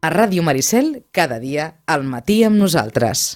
A Ràdio Maricel, cada dia al matí amb nosaltres.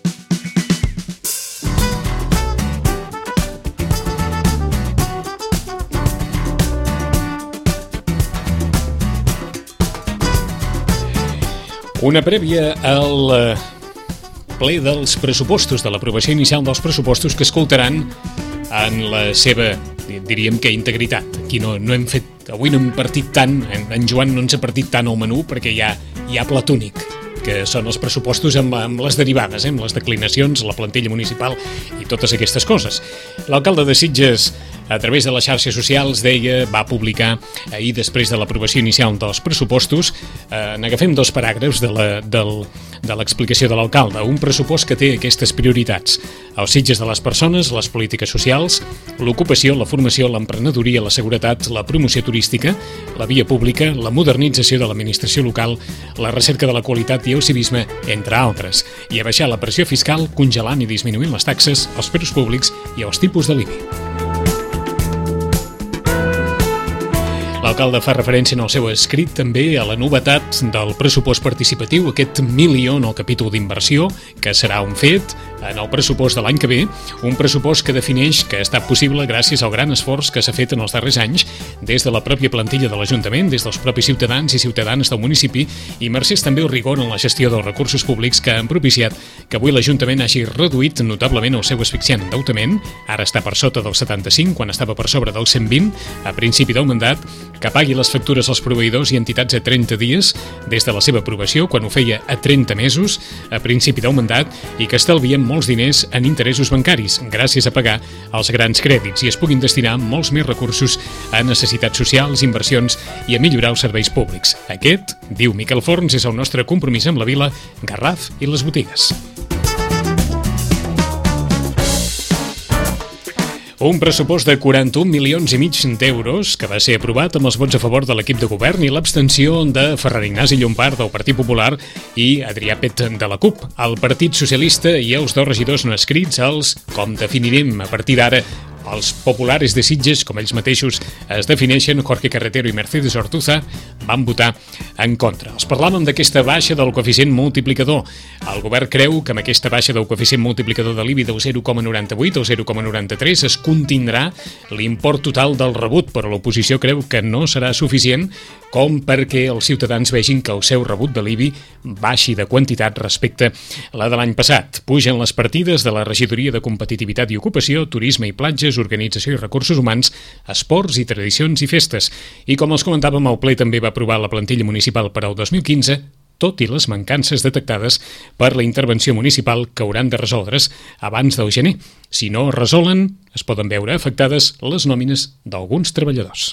Una prèvia al ple dels pressupostos, de l'aprovació inicial dels pressupostos que escoltaran en la seva, diríem que, integritat. Aquí no hem fet, avui no hem partit tant, en Joan no ens ha partit tant al menú perquè hi ha plat únic, que són els pressupostos amb les derivades, amb les declinacions, la plantilla municipal i totes aquestes coses. L'alcalde de Sitges, a través de les xarxes socials, va publicar ahir, després de l'aprovació inicial dels pressupostos, n'agafem dos paràgrafs de l'explicació de l'alcalde. Un pressupost que té aquestes prioritats: els Sitges de les persones, les polítiques socials, l'ocupació, la formació, l'emprenedoria, la seguretat, la promoció turística, la via pública, la modernització de l'administració local, la recerca de la qualitat i el civisme, entre altres, i abaixar la pressió fiscal congelant i disminuint les taxes, els preus públics i els tipus de l'IBI. L'alcalde fa referència en el seu escrit també a la novetat del pressupost participatiu, aquest milió en el capítol d'inversió, que serà un fet en el pressupost de l'any que ve, un pressupost que defineix que ha estat possible gràcies al gran esforç que s'ha fet en els darrers anys des de la pròpia plantilla de l'Ajuntament, des dels propis ciutadans i ciutadanes del municipi, i mercès també el rigor en la gestió dels recursos públics que han propiciat que avui l'Ajuntament hagi reduït notablement el seu asfixiant endeutament. Ara està per sota del 75, quan estava per sobre del 120 a principi del mandat, que pagui les factures als proveïdors i entitats a 30 dies des de la seva aprovació, quan ho feia a 30 mesos a principi del mandat, i que estalvien molts diners en interessos bancaris gràcies a pagar els grans crèdits i es puguin destinar molts més recursos a necessitats socials, inversions i a millorar els serveis públics. Aquest, diu Miquel Forns, és el nostre compromís amb la vila, Garraf i les botigues. Un pressupost de 41 milions i mig d'euros que va ser aprovat amb els vots a favor de l'equip de govern i l'abstenció de Ferran Ignasi Llompart del Partit Popular i Adrià Pet de la CUP. El Partit Socialista i els dos regidors no escrits, els, com definirem a partir d'ara, els populares de Sitges, com ells mateixos es defineixen, Jorge Carretero i Mercedes Ortuza, van votar en contra. Els parlàvem d'aquesta baixa del coeficient multiplicador. El govern creu que amb aquesta baixa del coeficient multiplicador de l'IBI del 0,98 al 0,93 es contindrà l'import total del rebut, però l'oposició creu que no serà suficient com perquè els ciutadans vegin que el seu rebut de l'IBI baixi de quantitat respecte a la de l'any passat. Pugen les partides de la Regidoria de Competitivitat i Ocupació, Turisme i Platges, Organització i Recursos Humans, Esports i Tradicions i Festes. I com els comentàvem, el ple també va aprovar la plantilla municipal per al 2015, tot i les mancances detectades per la intervenció municipal que hauran de resoldre's abans del gener. Si no es resolen, es poden veure afectades les nòmines d'alguns treballadors.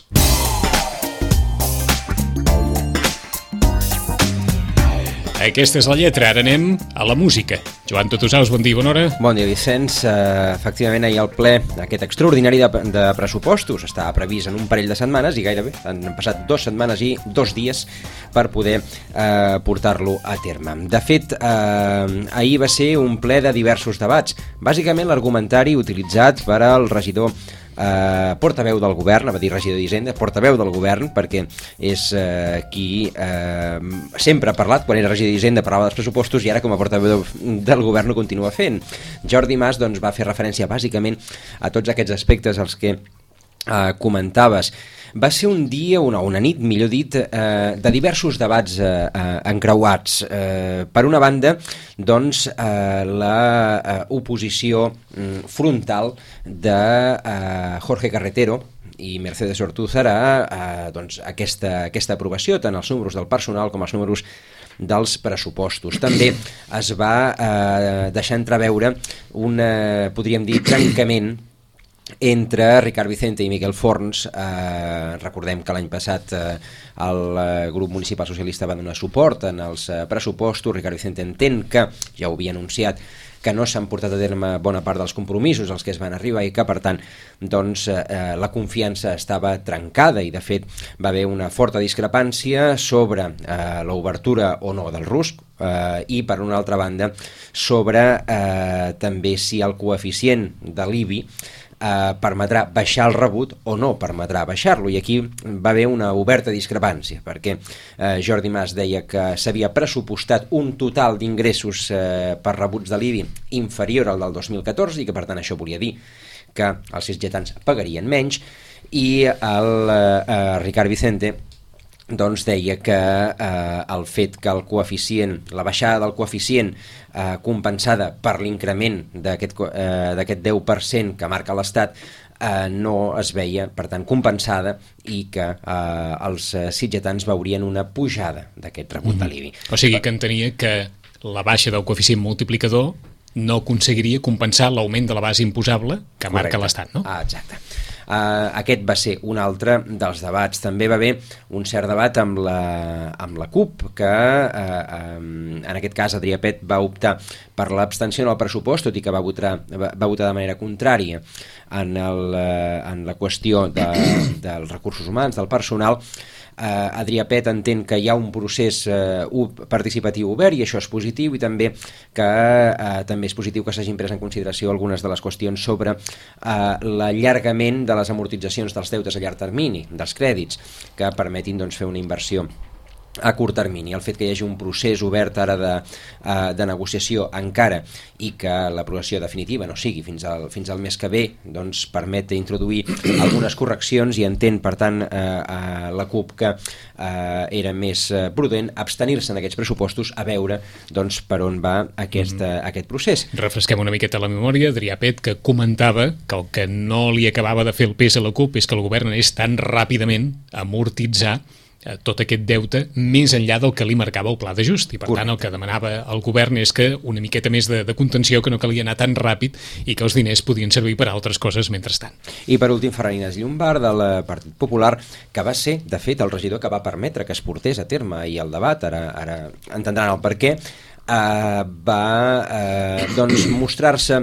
Aquesta és la lletra, ara anem a la música. Joan Totosaus, bon dia, bona hora. Bon dia, Vicenç. Efectivament, ahir al ple aquest extraordinari de pressupostos estava previst en un parell de setmanes i gairebé han passat 2 setmanes i 2 dies per poder portar-lo a terme. De fet, ahir va ser un ple de diversos debats. Bàsicament, l'argumentari utilitzat per al regidor portaveu del govern, va dir regidor d'Hisenda, portaveu del govern, perquè és qui sempre ha parlat. Quan era regidor d'Hisenda parlava dels pressupostos i ara com a portaveu del govern ho continua fent. Jordi Mas doncs, va fer referència bàsicament a tots aquests aspectes als que comentaves. Va ser un dia, una nit, millor dit, de diversos debats encreuats. Per una banda, doncs, la oposició frontal de Jorge Carretero i Mercedes Ortuza a doncs, aquesta aprovació, tant els números del personal com els números dels pressupostos. També es va deixar entreveure un, podríem dir, trencament entre Ricard Vicente i Miquel Forns. Recordem que l'any passat el grup municipal socialista va donar suport en els pressupostos. Ricard Vicente entén que, ja ho havia anunciat, que no s'han portat a terme bona part dels compromisos als que es van arribar i que, per tant, doncs, la confiança estava trencada i, de fet, va haver una forta discrepància sobre l'obertura o no del RUSC i, per una altra banda, sobre també si el coeficient de l'IBI permetrà baixar el rebut o no permetrà baixar-lo, i aquí va haver una oberta discrepància, perquè Jordi Mas deia que s'havia pressupostat un total d'ingressos per rebuts de l'IBI inferior al del 2014 i que per tant això volia dir que els sitgetans pagarien menys, i el Ricard Vicente doncs deia que el fet que el coeficient, la baixada del coeficient compensada per l'increment d'aquest 10% que marca l'Estat no es veia, per tant, compensada, i que els sitgetans veurien una pujada d'aquest rebut de l'IBI. O sigui que entenia que la baixa del coeficient multiplicador no aconseguiria compensar l'augment de la base imposable que marca l'Estat, no? Exacte. Aquest va ser un altre dels debats. També va haver un cert debat amb la CUP, que en aquest cas Adrià Pet va optar per l'abstenció en el pressupost, tot i que va votar de manera contrària en la qüestió dels recursos humans, del personal. Adrià Pet entén que hi ha un procés participatiu obert i això és positiu, i també que també és positiu que s'hagin pres en consideració algunes de les qüestions sobre l'allargament de les amortitzacions dels deutes a llarg termini, dels crèdits, que permetin doncs, fer una inversió a curt termini. El fet que hi hagi un procés obert ara de negociació encara, i que l'aprovació definitiva no sigui fins al mes que ve, doncs permet introduir algunes correccions, i entén per tant la CUP que era més prudent abstenir-se en aquests pressupostos a veure doncs per on va aquest procés. Refresquem una miqueta la memòria. Adrià Pet, que comentava que el que no li acabava de fer el pes a la CUP és que el govern anés tan ràpidament a amortitzar tot aquest deute més enllà del que li marcava el pla d'ajust, i per tant el que demanava el govern és que una miqueta més de contenció, que no calia anar tan ràpid i que els diners podien servir per a altres coses mentrestant. I per últim, Ferran Ignasi Llombart del Partit Popular, que va ser de fet el regidor que va permetre que es portés a terme i el debat, ara entendran el per què, va doncs mostrar-se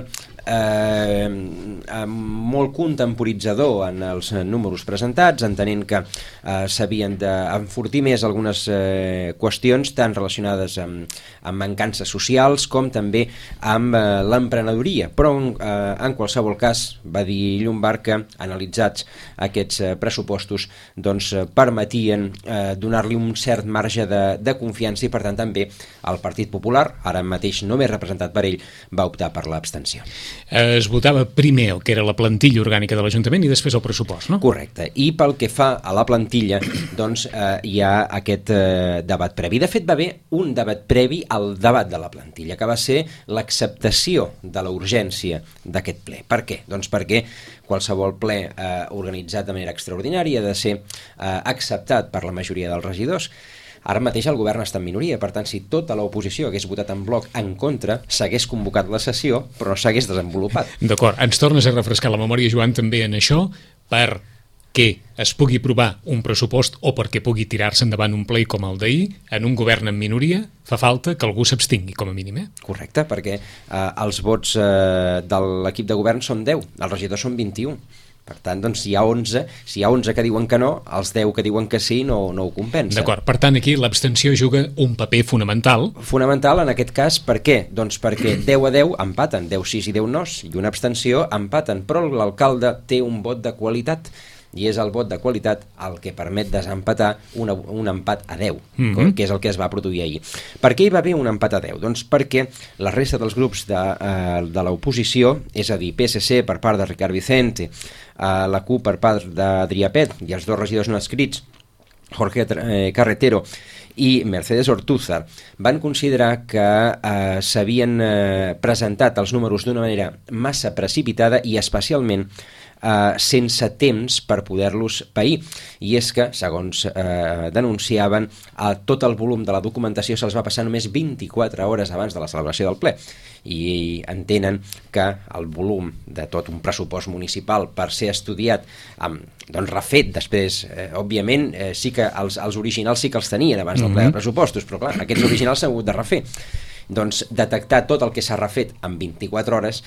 molt contemporitzador en els números presentats, entenent que s'havien d'enfortir més algunes qüestions tan relacionades amb mancances socials com també amb l'emprenedoria, però en qualsevol cas va dir Llombart que analitzats aquests pressupostos doncs permetien donar-li un cert marge de confiança, i per tant també el Partit Popular, ara mateix només representat per ell, va optar per l'abstenció. Es votava primer el que era la plantilla orgànica de l'Ajuntament i després el pressupost, no? Correcte. I pel que fa a la plantilla, doncs hi ha aquest debat previ. De fet, va haver un debat previ al debat de la plantilla, que va ser l'acceptació de la urgència d'aquest ple. Per què? Doncs perquè qualsevol ple organitzat de manera extraordinària ha de ser acceptat per la majoria dels regidors. Ara mateix el govern està en minoria, per tant, si tota l'oposició hagués votat en bloc en contra, s'hagués convocat la sessió, però no s'hagués desenvolupat. D'acord, ens tornes a refrescar la memòria, Joan, també en això, perquè es pugui aprovar un pressupost o perquè pugui tirar-se endavant un ple com el d'ahir, en un govern en minoria, fa falta que algú s'abstingui, com a mínim, eh? Correcte, perquè els vots de l'equip de govern són 10, els regidors són 21. Per tant, doncs, si hi ha 11 que diuen que no, els 10 que diuen que sí no ho compensa. D'acord, per tant, aquí l'abstenció juga un paper fonamental. Fonamental en aquest cas, per què? Doncs perquè 10 a 10 empaten, 10-6 i 10 nos, i una abstenció empaten, però l'alcalde té un vot de qualitat, i és el vot de qualitat el que permet desempatar un empat a 10, que és el que es va produir ahir. Per què hi va haver un empat a 10? Doncs perquè la resta dels grups de l'oposició, és a dir, PSC per part de Ricard Vicente, la CUP per part d'Adrià Pet i els dos regidors no adscrits, Jorge Carretero i Mercedes Ortúzar, van considerar que s'havien presentat els números d'una manera massa precipitada i especialment sense temps per poder-los pair. I és que, segons denunciaven, tot el volum de la documentació se'ls va passar només 24 hores abans de la celebració del ple. I entenen que el volum de tot un pressupost municipal per ser estudiat, doncs refet després, òbviament, sí que els originals sí que els tenien abans del ple de pressupostos, però clar, aquests originals s'han hagut de refer. Doncs detectar tot el que s'ha refet en 24 hores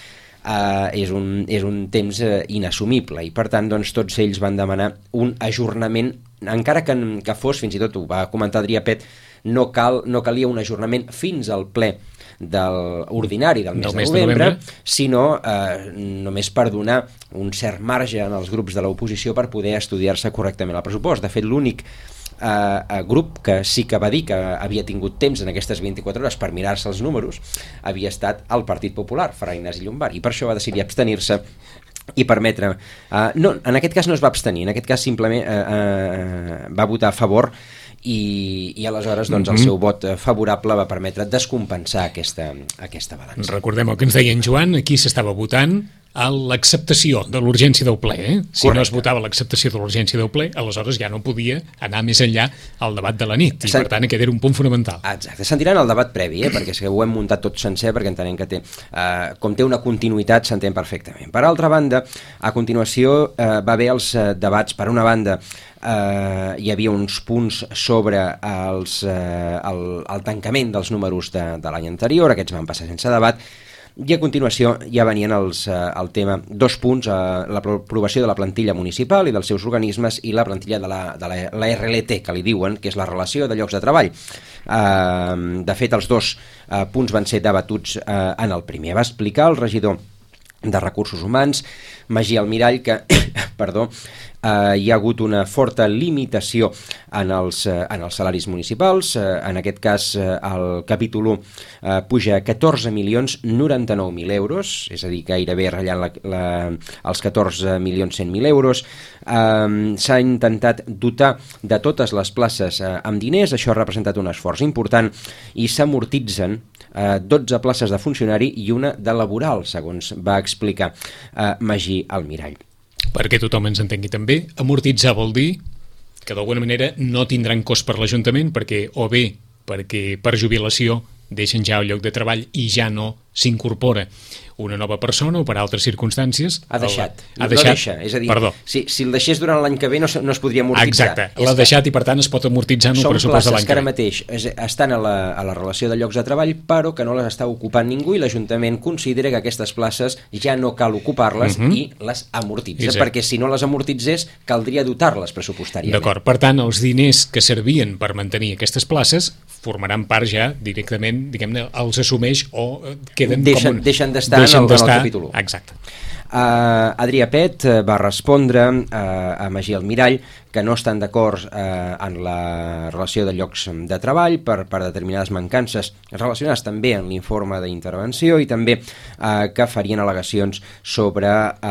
és un temps inassumible, i per tant doncs, tots ells van demanar un ajornament, encara que fos, fins i tot ho va comentar Adrià Pet, no calia un ajornament fins al ple ordinari del mes de novembre, sinó només per donar un cert marge als grups de l'oposició per poder estudiar-se correctament el pressupost. De fet, l'únic grup que sí que va dir que havia tingut temps en aquestes 24 hores per mirar-se els números havia estat el Partit Popular, Ferran Ignasi Llombart, i per això va decidir abstenir-se i permetre... no, en aquest cas no es va abstenir, en aquest cas simplement va votar a favor i aleshores doncs, el seu vot favorable va permetre descompensar aquesta balança. Recordem el que ens deia en Joan, aquí s'estava votant a l'acceptació de l'urgència del ple. Si no es votava l'acceptació de l'urgència del ple, aleshores ja no podia anar més enllà al debat de la nit, i per tant aquest era un punt fonamental. Exacte, sentiran el debat previ, perquè és que ho hem muntat tot sencer, perquè entenem que com té una continuïtat s'entén perfectament. Per altra banda, a continuació va haver els debats. Per una banda, hi havia uns punts sobre el tancament dels números de l'any anterior, aquests van passar sense debat, i a continuació ja venien el tema, 2 punts, l'aprovació de la plantilla municipal i dels seus organismes i la plantilla de la RLT, que li diuen, que és la relació de llocs de treball. De fet, els 2 punts van ser debatuts en el primer. Va explicar el regidor de Recursos Humans, Magí Almirall, que hi ha hagut una forta limitació en els salaris municipals. En aquest cas, el capítol 1 puja a 14.099.000 euros, és a dir, gairebé ratllant els 14.100.000 euros. S'ha intentat dotar de totes les places amb diners, això ha representat un esforç important, i s'amortitzen 12 places de funcionari i una de laboral, segons va explicar Magí Almirall. Perquè tothom ens entengui també, amortitzar vol dir que d'alguna manera no tindran cost per l'Ajuntament, perquè o bé perquè per jubilació deixen ja el lloc de treball i ja no s'incorpora una nova persona o per altres circumstàncies... Ha deixat. No deixa. És a dir, si el deixés durant l'any que ve no es podria amortitzar. Exacte, l'ha deixat i per tant es pot amortitzar en el pressupost de l'any que ve. Són places que ara mateix estan a la relació de llocs de treball, però que no les està ocupant ningú, i l'Ajuntament considera que aquestes places ja no cal ocupar-les i les amortitza, perquè si no les amortitzés caldria dotar-les pressupostàriament. D'acord, per tant, els diners que servien per mantenir aquestes places formaran part ja directament, diguem-ne, els assumeix o queden deixen d'estar en el capítol 1. Exacte. Adrià Pet va respondre a Magí Almirall que no estan d'acord en la relació de llocs de treball per determinades mancances relacionades també en l'informe d'intervenció, i també que farien al·legacions sobre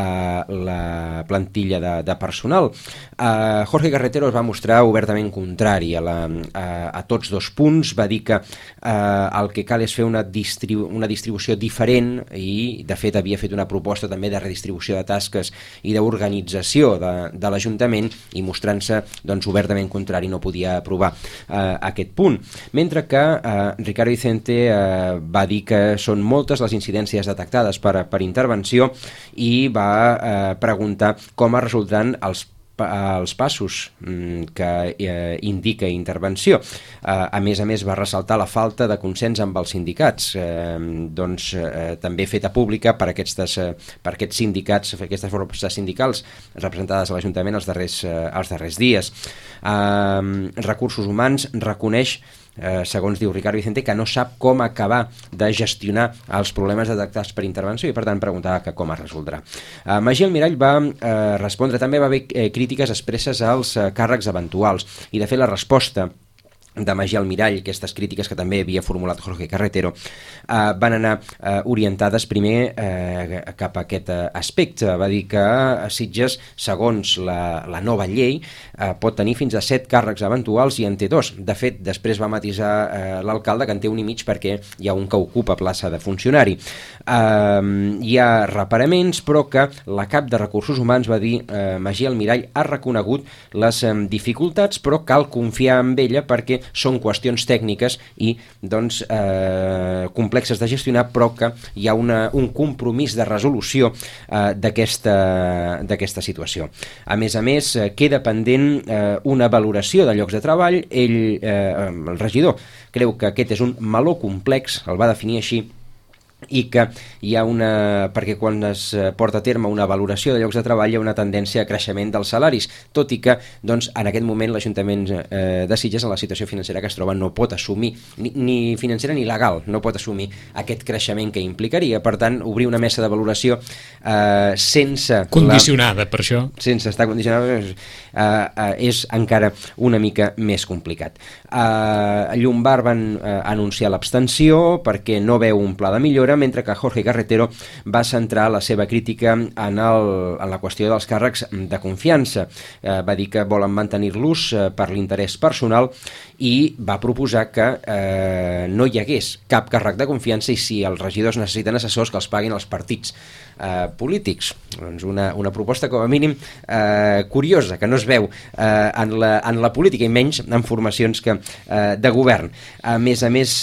la plantilla de personal. Jorge Carretero es va mostrar obertament contrari a tots 2 punts, va dir que el que cal és fer una distribució diferent, i de fet havia fet una proposta també de redistribució de tasques i d'organització de l'Ajuntament, i mostrant-se doncs, obertament contrari, no podia aprovar aquest punt. Mentre que Ricardo Vicente va dir que són moltes les incidències detectades per intervenció, i va preguntar com es resoldran els passos que indica intervenció. A més, va ressaltar la falta de consens amb els sindicats, també feta pública per aquests sindicats, aquestes forces sindicals representades a l'Ajuntament els darrers dies. Recursos Humans reconeix, segons diu Ricardo Vicente, que no sap com acabar de gestionar els problemes detectats per intervenció, i per tant preguntava que com es resoldrà. Magí Almirall va respondre, també va haver crítiques expresses als càrrecs eventuals, i de fet la resposta de Magí Almirall, aquestes crítiques que també havia formulat Jorge Carretero, van anar orientades primer cap a aquest aspecte. Va dir que Sitges, segons la nova llei, pot tenir fins a 7 càrrecs eventuals i en té 2. De fet, després va matisar l'alcalde que en té 1 i mig perquè hi ha un que ocupa plaça de funcionari. Hi ha reparaments, però que la cap de Recursos Humans va dir, Magí Almirall ha reconegut les dificultats, però cal confiar en ella perquè són qüestions tècniques i doncs complexes de gestionar, però que hi ha un compromís de resolució d'aquesta situació. A més, queda pendent una valoració de llocs de treball. Ell, el regidor, creu que aquest és un meló complex, el va definir així, i que hi ha perquè quan es porta a terme una valoració de llocs de treball hi ha una tendència a creixement dels salaris, tot i que doncs, en aquest moment l'Ajuntament de Sitges, en la situació financera que es troba, no pot assumir, ni financera ni legal, no pot assumir aquest creixement que implicaria. Per tant, obrir una mesa de valoració sense... Condicionada, per això. Sense estar condicionada és encara una mica més complicat. A Llombart van anunciar l'abstenció perquè no veu un pla de millora, mentre que Jorge Carretero va centrar la seva crítica en la qüestió dels càrrecs de confiança. Va dir que volen mantenir-los per l'interès personal i va proposar que no hi hagués cap càrrec de confiança i si els regidors necessiten assessors que els paguin els partits polítics. Doncs una proposta com a mínim curiosa, que no es veu en la política i menys en formacions de govern. A més,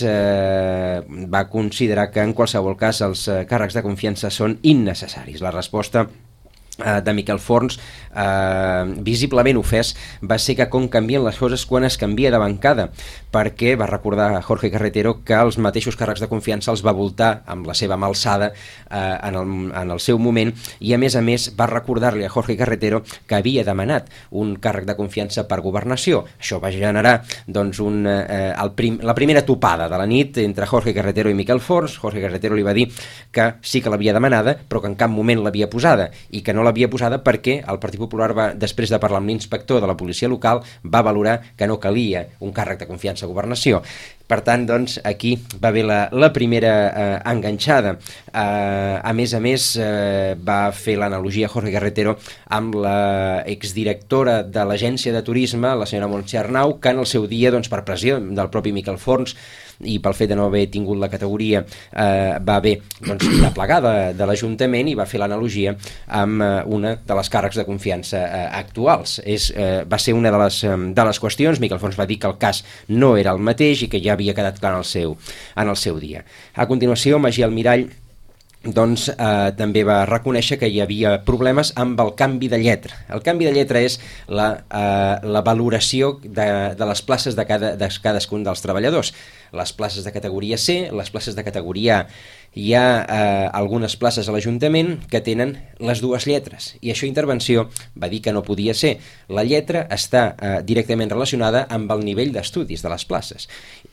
va considerar que en qualsevol cas els càrrecs de confiança són innecessaris. La resposta de Miquel Forns, visiblement ofès, va ser que com canvien les coses quan es canvia de bancada, perquè va recordar a Jorge Carretero que els mateixos càrrecs de confiança els va voltar amb la seva mà alçada en el seu moment, i a més va recordar-li a Jorge Carretero que havia demanat un càrrec de confiança per governació. Això va generar doncs, la primera topada de la nit entre Jorge Carretero i Miquel Forns. Jorge Carretero li va dir que sí que l'havia demanada, però que en cap moment l'havia posada, i que no l'havia posada perquè el Partit Popular després de parlar amb l'inspector de la policia local, va valorar que no calia un càrrec de confiança a governació. Per tant, doncs, aquí va haver la primera enganxada. A més, va fer l'analogia Jorge Carretero amb la exdirectora de l'agència de turisme, la senyora Montse Arnau, que en el seu dia, doncs, per pressió del propi Miquel Forns i pel fet de no haver tingut la categoria, va haver doncs, la plegada de l'Ajuntament i va fer l'analogia amb una de les càrrecs de confiança actuals. Va ser una de les qüestions. Miquel Forns va dir que el cas no era el mateix i que ja havia quedat clar en el seu dia. A continuació, Magí Almirall doncs també va reconèixer que hi havia problemes amb el canvi de lletra. El canvi de lletra és la valoració de les places de cadascun dels treballadors. Les places de categoria C, les places de categoria A. Hi ha algunes places a l'Ajuntament que tenen les dues lletres, i això Intervenció va dir que no podia ser. La lletra està directament relacionada amb el nivell d'estudis de les places,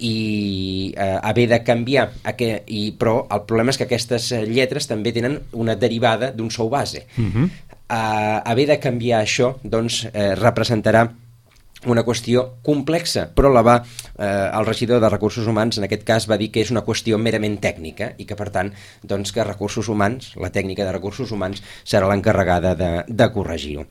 i haver de canviar, però el problema és que aquestes lletres també tenen una derivada d'un sou base. Haver de canviar això doncs, representarà una qüestió complexa, però el regidor de Recursos Humans en aquest cas va dir que és una qüestió merament tècnica i que per tant doncs, que Recursos Humans, la tècnica de Recursos Humans serà l'encarregada de corregir-ho.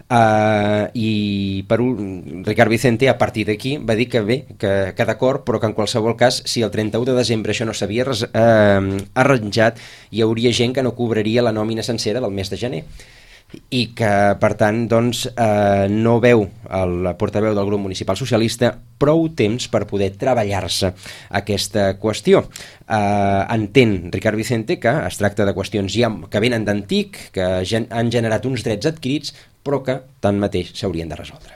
I Ricard Vicente a partir d'aquí va dir que bé, que d'acord, però que en qualsevol cas si el 31 de desembre això no s'havia arranjat hi hauria gent que no cobraria la nòmina sencera del mes de gener, i que per tant doncs, no veu el portaveu del grup municipal socialista prou temps per poder treballar-se aquesta qüestió. Entén Ricard Vicente que es tracta de qüestions ja que venen d'antic, que han generat uns drets adquirits, però que tanmateix s'haurien de resoldre.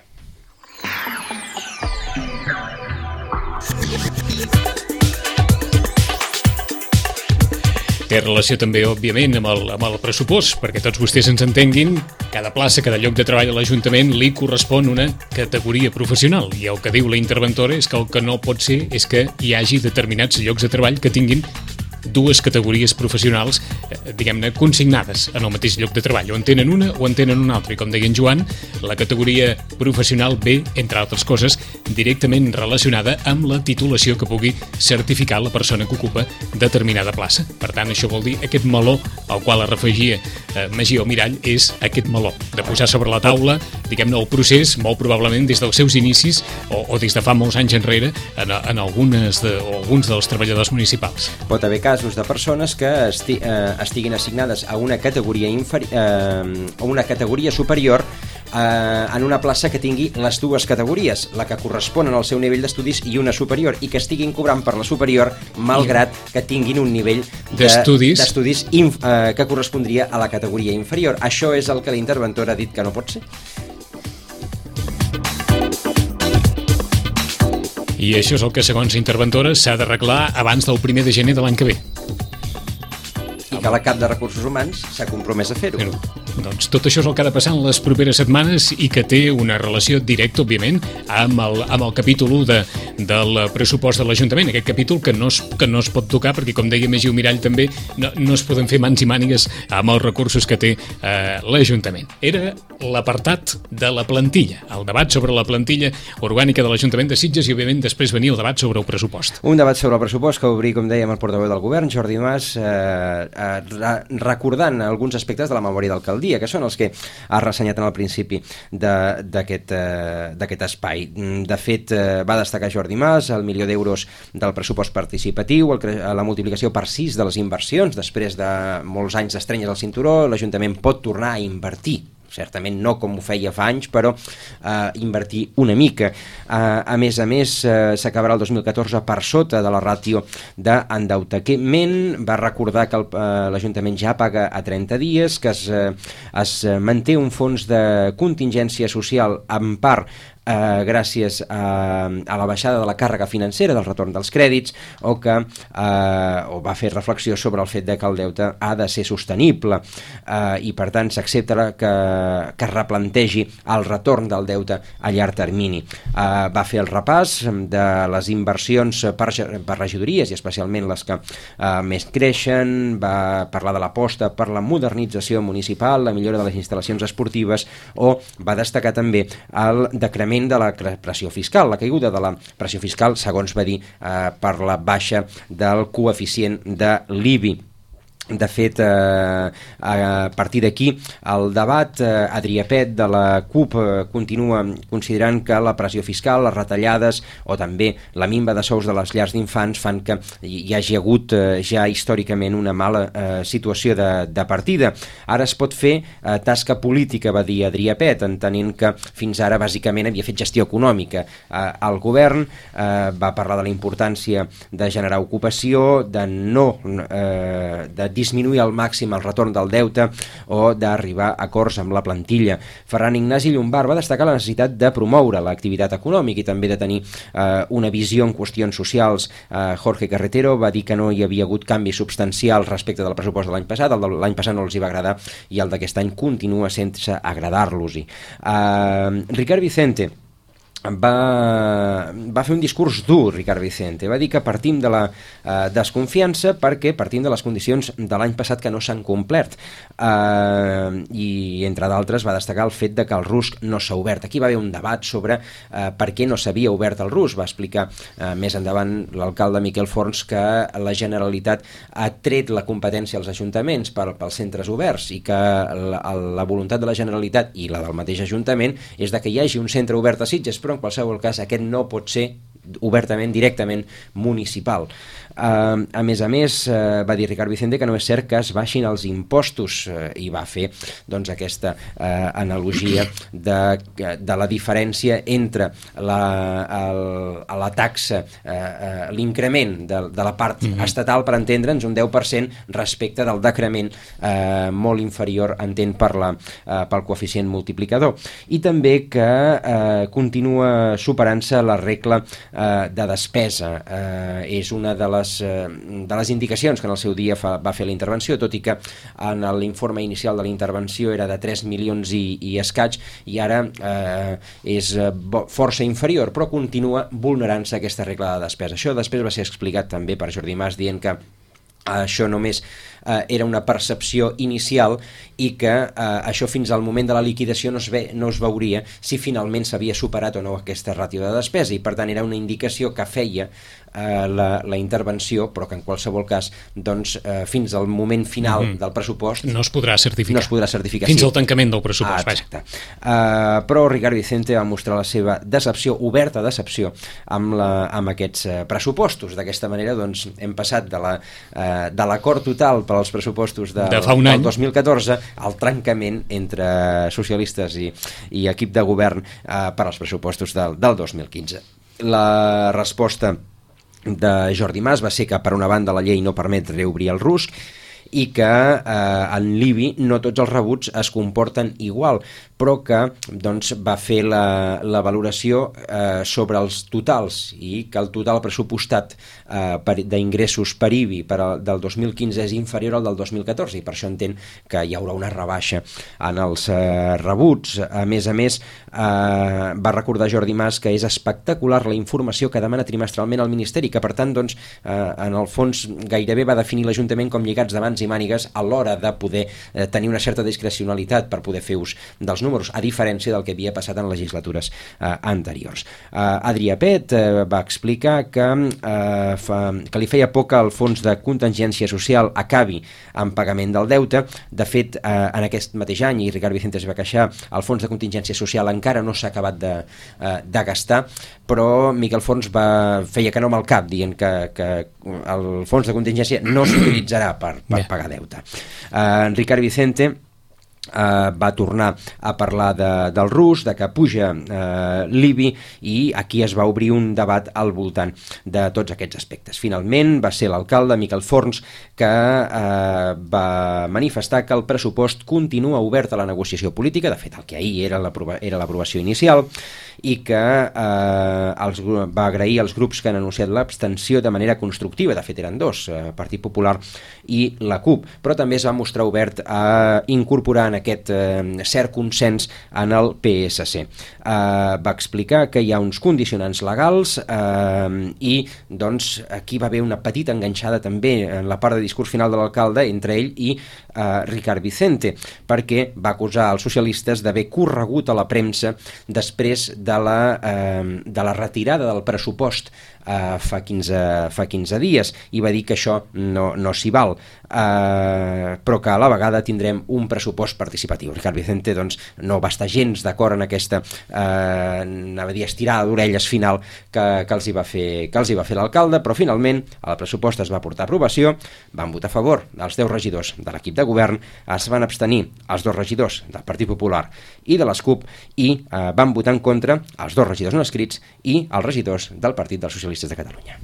Té relació també, òbviament, amb el pressupost, perquè tots vostès ens entenguin, cada plaça, cada lloc de treball a l'Ajuntament li correspon una categoria professional, i el que diu la interventora és que el que no pot ser és que hi hagi determinats llocs de treball que tinguin dues categories professionals, diguem-ne, consignades en el mateix lloc de treball. O en tenen una o en tenen una altra. I com deia en Joan, la categoria professional ve, entre altres coses, directament relacionada amb la titulació que pugui certificar la persona que ocupa determinada plaça. Per tant, això vol dir aquest meló al qual es refugia Magí Almirall, és aquest meló de posar sobre la taula, diguem-ne, el procés, molt probablement des dels seus inicis o des de fa molts anys enrere en alguns dels treballadors municipals. Pot haver casos de persones que estiguin assignades a una categoria superior en una plaça que tingui les dues categories, la que corresponen al seu nivell d'estudis i una superior, i que estiguin cobrant per la superior malgrat que tinguin un nivell d'estudis que correspondria a la categoria inferior. Això és el que l'interventor ha dit que no pot ser. I això és el que, segons la interventora, s'ha d'arreglar abans del 1 de gener de l'any que ve. i que la cap de Recursos Humans s'ha compromès a fer-ho. Doncs tot això és el que ha de passar en les properes setmanes i que té una relació directa, òbviament, amb el capítol 1 del pressupost de l'Ajuntament. Aquest capítol que no es pot tocar perquè, com deia Magí Mirall també, no es poden fer mans i mànigues amb els recursos que té l'Ajuntament. Era l'apartat de la plantilla, el debat sobre la plantilla orgànica de l'Ajuntament de Sitges i, òbviament, després venia el debat sobre el pressupost. Un debat sobre el pressupost que obrí, com dèiem, el portaveu del govern, Jordi Mas, recordant alguns aspectes de la memòria d'alcaldia, que són els que ha ressenyat en el principi d'aquest espai. De fet, va destacar Jordi Mas el 1.000.000 d'euros del pressupost participatiu, la multiplicació per 6 de les inversions. Després de molts anys d'estrenyes al cinturó, l'Ajuntament pot tornar a invertir, certament no com ho feia fa anys, però invertir una mica. A més, s'acabarà el 2014 per sota de la ràtio d'endeutament. Va recordar que l'Ajuntament ja paga a 30 dies, que es manté un fons de contingència social en part gràcies a la baixada de la càrrega financera del retorn dels crèdits, o va fer reflexió sobre el fet que el deute ha de ser sostenible i per tant s'accepta que es replantegi el retorn del deute a llarg termini. Va fer el repàs de les inversions per regidories i especialment les que més creixen, va parlar de l'aposta per la modernització municipal, la millora de les instal·lacions esportives, o va destacar també el decrement de la pressió fiscal, la caiguda de la pressió fiscal, segons va dir, per la baixa del coeficient de l'IBI. De fet, a partir d'aquí, el debat, Adrià Pet de la CUP continua considerant que la pressió fiscal, les retallades o també la minva de sous de les llars d'infants fan que hi hagi hagut ja històricament una mala situació de partida. Ara es pot fer tasca política, va dir Adrià Pet, entenent que fins ara bàsicament havia fet gestió econòmica. El govern va parlar de la importància de generar ocupació, de disminuir al màxim el retorn del deute o d'arribar a acords amb la plantilla. Ferran Ignasi Llombart va destacar la necessitat de promoure l'activitat econòmica i també de tenir una visió en qüestions socials. Jorge Carretero va dir que no hi havia hagut canvi substancial respecte del pressupost de l'any passat. El de l'any passat no els hi va agradar i el d'aquest any continua sense agradar-los-hi. Ricard Vicente va fer un discurs dur, Ricard Vicente. Va dir que partim de la desconfiança perquè partim de les condicions de l'any passat que no s'han complert. I, entre d'altres, va destacar el fet de que el RUSC no s'ha obert. Aquí va haver un debat sobre per què no s'havia obert el RUSC. Va explicar més endavant l'alcalde Miquel Forns que la Generalitat ha tret la competència als ajuntaments pels centres oberts i que la voluntat de la Generalitat i la del mateix Ajuntament és de que hi hagi un centre obert a Sitges, però en qualsevol cas aquest no pot ser obertament, directament municipal. A més, va dir Ricard Vicente que no és cert que es baixin els impostos i va fer aquesta analogia de la diferència entre la taxa, l'increment de la part estatal, per entendre'ns, un 10% respecte del decrement molt inferior, entén, pel coeficient multiplicador. I també que continua superant-se la regla de despesa. És una de les indicacions que en el seu dia va fer la intervenció, tot i que en l'informe inicial de la intervenció era de 3 milions i escaig, i ara és força inferior, però continua vulnerant-se aquesta regla de despesa. Això després va ser explicat també per Jordi Mas, dient que això només era una percepció inicial i que això fins al moment de la liquidació no es veuria si finalment s'havia superat o no aquesta ràtio de despesa, i per tant era una indicació que feia la intervenció, però que en qualsevol cas fins al moment final del pressupost no es podrà certificar. Fins al tancament del pressupost. Exacte. Però Ricard Vicente va mostrar la seva decepció, oberta decepció, amb aquests pressupostos. D'aquesta manera hem passat de l'acord total per als pressupostos del 2014 al trencament entre socialistes i equip de govern per als pressupostos del 2015. La resposta de Jordi Mas va ser que, per una banda, la llei no permet reobrir el RUSC i que en l'IBI no tots els rebuts es comporten igual, però que doncs, va fer la valoració sobre els totals i que el total pressupostat d'ingressos per IBI del 2015 és inferior al del 2014 i per això entén que hi haurà una rebaixa en els rebuts. A més, va recordar Jordi Mas que és espectacular la informació que demana trimestralment el Ministeri, que per tant doncs, en el fons gairebé va definir l'Ajuntament com lligats de mans i mànigues a l'hora de poder tenir una certa discrecionalitat per poder fer ús dels números, a diferència del que havia passat en legislatures anteriors. Adrià Pet va explicar que li feia por que el fons de contingència social acabi en pagament del deute. De fet, en aquest mateix any, i Ricard Vicente es va queixar, el fons de contingència social encara no s'ha acabat de gastar, però Miquel Forns feia que no amb el cap, dient que el fons de contingència no s'utilitzarà per pagar deute. En Ricard Vicente va tornar a parlar del rus, de que puja l'IBI, i aquí es va obrir un debat al voltant de tots aquests aspectes. Finalment va ser l'alcalde Miquel Forns que va manifestar que el pressupost continua obert a la negociació política, de fet el que ahir era l'aprovació inicial, i que va agrair als grups que han anunciat l'abstenció de manera constructiva. De fet eren dos, Partit Popular i la CUP, però també es va mostrar obert a incorporar en aquest cert consens en el PSC. Va explicar que hi ha uns condicionants legals i doncs aquí va haver una petita enganxada també en la part de discurs final de l'alcalde entre ell i Ricard Vicente, perquè va acusar els socialistes d'haver corregut a la premsa després de la retirada del pressupost fa 15 dies, i va dir que això no s'hi val, però que a la vegada tindrem un pressupost participatiu. Ricard Vicente doncs, no va estar gens d'acord en aquesta estirada d'orelles final que els hi va fer l'alcalde, però finalment el pressupost es va portar a aprovació, van votar a favor els 10 regidors de l'equip de govern, es van abstenir els 2 regidors del Partit Popular i de les CUP, i van votar en contra els 2 regidors no escrits i els regidors del Partit dels Socialistes de Catalunya.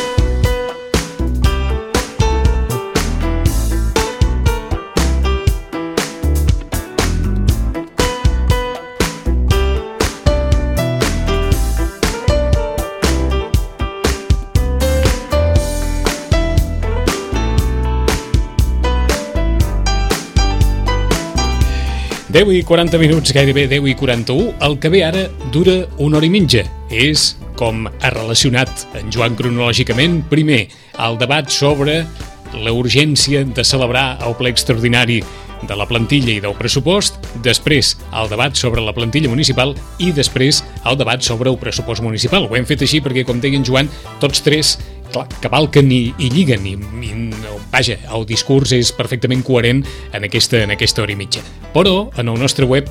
Deu i 40 minuts, gairebé 10 i 41. El que ve ara dura una hora i mitja. És com ha relacionat en Joan cronològicament, primer, el debat sobre la urgència de celebrar el ple extraordinari de la plantilla i del pressupost, després el debat sobre la plantilla municipal i després el debat sobre el pressupost municipal. Ho hem fet així perquè, com deia en Joan, tots tres cavalquen i lliguen, i vaja, el discurs és perfectament coherent en aquesta hora i mitja. Però en el nostre web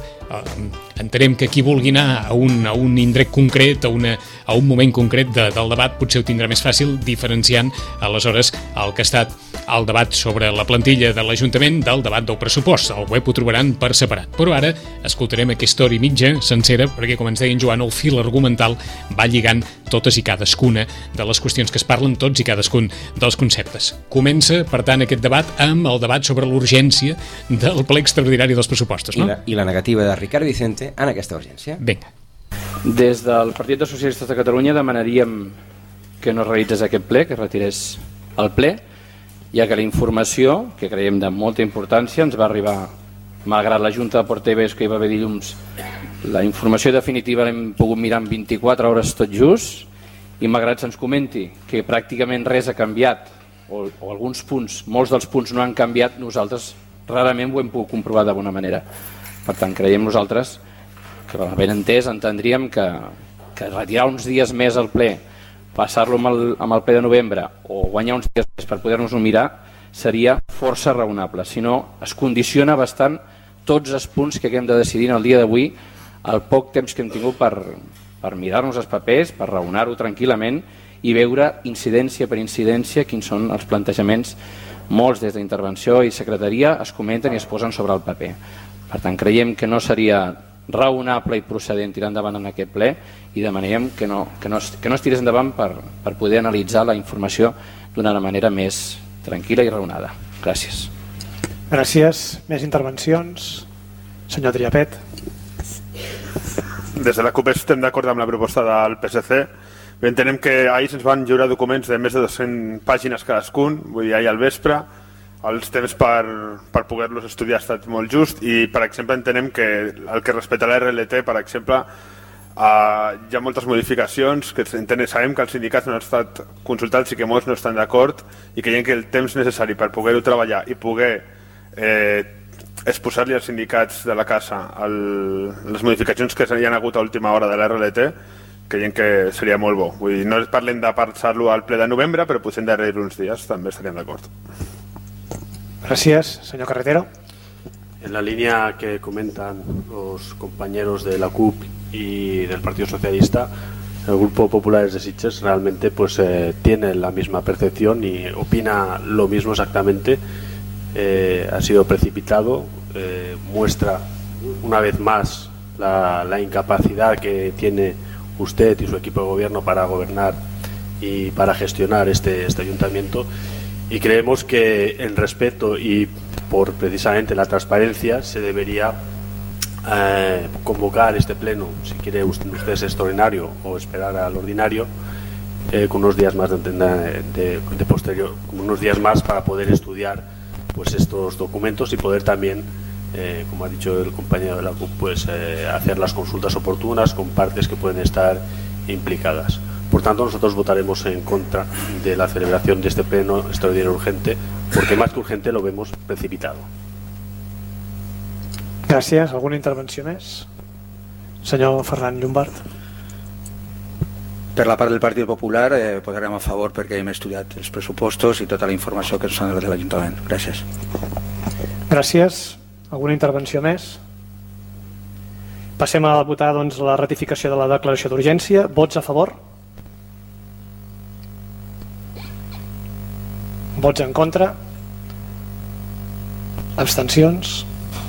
entenem que qui vulgui anar a un indret concret, a un moment concret del debat, potser ho tindrà més fàcil diferenciant aleshores el que ha estat el debat sobre la plantilla de l'Ajuntament del debat del pressupost. Al web ho trobaran per separat. Però ara escoltarem aquesta hora i mitja sencera perquè, com ens deia en Joan, el fil argumental va lligant totes i cadascuna de les qüestions que es parlen, tots i cadascun dels conceptes. Comença, per tant, aquest debat amb el debat sobre l'urgència del ple extraordinari dels pressupostos, no? I la negativa de Ricard Vicente en aquesta urgència. Vinga. Des del Partit dels Socialistes de Catalunya demanaríem que no realitzés aquest ple, que retirés el ple, ja que la informació, que creiem de molta importància, ens va arribar, malgrat la Junta de Portaveus que hi va haver dilluns, la informació definitiva l'hem pogut mirar en 24 hores tot just, i malgrat se'ns comenti que pràcticament res ha canviat, o alguns punts, molts dels punts no han canviat, nosaltres rarament ho hem pogut comprovar de bona manera. Per tant, creiem nosaltres que, ben entès, entendríem que retirar uns dies més al ple, passar-lo amb el ple de novembre o guanyar uns dies més per poder-nos-ho mirar seria força raonable. Si no, es condiciona bastant tots els punts que hem de decidir en el dia d'avui, el poc temps que hem tingut per mirar-nos els papers, per raonar-ho tranquil·lament i veure incidència per incidència quins són els plantejaments. Molts des d'intervenció i secretaria es comenten i es posen sobre el paper. Per tant, creiem que no seria raonable i procedent tirar endavant en aquest ple i demanem que no es tirés endavant per poder analitzar la informació d'una manera més tranquil·la i raonada. Gràcies. Gràcies. Més intervencions? Senyor Adrià Pet. Des de la CUP estem d'acord amb la proposta del PSC. Entenem que ahir se'ns van lliurar documents de més de 200 pàgines cadascun, vull dir, ahir al vespre. Els temps per poder-los estudiar ha estat molt just i, per exemple, entenem que el que respecta a la RLT, per exemple, hi ha moltes modificacions que sabem que els sindicats no han estat consultats i que molts no estan d'acord i creiem que el temps necessari per poder-ho treballar i poder exposar-li als sindicats de la casa les modificacions que hi ha hagut a última hora de la RLT creiem que seria molt bo. Vull dir, no parlem de passar-lo al ple de novembre, però potser darrere uns dies també estaríem d'acord. Gràcies. Senyor Carretero. En la línea que comentan los compañeros de la CUP y del Partido Socialista, el Grupo Populares de Sitges realmente tiene la misma percepción y opina lo mismo exactamente. Ha sido precipitado, muestra una vez más la incapacidad que tiene usted y su equipo de gobierno para gobernar y para gestionar este ayuntamiento, y creemos que en respeto y por precisamente la transparencia se debería convocar este pleno, si quiere usted extraordinario o esperar al ordinario, con unos días más de posterior, con unos días más para poder estudiar estos documentos y poder también, como ha dicho el compañero de la CUP, hacer las consultas oportunas con partes que pueden estar implicadas. Por tanto, nosotros votaremos en contra de la celebración de este pleno extraordinario urgente, porque más que urgente lo vemos precipitado. Gràcies. Alguna intervenció més? Senyor Ferran Llombart. Per la part del Partit Popular votarem a favor perquè hem estudiat els pressupostos i tota la informació que ens han donat de l'Ajuntament. Gràcies. Gràcies. Alguna intervenció més? Passem a votar la ratificació de la declaració d'urgència. Vots a favor? Vots en contra? Abstencions?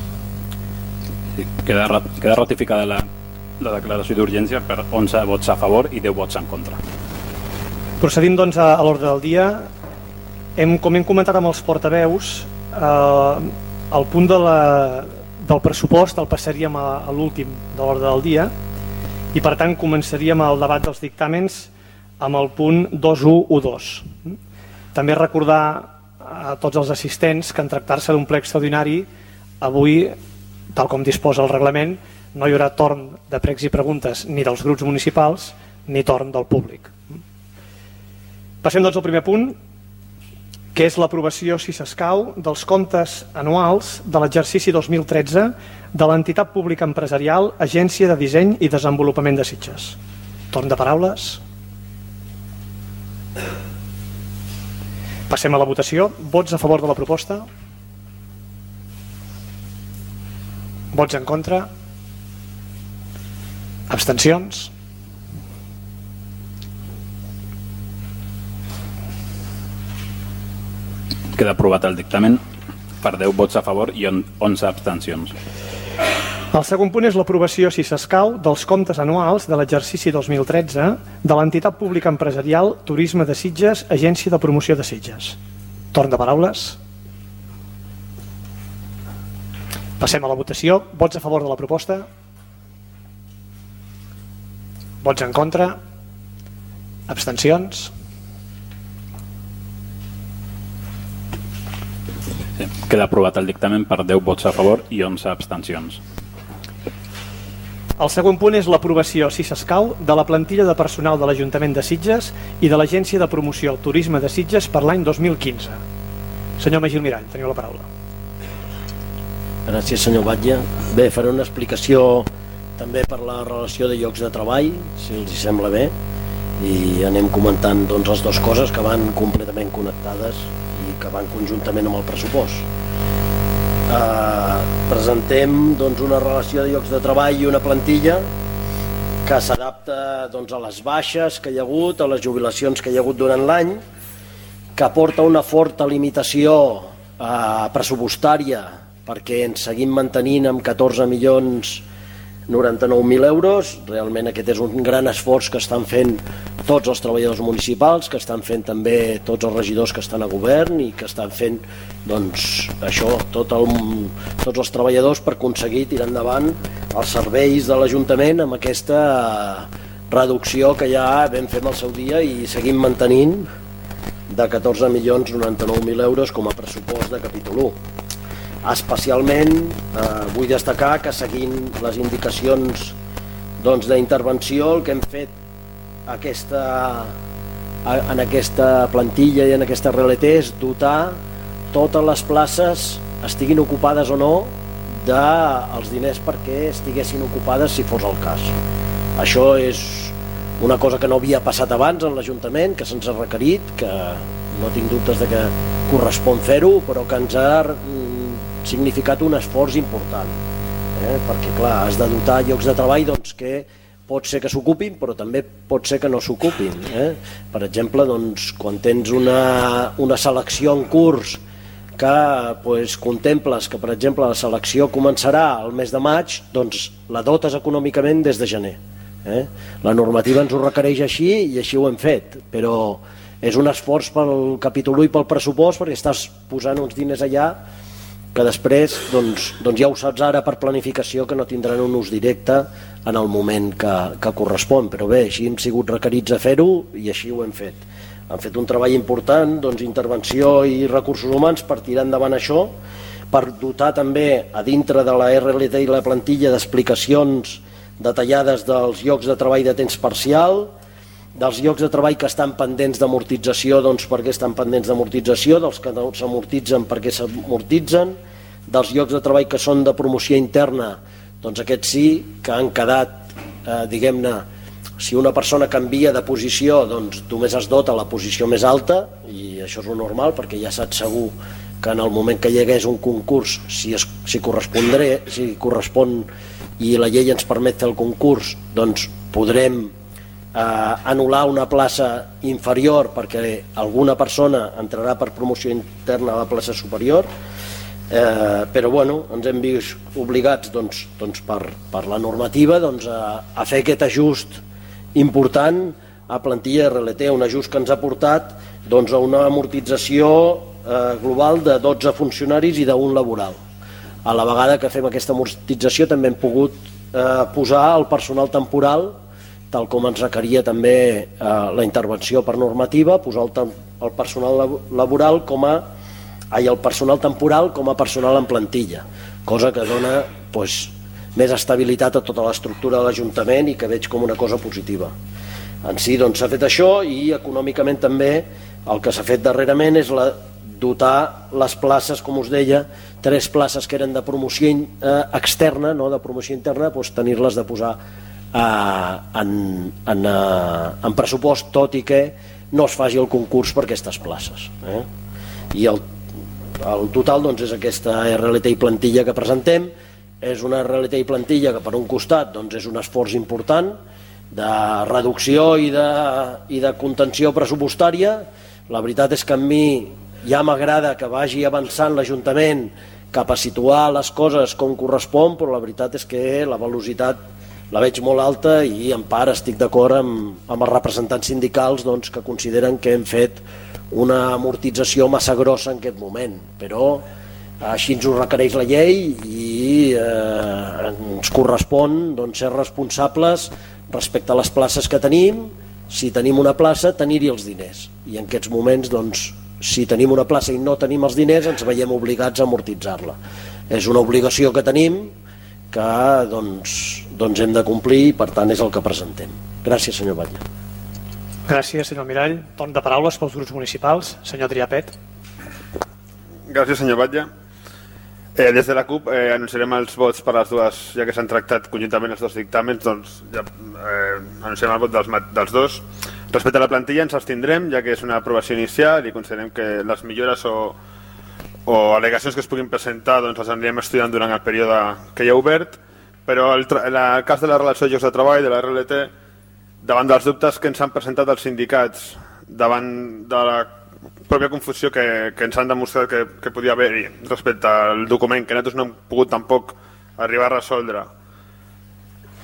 Queda ratificada la declaració d'urgència per 11 vots a favor i 10 vots en contra. Procedim a l'ordre del dia. Com hem comentat amb els portaveus, el punt del pressupost el passaríem a l'últim de l'ordre del dia i per tant començaríem el debat dels dictàmens amb el punt 2.1.1.2. També recordar a tots els assistents que en tractar-se d'un ple extraordinari avui, tal com disposa el reglament, no hi haurà torn de pregs i preguntes ni dels grups municipals ni torn del públic. Passem al primer punt, que és l'aprovació, si s'escau, dels comptes anuals de l'exercici 2013 de l'entitat pública empresarial Agència de Disseny i Desenvolupament de Sitges. Torn de paraules. Passem a la votació. Vots a favor de la proposta? Vots en contra? Abstencions? Queda aprovat el dictamen per 10 vots a favor i 11 abstencions. El segon punt és l'aprovació, si s'escau, dels comptes anuals de l'exercici 2013 de l'entitat pública empresarial Turisme de Sitges, Agència de Promoció de Sitges. Torn de paraules. Passem a la votació. Vots a favor de la proposta? Vots en contra? Abstencions? Queda aprovat el dictamen per 10 vots a favor i 11 abstencions. El segon punt és l'aprovació, si s'escau, de la plantilla de personal de l'Ajuntament de Sitges i de l'Agència de Promoció Turisme de Sitges per l'any 2015. Senyor Magí Almirall, teniu la paraula. Gràcies, senyor Batlle. Bé, faré una explicació també per la relació de llocs de treball, si els sembla bé, i anem comentant les dues coses que van completament connectades i que van conjuntament amb el pressupost. Presentem una relació de llocs de treball i una plantilla que s'adapta a les baixes que hi ha hagut, a les jubilacions que hi ha hagut durant l'any, que aporta una forta limitació pressupostària perquè ens seguim mantenint amb 14 milions 99.000 euros. Realment aquest és un gran esforç que estan fent tots els treballadors municipals, que estan fent també tots els regidors que estan a govern i que estan fent doncs, això, tots els treballadors per aconseguir tirar endavant els serveis de l'Ajuntament amb aquesta reducció que ja vam fer el seu dia i seguim mantenint de 14.099.000 euros com a pressupost de capítol 1. Especialment vull destacar que seguint les indicacions d'intervenció el que hem fet en aquesta plantilla i en aquesta RLT és dotar totes les places, estiguin ocupades o no, dels diners perquè estiguessin ocupades si fos el cas. Això és una cosa que no havia passat abans en l'Ajuntament, que se'ns ha requerit, que no tinc dubtes de que correspon fer-ho, però que ens ha significat un esforç important, perquè clar, has de dotar llocs de treball doncs, que pot ser que s'ocupin però també pot ser que no s'ocupin. Per exemple, doncs, quan tens una selecció en curs que contemples que per exemple la selecció començarà el mes de maig, doncs la dotes econòmicament des de gener. La normativa ens ho requereix així i així ho hem fet, però és un esforç pel capítol 1 i pel pressupost perquè estàs posant uns diners allà que després doncs ja ho saps ara per planificació que no tindran un ús directe en el moment que correspon, però bé, així hem sigut requerits a fer-ho i així ho hem fet. Han fet un treball important, doncs, intervenció i recursos humans per tirar endavant això, per dotar també a dintre de la RLT i la plantilla d'explicacions detallades dels llocs de treball de temps parcial, dels llocs de treball que estan pendents d'amortització, doncs per què estan pendents d'amortització, dels que no s'amortitzen per què s'amortitzen, dels llocs de treball que són de promoció interna, doncs aquests sí que han quedat, diguem-ne, si una persona canvia de posició, doncs només es dota la posició més alta, i això és lo normal perquè ja saps segur que en el moment que hi hagués un concurs, si correspon i la llei ens permet fer el concurs, doncs podrem anul·lar una plaça inferior perquè alguna persona entrarà per promoció interna a la plaça superior, però bueno, ens hem vist obligats doncs, per la normativa a fer aquest ajust important a plantilla RLT, un ajust que ens ha portat a una amortització global de 12 funcionaris i d'un laboral. A la vegada que fem aquesta amortització també hem pogut posar el personal temporal, tal com ens requeria també la intervenció per normativa, posar el personal laboral el personal temporal com a personal en plantilla, cosa que dona més estabilitat a tota l'estructura de l'Ajuntament i que veig com una cosa positiva. En si s'ha fet això i econòmicament també el que s'ha fet darrerament és dotar les places, com us deia, 3 places que eren de promoció externa, no de promoció interna, tenir-les de posar en pressupost, tot i que no es faci el concurs per aquestes places. I el total és aquesta RLT i plantilla que presentem. És una RLT i plantilla que per un costat és un esforç important de reducció i de contenció pressupostària. La veritat és que a mi ja m'agrada que vagi avançant l'Ajuntament cap a situar les coses com correspon, però la veritat és que la velocitat la veig molt alta i en part estic d'acord amb els representants sindicals que consideren que hem fet una amortització massa grossa en aquest moment, però així ens ho requereix la llei i ens correspon ser responsables respecte a les places que tenim. Si tenim una plaça, tenir-hi els diners, i en aquests moments si tenim una plaça i no tenim els diners ens veiem obligats a amortitzar-la. És una obligació que tenim que hem de complir i per tant és el que presentem. Gràcies, senyor Batlle. Gràcies, senyor Mirall. Torn de paraules pels grups municipals. Senyor Adrià Pet. Gràcies, senyor Batlle. Des de la CUP anunciarem els vots per les dues, ja que s'han tractat conjuntament els dos dictàmens, doncs ja anunciem el vot dels dos. Respecte a la plantilla ens abstindrem, ja que és una aprovació inicial i considerem que les millores o al·legacions que es puguin presentar les anirem estudiant durant el període que hi ha obert, però en el cas de la relació de llocs de treball, de la RLT, davant dels dubtes que ens han presentat els sindicats, davant de la pròpia confusió que ens han demostrat que podia haver-hi respecte al document, que nosaltres no hem pogut tampoc arribar a resoldre,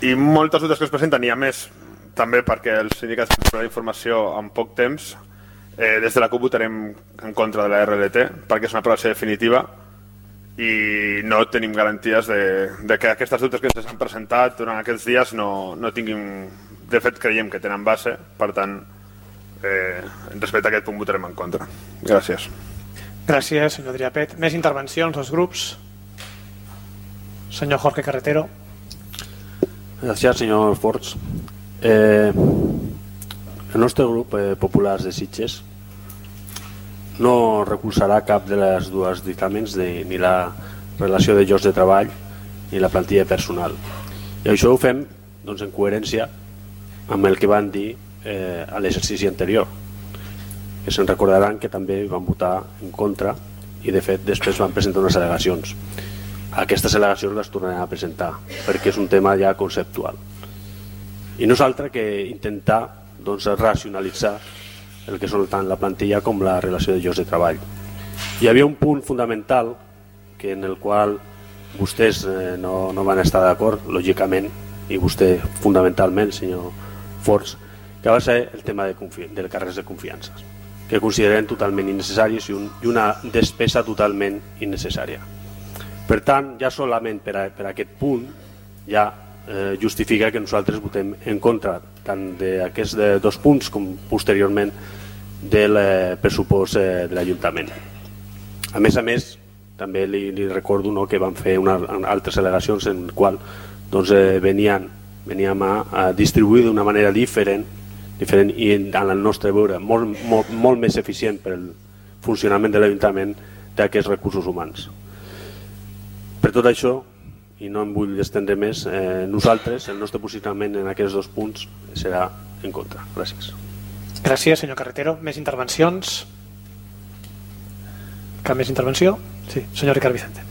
I moltes dubtes que es presenten, i a més també perquè els sindicats tenen la informació en poc temps, des de la CUP votarem en contra de la RLT perquè és una aprovació definitiva i no tenim garanties de que aquestes dubtes que ens han presentat durant aquests dies no tinguin, de fet creiem que tenen base, per tant respecte a aquest punt votarem en contra. Gràcies. Gràcies, senyor Adrià Pet. Més intervencions dels grups? Senyor Jorge Carretero. Gràcies, senyor Forts. El nostre grup Populars de Sitges no recolzarà cap de les dues dictàmens ni la relació de llocs de treball ni la plantilla personal. I això ho fem en coherència amb el que van dir a l'exercici anterior, que se'n recordaran que també van votar en contra i de fet després van presentar unes al·legacions. Aquestes al·legacions les tornarem a presentar perquè és un tema ja conceptual. I nosaltres que intentar racionalitzar el que són tant la plantilla com la relació de llocs de treball. Hi havia un punt fundamental en el qual vostès no van estar d'acord, lògicament, i vostè fundamentalment, senyor Forts, que va ser el tema de càrrecs de confiança, que considerem totalment innecessaris i una despesa totalment innecessària. Per tant, ja solament per aquest punt ja justifica que nosaltres votem en contra tant d'aquests dos punts com posteriorment del pressupost de l'Ajuntament. A més, també li recordo que van fer altres al·legacions en les quals veníem a distribuir d'una manera diferent i en el nostre veure molt més eficient per al funcionament de l'Ajuntament d'aquests recursos humans. Per tot això, i no em vull estendre més, nosaltres, el nostre posicionament en aquests dos punts serà en contra. Gràcies. Gràcies, senyor Carretero. Més intervencions? Cap més intervenció? Sí, senyor Ricard Vicente.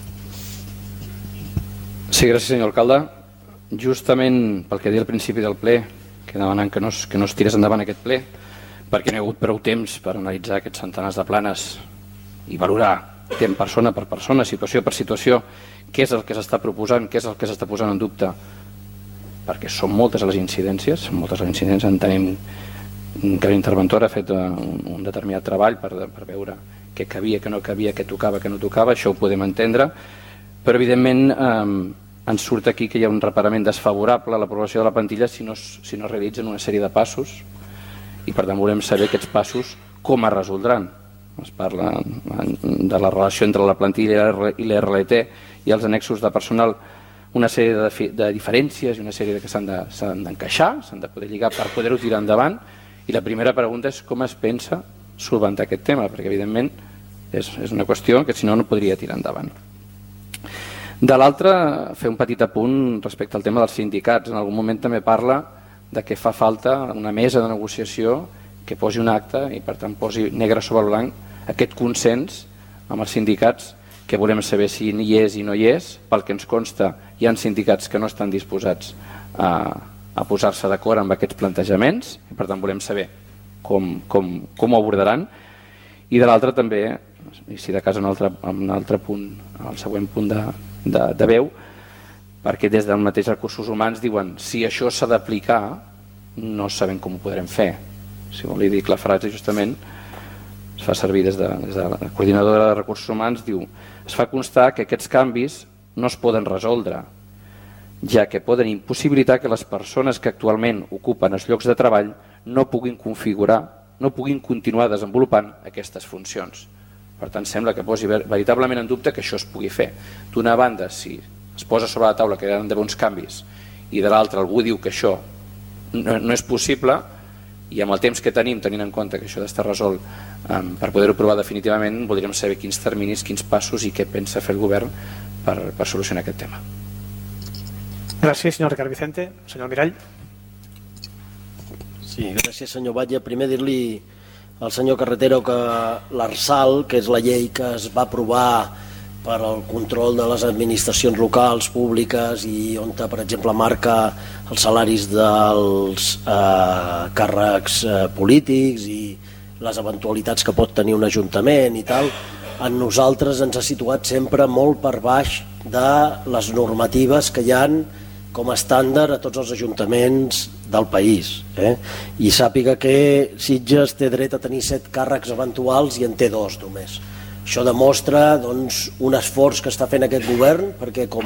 Sí, gràcies, senyor alcalde. Justament pel que deia al principi del ple, que demanant que no es tirés endavant aquest ple, perquè no hi ha hagut prou temps per analitzar aquests centenars de planes i valorar persona per persona, situació per situació, què és el que s'està proposant, què és el que s'està posant en dubte, perquè són moltes les incidències, entenem que l'interventor ha fet un determinat treball per veure què cabia, què no cabia, què tocava, què no tocava, això ho podem entendre, però evidentment ens surt aquí que hi ha un reparament desfavorable a l'aprovació de la plantilla si no es realitzen una sèrie de passos i per tant volem saber aquests passos com es resoldran. Es parla de la relació entre la plantilla i l'RLT i els annexos de personal, una sèrie de diferències i una sèrie que s'han d'encaixar, s'han de poder lligar per poder-ho tirar endavant, i la primera pregunta és com es pensa solventar aquest tema, perquè evidentment és una qüestió que si no podria tirar endavant. De l'altra, fer un petit apunt respecte al tema dels sindicats. En algun moment també parla de que fa falta una mesa de negociació que posi un acte i per tant posi negre sobre blanc aquest consens amb els sindicats, que volem saber si hi és i no hi és. Pel que ens consta, hi ha sindicats que no estan disposats a posar-se d'acord amb aquests plantejaments i per tant volem saber com ho abordaran. I de l'altra també, i si de cas en un altre punt, el següent punt de veu, perquè des del mateix recursos humans diuen si això s'ha d'aplicar no sabem com ho podrem fer. Si vol li dic la frase justament, es fa servir des de la coordinadora de recursos humans, diu: es fa constar que aquests canvis no es poden resoldre, ja que poden impossibilitar que les persones que actualment ocupen els llocs de treball no puguin continuar desenvolupant aquestes funcions. Per tant, sembla que posi veritablement en dubte que això es pugui fer. D'una banda, si es posa sobre la taula que hi ha de bons canvis i de l'altra algú diu que això no és possible, i amb el temps que tenim, tenint en compte que això ha d'estar resolt per poder-ho provar definitivament, voldríem saber quins terminis, quins passos i què pensa fer el govern per solucionar aquest tema. Gràcies, senyor Ricard Vicente. Senyor Mirall. Sí, gràcies, senyor Batlle. Primer dir-li al senyor Carretero que l'ARSAL, que és la llei que es va aprovar per al control de les administracions locals, públiques, i on, per exemple, marca els salaris dels càrrecs polítics i les eventualitats que pot tenir un ajuntament i tal, a nosaltres ens ha situat sempre molt per baix de les normatives que hi han com a estàndard a tots els ajuntaments del país. I sàpiga que Sitges té dret a tenir 7 càrrecs eventuals i en té 2 només. Això demostra doncs, un esforç que està fent aquest govern, perquè com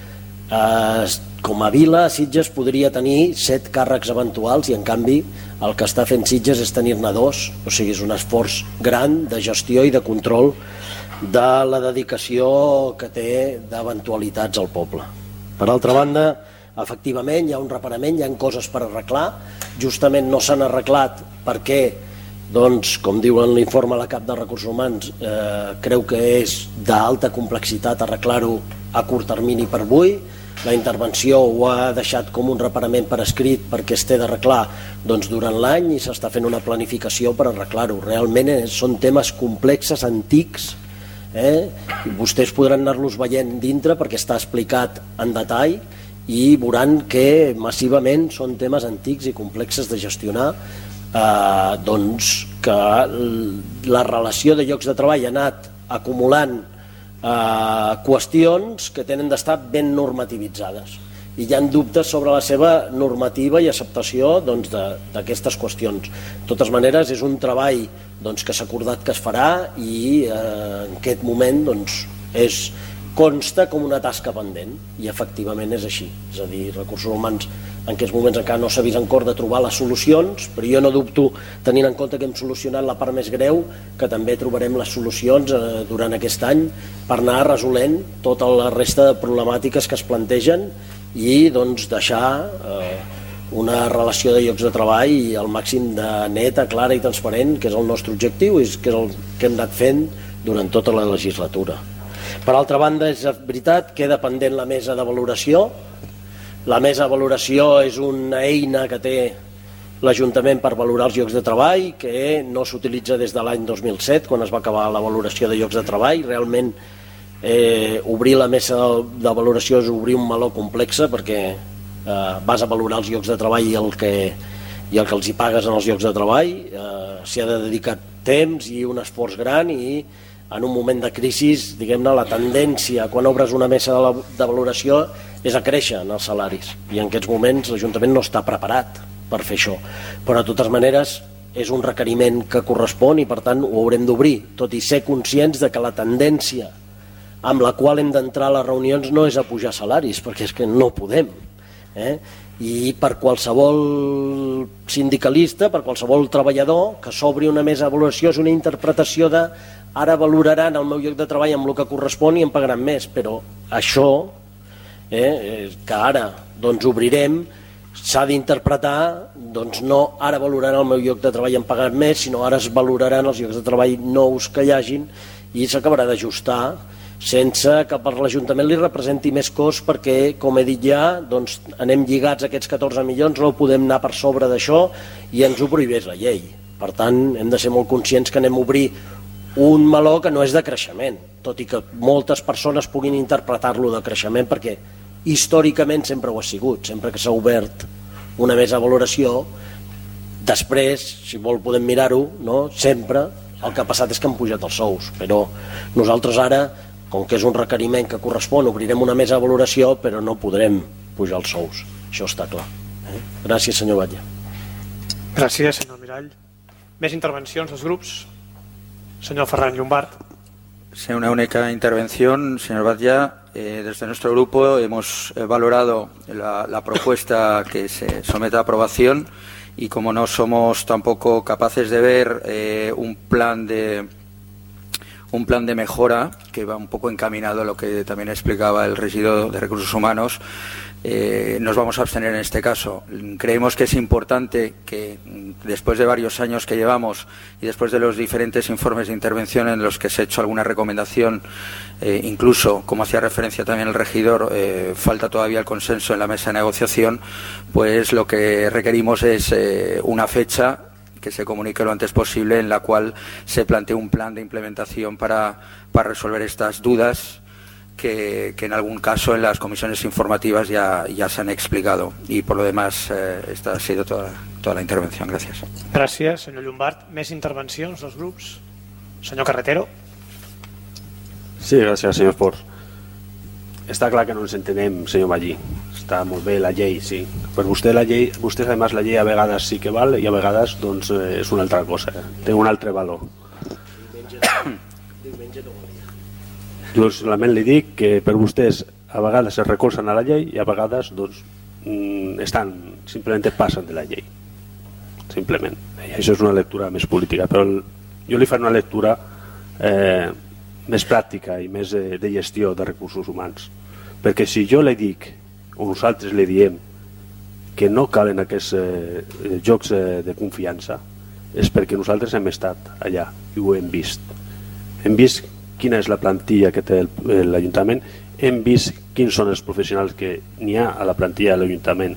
a vila Sitges podria tenir 7 càrrecs eventuals i en canvi el que està fent Sitges és tenir-ne 2, o sigui, és un esforç gran de gestió i de control de la dedicació que té d'eventualitats al poble. Per altra banda, efectivament hi ha un reparament, hi ha coses per arreglar, justament no s'han arreglat perquè, doncs, com diu en l'informe la cap de Recursos Humans, creu que és d'alta complexitat arreglar-ho a curt termini per avui. La intervenció ho ha deixat com un reparament per escrit perquè es té d'arreglar doncs, durant l'any i s'està fent una planificació per arreglar-ho. Realment són temes complexes, antics, i vostès podran anar-los veient dintre perquè està explicat en detall i veuran que massivament són temes antics i complexes de gestionar, doncs que la relació de llocs de treball ha anat acumulant qüestions que tenen d'estar ben normativitzades i hi ha dubtes sobre la seva normativa i acceptació doncs, d'aquestes qüestions. De totes maneres és un treball doncs, que s'ha acordat que es farà i en aquest moment doncs, consta com una tasca pendent i efectivament és així, és a dir, Recursos Humans en aquests moments encara no s'ha vist en cor de trobar les solucions, però jo no dubto, tenint en compte que hem solucionat la part més greu, que també trobarem les solucions durant aquest any per anar resolent tota la resta de problemàtiques que es plantegen i doncs, deixar una relació de llocs de treball al màxim de neta, clara i transparent, que és el nostre objectiu i que és el que hem anat fent durant tota la legislatura. Per altra banda, és veritat, queda pendent la mesa de valoració. La mesa de valoració és una eina que té l'Ajuntament per valorar els llocs de treball, que no s'utilitza des de l'any 2007, quan es va acabar la valoració de llocs de treball. Realment, obrir la mesa de valoració és obrir un meló complex, perquè vas a valorar els llocs de treball i el que els hi pagues en els llocs de treball. S'hi ha de dedicar temps i un esforç gran i en un moment de crisi, diguem-ne, la tendència quan obres una mesa de valoració és a créixer en els salaris i en aquests moments l'Ajuntament no està preparat per fer això, però de totes maneres és un requeriment que correspon i per tant ho haurem d'obrir, tot i ser conscients de que la tendència amb la qual hem d'entrar a les reunions no és a pujar salaris, perquè és que no podem, i per qualsevol sindicalista, per qualsevol treballador que s'obri una mesa de valoració és una interpretació de ara valoraran el meu lloc de treball amb el que correspon i em pagaran més, però això que ara doncs, obrirem s'ha d'interpretar doncs, no ara valoraran el meu lloc de treball i em pagaran més, sinó ara es valoraran els llocs de treball nous que hi hagin i s'acabarà d'ajustar sense que per l'Ajuntament li representi més cost perquè, com he dit ja, doncs, anem lligats a aquests 14 milions, no podem anar per sobre d'això i ens ho prohibeix la llei. Per tant, hem de ser molt conscients que anem a obrir un meló que no és de creixement, tot i que moltes persones puguin interpretar-lo de creixement perquè històricament sempre ho ha sigut, sempre que s'ha obert una mesa de valoració, després, si vol podem mirar-ho, no? Sempre el que ha passat és que han pujat els sous, però nosaltres ara, com que és un requeriment que correspon, obrirem una mesa de valoració, però no podrem pujar els sous, això està clar. Gràcies, senyor Batlle. Gràcies, senyor Mirall. Més intervencions dels grups? Señor Ferran Llombart. Sí, una única intervención, señor Batlla. Desde nuestro grupo hemos valorado la propuesta que se somete a aprobación y como no somos tampoco capaces de ver un plan de mejora que va un poco encaminado a lo que también explicaba el regidor de Recursos Humanos, nos vamos a abstener en este caso. Creemos que es importante que después de varios años que llevamos y después de los diferentes informes de intervención en los que se ha hecho alguna recomendación, incluso, como hacía referencia también el regidor, falta todavía el consenso en la mesa de negociación, pues lo que requerimos es una fecha que se comunique lo antes posible en la cual se plantee un plan de implementación para resolver estas dudas que en algún caso en las comisiones informativas ya se han explicado. Y por lo demás, esta ha sido toda la intervención. Gràcies. Gràcies, senyor Llombart. Més intervencions dels grups? Senyor Carretero. Sí, gràcies, senyor Esport. Està clar que no ens entenem, senyor Ballí. està molt bé la llei, sí. Per vostès la llei a vegades sí que val i a vegades doncs, és una altra cosa, té un altre valor. Jo solament li dic que per vostès a vegades es recolzen a la llei i a vegades doncs, simplement passen de la llei. Simplement. I això és una lectura més política, però jo li faré una lectura més pràctica i més de gestió de recursos humans. Perquè si jo li dic, o nosaltres li diem, que no calen aquests jocs de confiança, és perquè nosaltres hem estat allà i ho hem vist. Hem vist quina és la plantilla que té l'Ajuntament, hem vist quins són els professionals que n'hi ha a la plantilla de l'Ajuntament.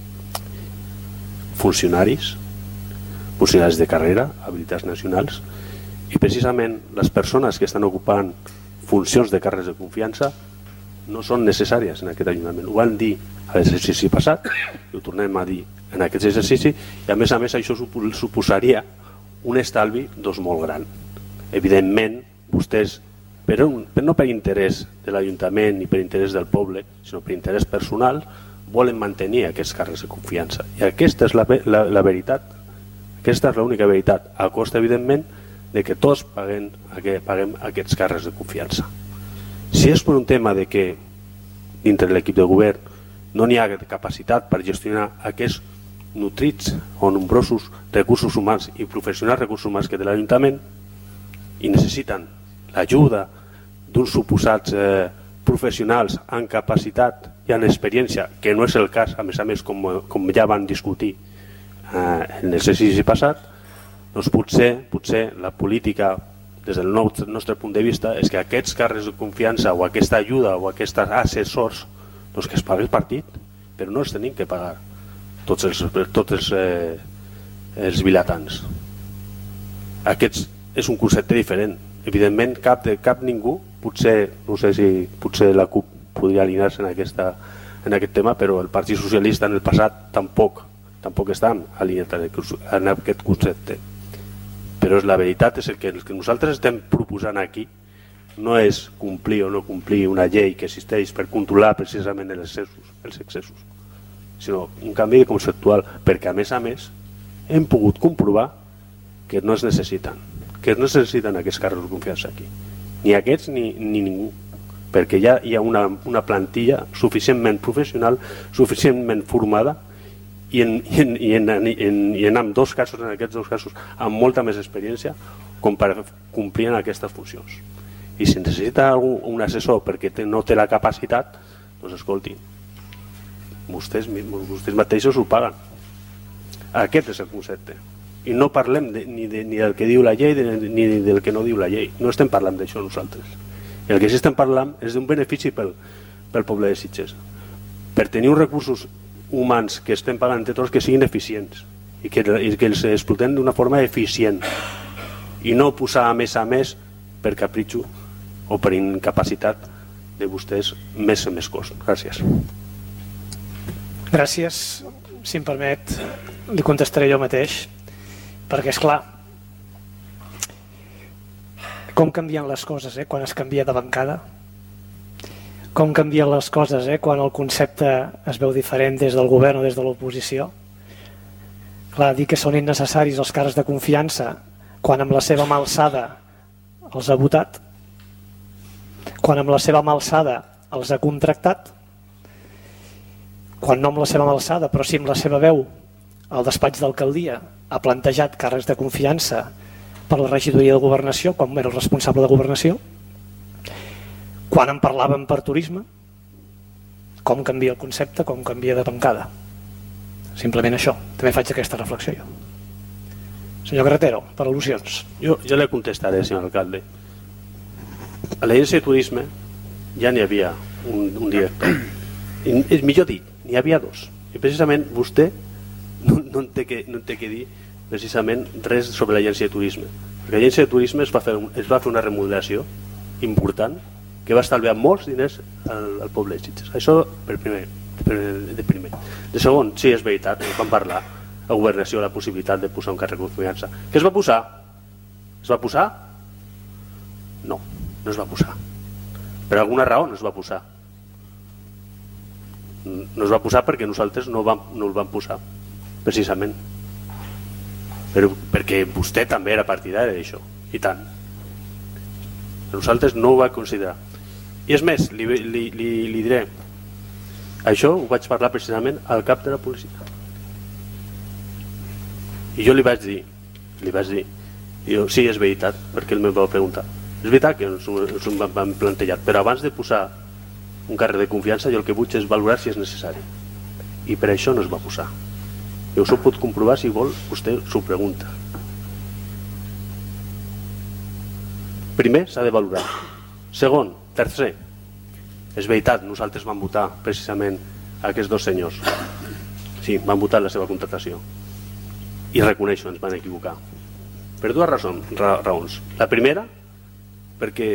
Funcionaris de carrera, habilitats nacionals, i precisament les persones que estan ocupant funcions de càrrecs de confiança no són necessàries en aquest Ajuntament. Ho van dir a l'exercici passat i ho tornem a dir en aquest exercici, i a més això suposaria un estalvi molt gran. Evidentment, vostès, no per interès de l'Ajuntament ni per interès del poble, sinó per interès personal, volen mantenir aquests càrrecs de confiança. I aquesta és la veritat, aquesta és l'única veritat, a costa, evidentment, de que tots paguem aquests càrrecs de confiança. Si és per un tema de que dintre de l'equip de govern no n'hi ha capacitat per gestionar aquests nutrits o nombrosos recursos humans i professionals recursos humans que té l'Ajuntament i necessiten l'ajuda d'uns suposats professionals amb capacitat i amb experiència, que no és el cas, a més, com ja van discutir en l'exercici passat, doncs potser la política des del nostre punt de vista és que aquests càrrecs de confiança o aquesta ajuda o aquests assessors doncs que es pagui el partit, però no els tenim que pagar tots els vilatans. Aquest és un concepte diferent. Evidentment cap ningú, no sé si potser la CUP podria alinear-se en aquest tema, però el Partit Socialista en el passat tampoc estan alineats en aquest concepte. Però la veritat és que el que nosaltres estem proposant aquí no és complir o no complir una llei que existeix per controlar precisament els excessos, sinó un canvi conceptual, perquè a més hem pogut comprovar que no es necessiten aquests càrrecs de confiança aquí, ni aquests ni ningú, perquè ja hi ha una plantilla suficientment professional, suficientment formada i en aquests dos casos amb molta més experiència com per complir aquestes funcions. I si necessita un assessor perquè no té la capacitat, doncs escolti, vostès mateixos ho paguen. Aquest és el concepte. I no parlem ni del que diu la llei ni del que no diu la llei. No estem parlant d'això nosaltres. El que sí estem parlant és d'un benefici pel poble de Sitges, per tenir uns recursos humans que estem pagant entre tots que siguin eficients i que els explotem d'una forma eficient i no posar a més per capritxo o per incapacitat de vostès més cost. Gràcies. Gràcies. Si em permet, li contestaré jo mateix, perquè és clar, com canvien les coses quan es canvia de bancada, com canvien les coses quan el concepte es veu diferent des del govern o des de l'oposició. Clar, dir que són innecessaris els càrrecs de confiança quan amb la seva mà alçada els ha votat, quan amb la seva mà alçada els ha contractat, quan no amb la seva mà alçada però sí amb la seva veu el despatx d'alcaldia ha plantejat càrrecs de confiança per la regidoria de governació quan era el responsable de governació, quan en parlàvem per turisme, com canvia el concepte, com canvia de bancada. Simplement això, també faig aquesta reflexió jo. Senyor Carretero, per al·lusions. Jo le contestaré, senyor alcalde. A l'agència de turisme ja n'hi havia un director. És millor dit, n'hi havia dos. I precisament vostè no en té que dir precisament res sobre l'agència de turisme. Perquè l'agència de turisme es va fer una remodelació important que va estalviar molts diners al poble de Sitges. Això de primer. De segon, sí, és veritat, vam parlar a governació la possibilitat de posar un càrrec de confiança. Què es va posar? Es va posar? No es va posar. Per alguna raó no es va posar. No es va posar perquè nosaltres no el vam posar, precisament. Perquè vostè també era partidari d'això, i tant. Nosaltres no ho va considerar. I és més, li diré, això ho vaig parlar precisament al cap de la policia. I jo li vaig dir, sí, és veritat, perquè ell me va preguntar. És veritat que ens ho vam plantejat, però abans de posar un càrrec de confiança jo el que vull és valorar si és necessari. I per això no es va posar. I us ho pot comprovar si vol, vostè s'ho pregunta. Primer, s'ha de valorar. Segon, tercer, és veritat, nosaltres vam votar precisament aquests dos senyors. Sí, vam votar la seva contractació. I reconeixo, ens van equivocar. Per dues raons. La primera, perquè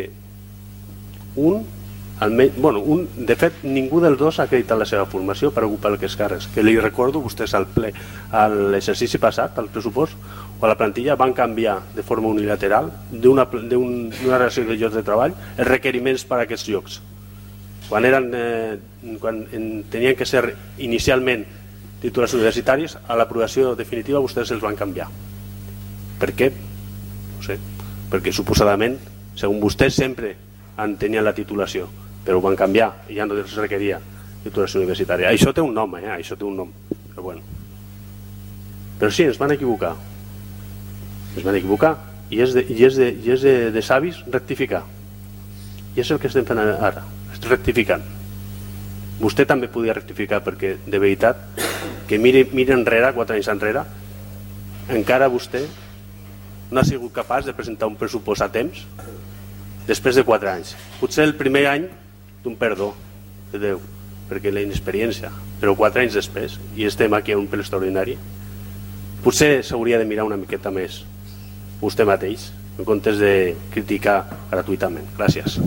de fet, ningú dels dos ha acreditat la seva formació per ocupar aquests càrrecs. Que li recordo, vostès a l'exercici passat, al pressupost o a la plantilla, van canviar de forma unilateral d'una relació de llocs de treball els requeriments per a aquests llocs. Quan tenien que ser inicialment títols universitaris, a l'aprovació definitiva vostès els van canviar. Per què? No sé. Perquè suposadament, segons vostès, sempre tenien la titulació, però ho van canviar i ja no es requeria titulació universitària. Això té un nom, això té un nom. Però bueno. Però sí, ens van equivocar. Ens van equivocar i és de savis rectificar. I és el que estem fent ara, rectificant. Vostè també podia rectificar perquè, de veritat, que miri enrere, 4 anys enrere, encara vostè no ha sigut capaç de presentar un pressupost a temps després de 4 anys. Potser el primer any d'un perdó de Déu, perquè la inexperiència, però 4 anys després, i estem aquí a un ple extraordinari, potser s'hauria de mirar una miqueta més vostè mateix, en comptes de criticar gratuïtament. Gràcies.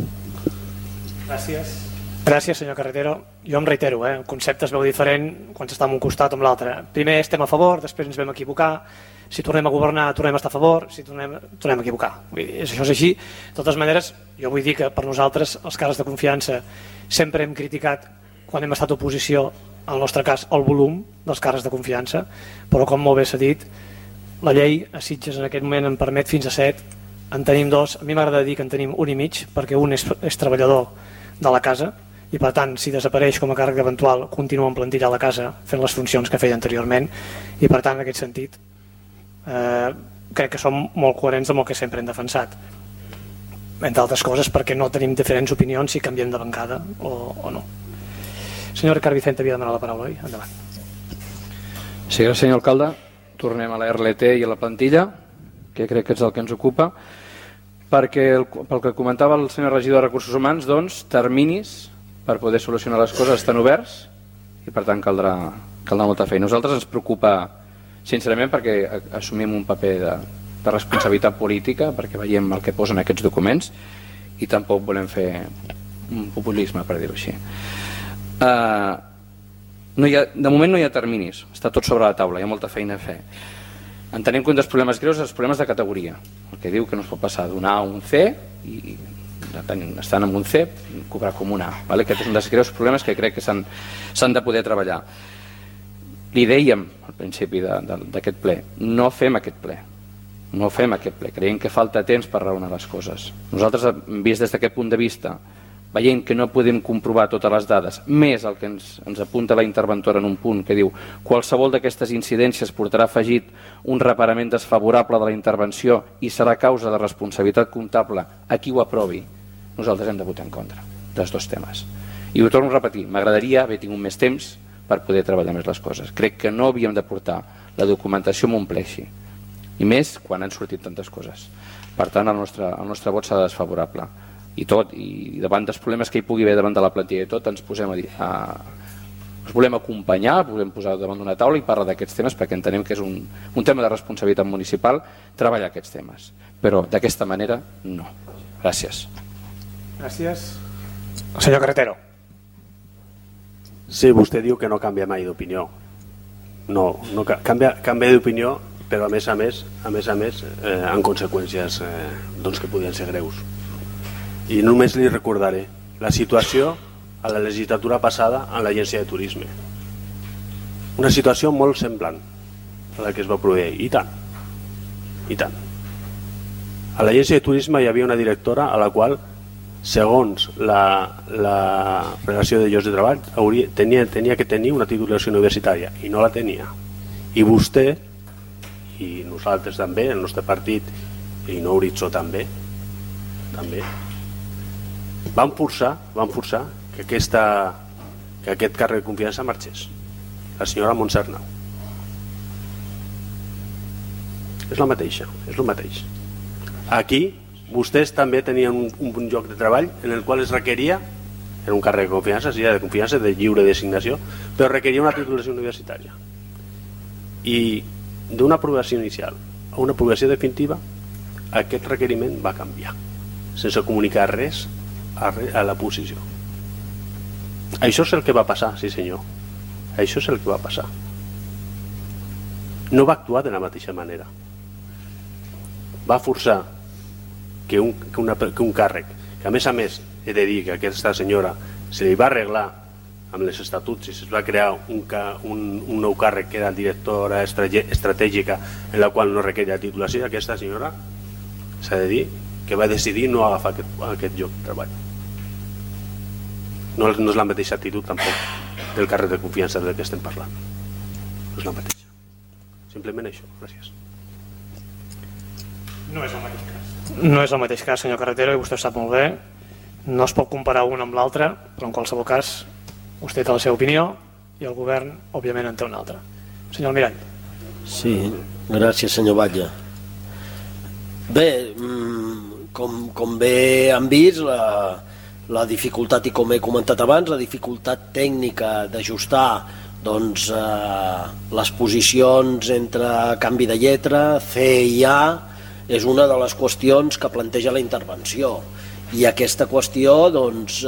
Gràcies, senyor Carretero. Jo em reitero, el concepte es veu diferent quan s'està en un costat o en l'altre. Primer estem a favor, després ens vam equivocar. Si tornem a governar, tornem a estar a favor. Si tornem a equivocar. Això és així. De totes maneres, jo vull dir que per nosaltres els càrrecs de confiança sempre hem criticat, quan hem estat a oposició, en el nostre cas, el volum dels càrrecs de confiança, però com molt bé s'ha dit, la llei a Sitges en aquest moment en permet fins a 7, en tenim 2, a mi m'agrada dir que en tenim 1 i mig, perquè un és treballador de la casa, i per tant, si desapareix com a càrrec eventual, continua en plantilla a la casa fent les funcions que feia anteriorment, i per tant, en aquest sentit, crec que som molt coherents amb el que sempre hem defensat. Entre altres coses, perquè no tenim diferents opinions si canviem de bancada o no. Senyor Ricard Vicente havia demanat la paraula, oi? Endavant. Sí, gràcies, senyor alcalde. Tornem a la RLT i a la plantilla, que crec que és el que ens ocupa, perquè pel que comentava el senyor regidor de Recursos Humans, doncs, terminis per poder solucionar les coses estan oberts i per tant caldrà molta feina. Nosaltres ens preocupa sincerament perquè assumim un paper de responsabilitat política, perquè veiem el que posen aquests documents i tampoc volem fer un populisme, per dir-ho així. De moment no hi ha terminis, està tot sobre la taula, hi ha molta feina a fer. Entenem que un dels problemes greus és els problemes de categoria, el que diu que no es pot passar donar un C i estan en un C cobrar com un A. Aquest és un dels greus problemes que crec que s'han de poder treballar. Li dèiem al principi d'aquest ple, no fem aquest ple, creiem que falta temps per raonar les coses. Nosaltres, vist des d'aquest punt de vista, veient que no podem comprovar totes les dades, més el que ens apunta la interventora en un punt que diu qualsevol d'aquestes incidències portarà afegit un reparament desfavorable de la intervenció i serà causa de responsabilitat comptable a qui ho aprovi, nosaltres hem de votar en contra dels dos temes. I ho torno a repetir, m'agradaria haver tingut més temps per poder treballar més les coses. Crec que no havíem de portar la documentació amb un ple així, i més quan han sortit tantes coses. Per tant, el nostre vot serà desfavorable. I davant dels problemes que hi pugui haver davant de la plantilla i tot, ens volem acompanyar, volem posar davant d'una taula i parlar d'aquests temes perquè entenem que és un tema de responsabilitat municipal treballar aquests temes, però d'aquesta manera no. Gràcies. Gràcies. Senyor Carretero. Sí, vostè diu que no canvia mai d'opinió. No canvia d'opinió, però a més a més amb conseqüències que podien ser greus. I només li recordaré, la situació a la legislatura passada en l'agència de turisme. Una situació molt semblant a la que es va produir, i tant. A l'agència de turisme hi havia una directora a la qual, segons la relació de llocs de treball, tenia que tenir una titulació universitària, i no la tenia. I vostè, i nosaltres també, el nostre partit, i no Horitzó també, van forçar que aquest càrrec de confiança marxés. La senyora Montse Arnau. És la mateixa, és el mateix. Aquí vostès també tenien un lloc de treball en el qual es requeria, era un càrrec de confiança, sí, de confiança, de lliure designació, però requeria una titulació universitària. I d'una aprovació inicial a una aprovació definitiva, aquest requeriment va canviar, sense comunicar res a la posició. Això és el que va passar, sí senyor. Això és el que va passar. No va actuar de la mateixa manera. Va forçar que un càrrec, que a més he de dir que aquesta senyora se li va arreglar amb els estatuts i es va crear un nou càrrec que era directora estratègica en la qual no requeria titulació, i aquesta senyora s'ha de dir que va decidir no agafar aquest lloc de treball. No és la mateixa actitud tampoc del càrrec de confiança del que estem parlant. No és la mateixa. Simplement això. Gràcies. No és el mateix cas. No és el mateix cas, senyor Carretero, i vostè ho sap molt bé. No es pot comparar un amb l'altre, però en qualsevol cas vostè té la seva opinió i el govern, òbviament, en té una altra. Senyor Almirall. Sí, gràcies, senyor Batlle. Bé, com bé han vist, la dificultat, i com he comentat abans, la dificultat tècnica d'ajustar doncs, les posicions entre canvi de lletra, C i A, és una de les qüestions que planteja la intervenció. I aquesta qüestió, doncs,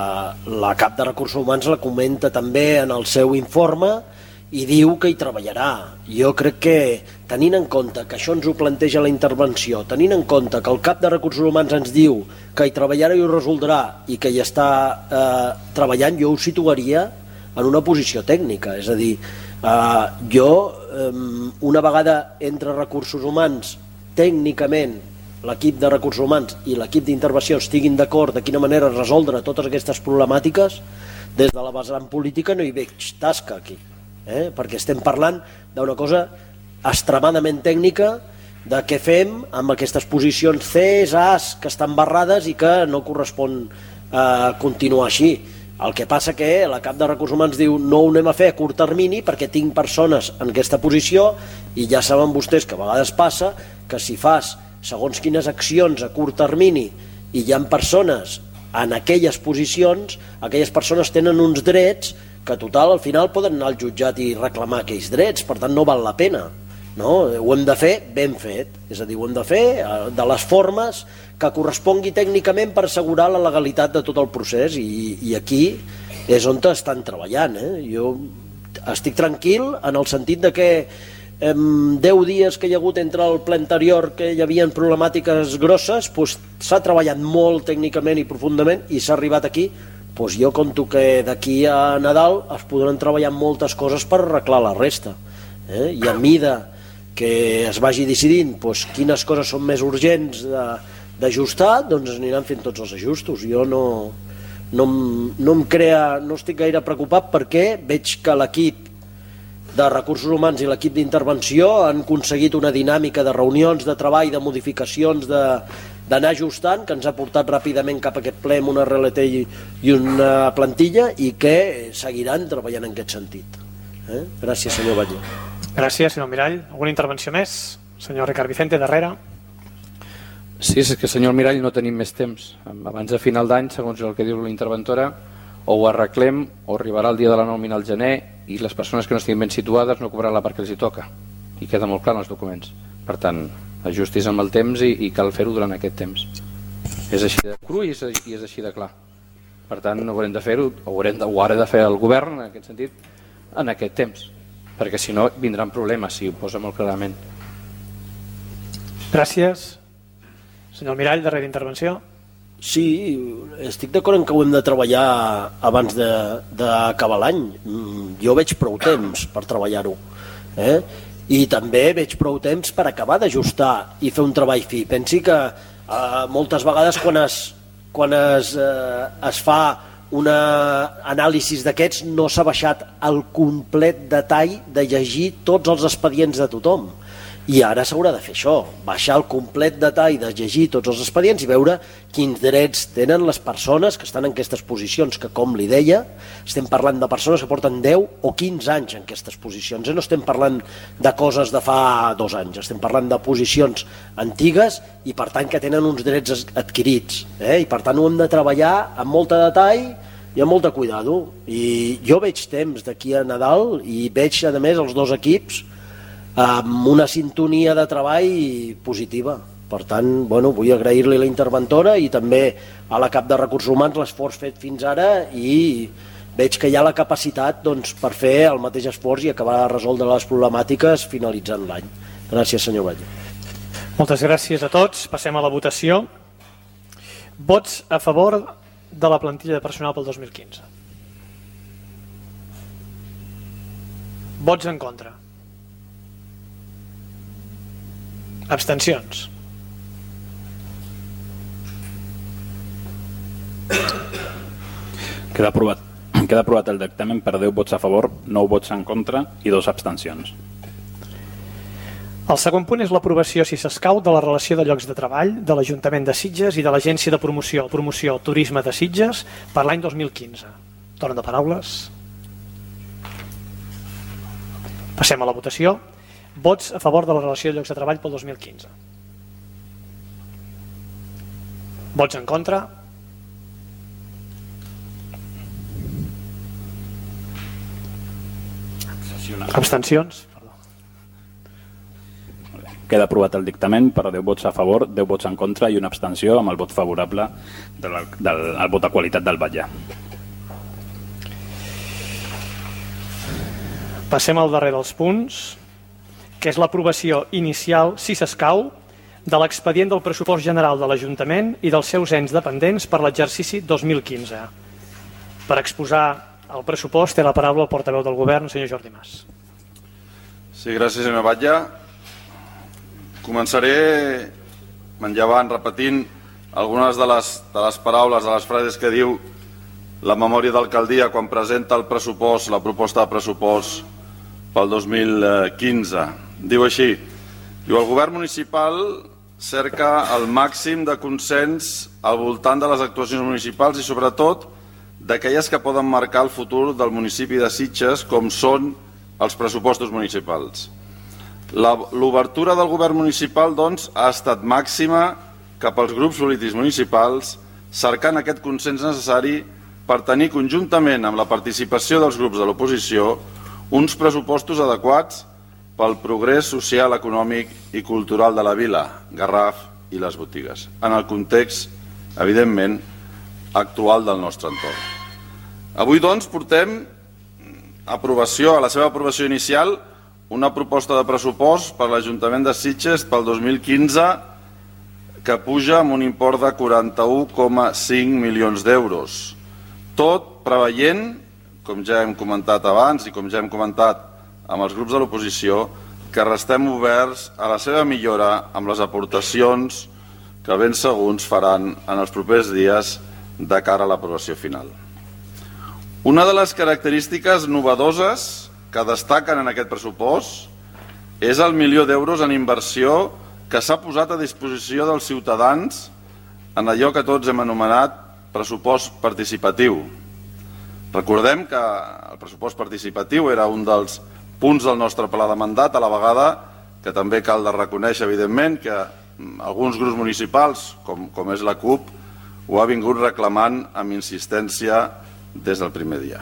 la cap de Recursos Humans la comenta també en el seu informe i diu que hi treballarà. Jo crec que, tenint en compte que això ens ho planteja la intervenció, tenint en compte que el cap de Recursos Humans ens diu que hi treballarà i ho resoldrà i que hi està treballant, jo ho situaria en una posició tècnica. És a dir, jo, una vegada entre Recursos Humans, tècnicament, l'equip de Recursos Humans i l'equip d'intervenció estiguin d'acord de quina manera resoldre totes aquestes problemàtiques, des de la vessant política no hi veig tasca aquí, perquè estem parlant d'una cosa extremadament tècnica, de què fem amb aquestes posicions Cs, As, que estan barrades i que no correspon continuar així. El que passa que la cap de Recursos Humans diu no ho anem a fer a curt termini perquè tinc persones en aquesta posició, i ja saben vostès que a vegades passa que si fas segons quines accions a curt termini i hi ha persones en aquelles posicions, aquelles persones tenen uns drets que total al final poden anar al jutjat i reclamar aquells drets, per tant no val la pena, no? Ho hem de fer ben fet, és a dir, ho hem de fer de les formes que correspongui tècnicament per assegurar la legalitat de tot el procés, i aquí és on estan treballant. Jo estic tranquil en el sentit de que 10 dies que hi ha hagut entre el ple anterior que hi havia problemàtiques grosses, s'ha treballat molt tècnicament i profundament i s'ha arribat aquí. Jo conto que d'aquí a Nadal es podran treballar moltes coses per arreglar la resta, i a mida que es vagi decidint quines coses són més urgents d'ajustar, doncs es aniran fent tots els ajustos. Jo no estic gaire preocupat perquè veig que l'equip de Recursos Humans i l'equip d'intervenció han aconseguit una dinàmica de reunions, de treball, de modificacions, d'anar ajustant, que ens ha portat ràpidament cap a aquest ple amb una RLT i una plantilla, i que seguiran treballant en aquest sentit. Gràcies, senyor Batlle. Gràcies, senyor Almirall. Alguna intervenció més? Senyor Ricard Vicente, darrere. Sí, és que, senyor Almirall, no tenim més temps. Abans de final d'any, segons el que diu la interventora, o ho arreglem o arribarà el dia de la nòmina al gener i les persones que no estiguin ben situades no cobraran la part que els hi toca, i queda molt clar en els documents. Per tant, ajustis amb el temps i cal fer-ho durant aquest temps. És així de cru i és així de clar. Per tant, no haurem de fer-ho, ho haurà de fer el govern en aquest sentit en aquest temps, perquè si no vindran problemes, si ho posa molt clarament. Gràcies. Senyor Almirall, darrera intervenció. Sí, estic d'acord en que ho hem de treballar abans d'acabar l'any. Jo veig prou temps per treballar-ho. I també veig prou temps per acabar d'ajustar i fer un treball fi. Pensi que moltes vegades quan es fa una anàlisi d'aquests no s'ha baixat el complet detall de llegir tots els expedients de tothom. I ara s'haurà de fer això, baixar el complet detall de llegir tots els expedients i veure quins drets tenen les persones que estan en aquestes posicions, que com li deia, estem parlant de persones que porten 10 o 15 anys en aquestes posicions, no estem parlant de coses de fa 2 anys, estem parlant de posicions antigues i per tant que tenen uns drets adquirits, i per tant ho hem de treballar amb molt de detall i amb molt de cuidado. I jo veig temps d'aquí a Nadal i veig a més els dos equips amb una sintonia de treball positiva. Per tant, vull agrair-li a la interventora i també a la cap de Recursos Humans l'esforç fet fins ara i veig que hi ha la capacitat per fer el mateix esforç i acabar de resoldre les problemàtiques finalitzant l'any. Gràcies, senyor Batlle. Moltes gràcies a tots. Passem a la votació. Vots a favor de la plantilla de personal pel 2015. Vots en contra. Abstencions. Queda aprovat el dictamen per 10 vots a favor, 9 vots en contra i 2 abstencions. El segon punt és l'aprovació, si s'escau, de la relació de llocs de treball de l'Ajuntament de Sitges i de l'Agència de Promoció Turisme de Sitges per l'any 2015. Torn de paraules. Passem a la votació. Vots a favor de la relació de llocs de treball pel 2015. Vots en contra. Abstencions. Queda aprovat el dictamen per 10 vots a favor, 10 vots en contra i una abstenció amb el vot favorable del vot de qualitat del Batlle. Passem al darrer dels punts, que és l'aprovació inicial, si s'escau, de l'expedient del pressupost general de l'Ajuntament i dels seus ens dependents per l'exercici 2015. Per exposar el pressupost té la paraula el portaveu del Govern, el senyor Jordi Mas. Sí, gràcies, senyor Batlle. Començaré manllevant, repetint algunes de les paraules, de les frases que diu la memòria d'alcaldia quan presenta el pressupost, la proposta de pressupost pel 2015. Diu així, el govern municipal cerca el màxim de consens al voltant de les actuacions municipals i sobretot d'aquelles que poden marcar el futur del municipi de Sitges com són els pressupostos municipals. L'obertura del govern municipal, doncs, ha estat màxima cap als grups polítics municipals cercant aquest consens necessari per tenir conjuntament amb la participació dels grups de l'oposició uns pressupostos adequats pel progrés social, econòmic i cultural de la vila, Garraf i les botigues, en el context, evidentment, actual del nostre entorn. Avui, doncs, portem a la seva aprovació inicial una proposta de pressupost per l'Ajuntament de Sitges pel 2015 que puja amb un import de 41,5 milions d'euros. Tot preveient, com ja hem comentat abans i com ja hem comentat amb els grups de l'oposició, que restem oberts a la seva millora amb les aportacions que ben segons faran en els propers dies de cara a l'aprovació final. Una de les característiques novedoses que destaquen en aquest pressupost és el 1 milió d'euros en inversió que s'ha posat a disposició dels ciutadans en allò que tots hem anomenat pressupost participatiu. Recordem que el pressupost participatiu era un dels punts del nostre pla de mandat, a la vegada que també cal de reconèixer, evidentment, que alguns grups municipals, com és la CUP, ho ha vingut reclamant amb insistència des del primer dia.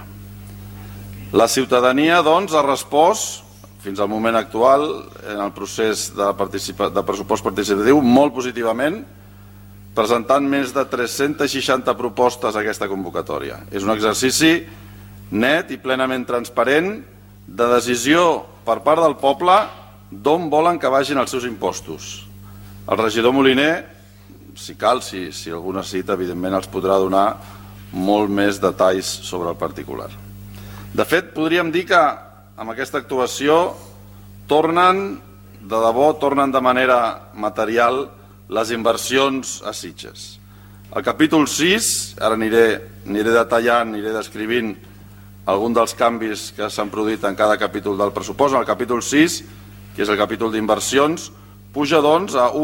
La ciutadania, doncs, ha respost, fins al moment actual, en el procés de pressupost participatiu, molt positivament, presentant més de 360 propostes a aquesta convocatòria. És un exercici net i plenament transparent de decisió per part del poble d'on volen que vagin els seus impostos. El regidor Moliner si cal, si algú necessita, evidentment els podrà donar molt més detalls sobre el particular. De fet, podríem dir que amb aquesta actuació tornen de manera material les inversions a Sitges. El capítol 6, ara aniré detallant, aniré descrivint algun dels canvis que s'han produït en cada capítol del pressupost. En el capítol 6, que és el capítol d'inversions, puja doncs a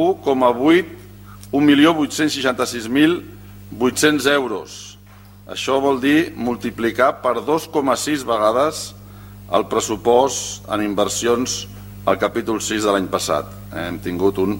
1.866.800 euros. Això vol dir multiplicar per 2,6 vegades el pressupost en inversions al capítol 6 de l'any passat. Hem tingut un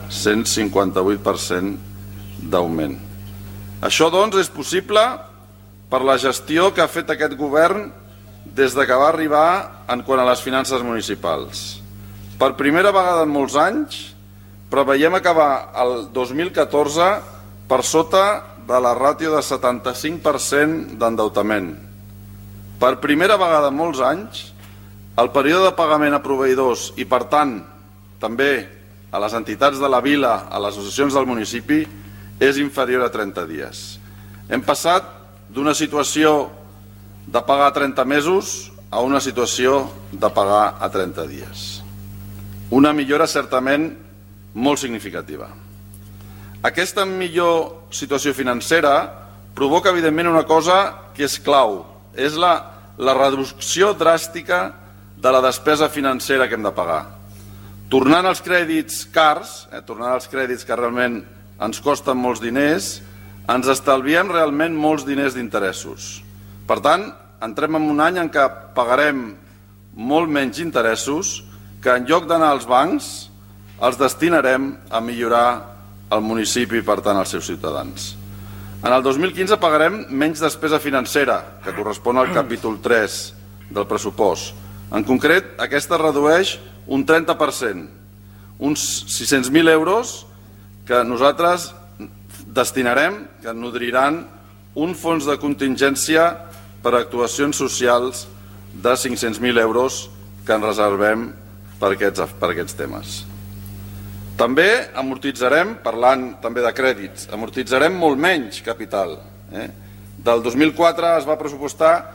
158% d'augment. Això, doncs, és possible per la gestió que ha fet aquest govern des que va arribar en quant a les finances municipals. Per primera vegada en molts anys preveiem acabar el 2014 per sota de la ràtio de 75% d'endeutament. Per primera vegada en molts anys, el període de pagament a proveïdors i, per tant, també a les entitats de la vila, a les associacions del municipi, és inferior a 30 dies. Hem passat d'una situació de pagar a 30 mesos a una situació de pagar a 30 dies. Una millora certament molt significativa. Aquesta millor situació financera provoca, evidentment, una cosa que és clau, és la reducció dràstica de la despesa financera que hem de pagar. Tornant als crèdits cars, tornant als crèdits que realment ens costen molts diners, ens estalviem realment molts diners d'interessos. Per tant, entrem en un any en què pagarem molt menys interessos, que en lloc d'anar als bancs els destinarem a millorar el municipi i, per tant, els seus ciutadans. En el 2015 pagarem menys despesa financera, que correspon al capítol 3 del pressupost. En concret, aquesta redueix un 30%, uns 600.000 euros que nosaltres destinarem, que nodriran un fons de contingència per a actuacions socials de 500.000 euros que ens reservem per aquests temes. També amortitzarem, parlant també de crèdits, amortitzarem molt menys capital. Del 2004 es va pressupostar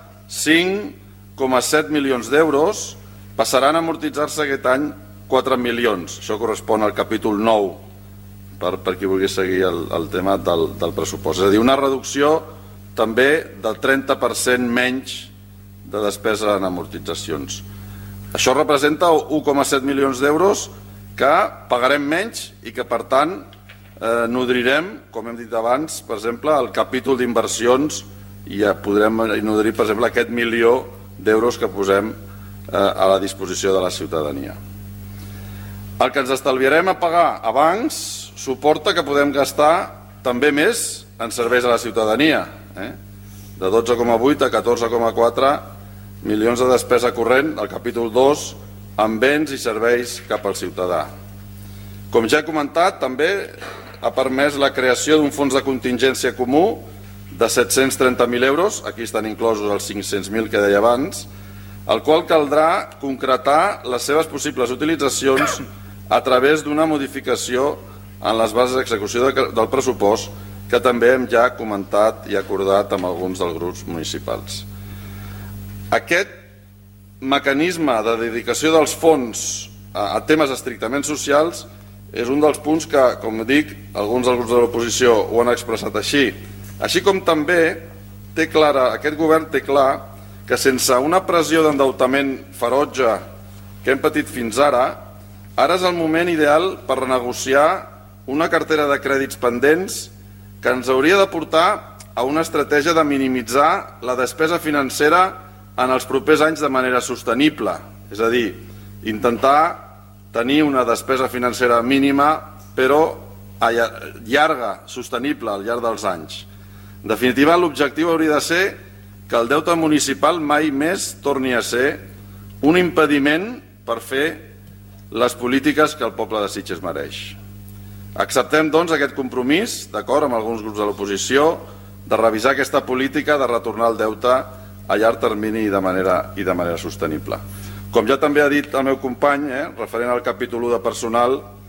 5,7 milions d'euros, passaran a amortitzar-se aquest any 4 milions. Això correspon al capítol 9, per qui vulgui seguir el tema del pressupost. És a dir, una reducció també del 30% menys de despesa en amortitzacions. Això representa 1,7 milions d'euros que pagarem menys i que, per tant, nodrirem, com hem dit abans, per exemple, el capítol d'inversions, i podrem nodrir, per exemple, aquest 1 milió d'euros que posem a la disposició de la ciutadania. El que ens estalviarem a pagar a bancs suporta que podem gastar també més en serveis a la ciutadania, de 12,8 a 14,4 milions de despesa corrent al capítol 2 en béns i serveis cap al ciutadà. Com ja he comentat, també ha permès la creació d'un fons de contingència comú de 730.000 euros, aquí estan inclosos els 500.000 que deia abans, el qual caldrà concretar les seves possibles utilitzacions a través d'una modificació en les bases d'execució del pressupost que també hem ja comentat i acordat amb alguns dels grups municipals. Aquest mecanisme de dedicació dels fons a temes estrictament socials és un dels punts que, com dic, alguns dels grups de l'oposició ho han expressat així. Així com també aquest govern té clar que sense una pressió d'endeutament ferotge que hem patit fins ara és el moment ideal per renegociar una cartera de crèdits pendents que ens hauria de portar a una estratègia de minimitzar la despesa financera en els propers anys de manera sostenible. És a dir, intentar tenir una despesa financera mínima però llarga, sostenible al llarg dels anys. En definitiva, l'objectiu hauria de ser que el deute municipal mai més torni a ser un impediment per fer les polítiques que el poble de Sitges mereix. Acceptem, doncs, aquest compromís, d'acord amb alguns grups de l'oposició, de revisar aquesta política de retornar el deute a llarg termini i de manera sostenible. Com ja també ha dit el meu company, referent al capítol 1 de personal,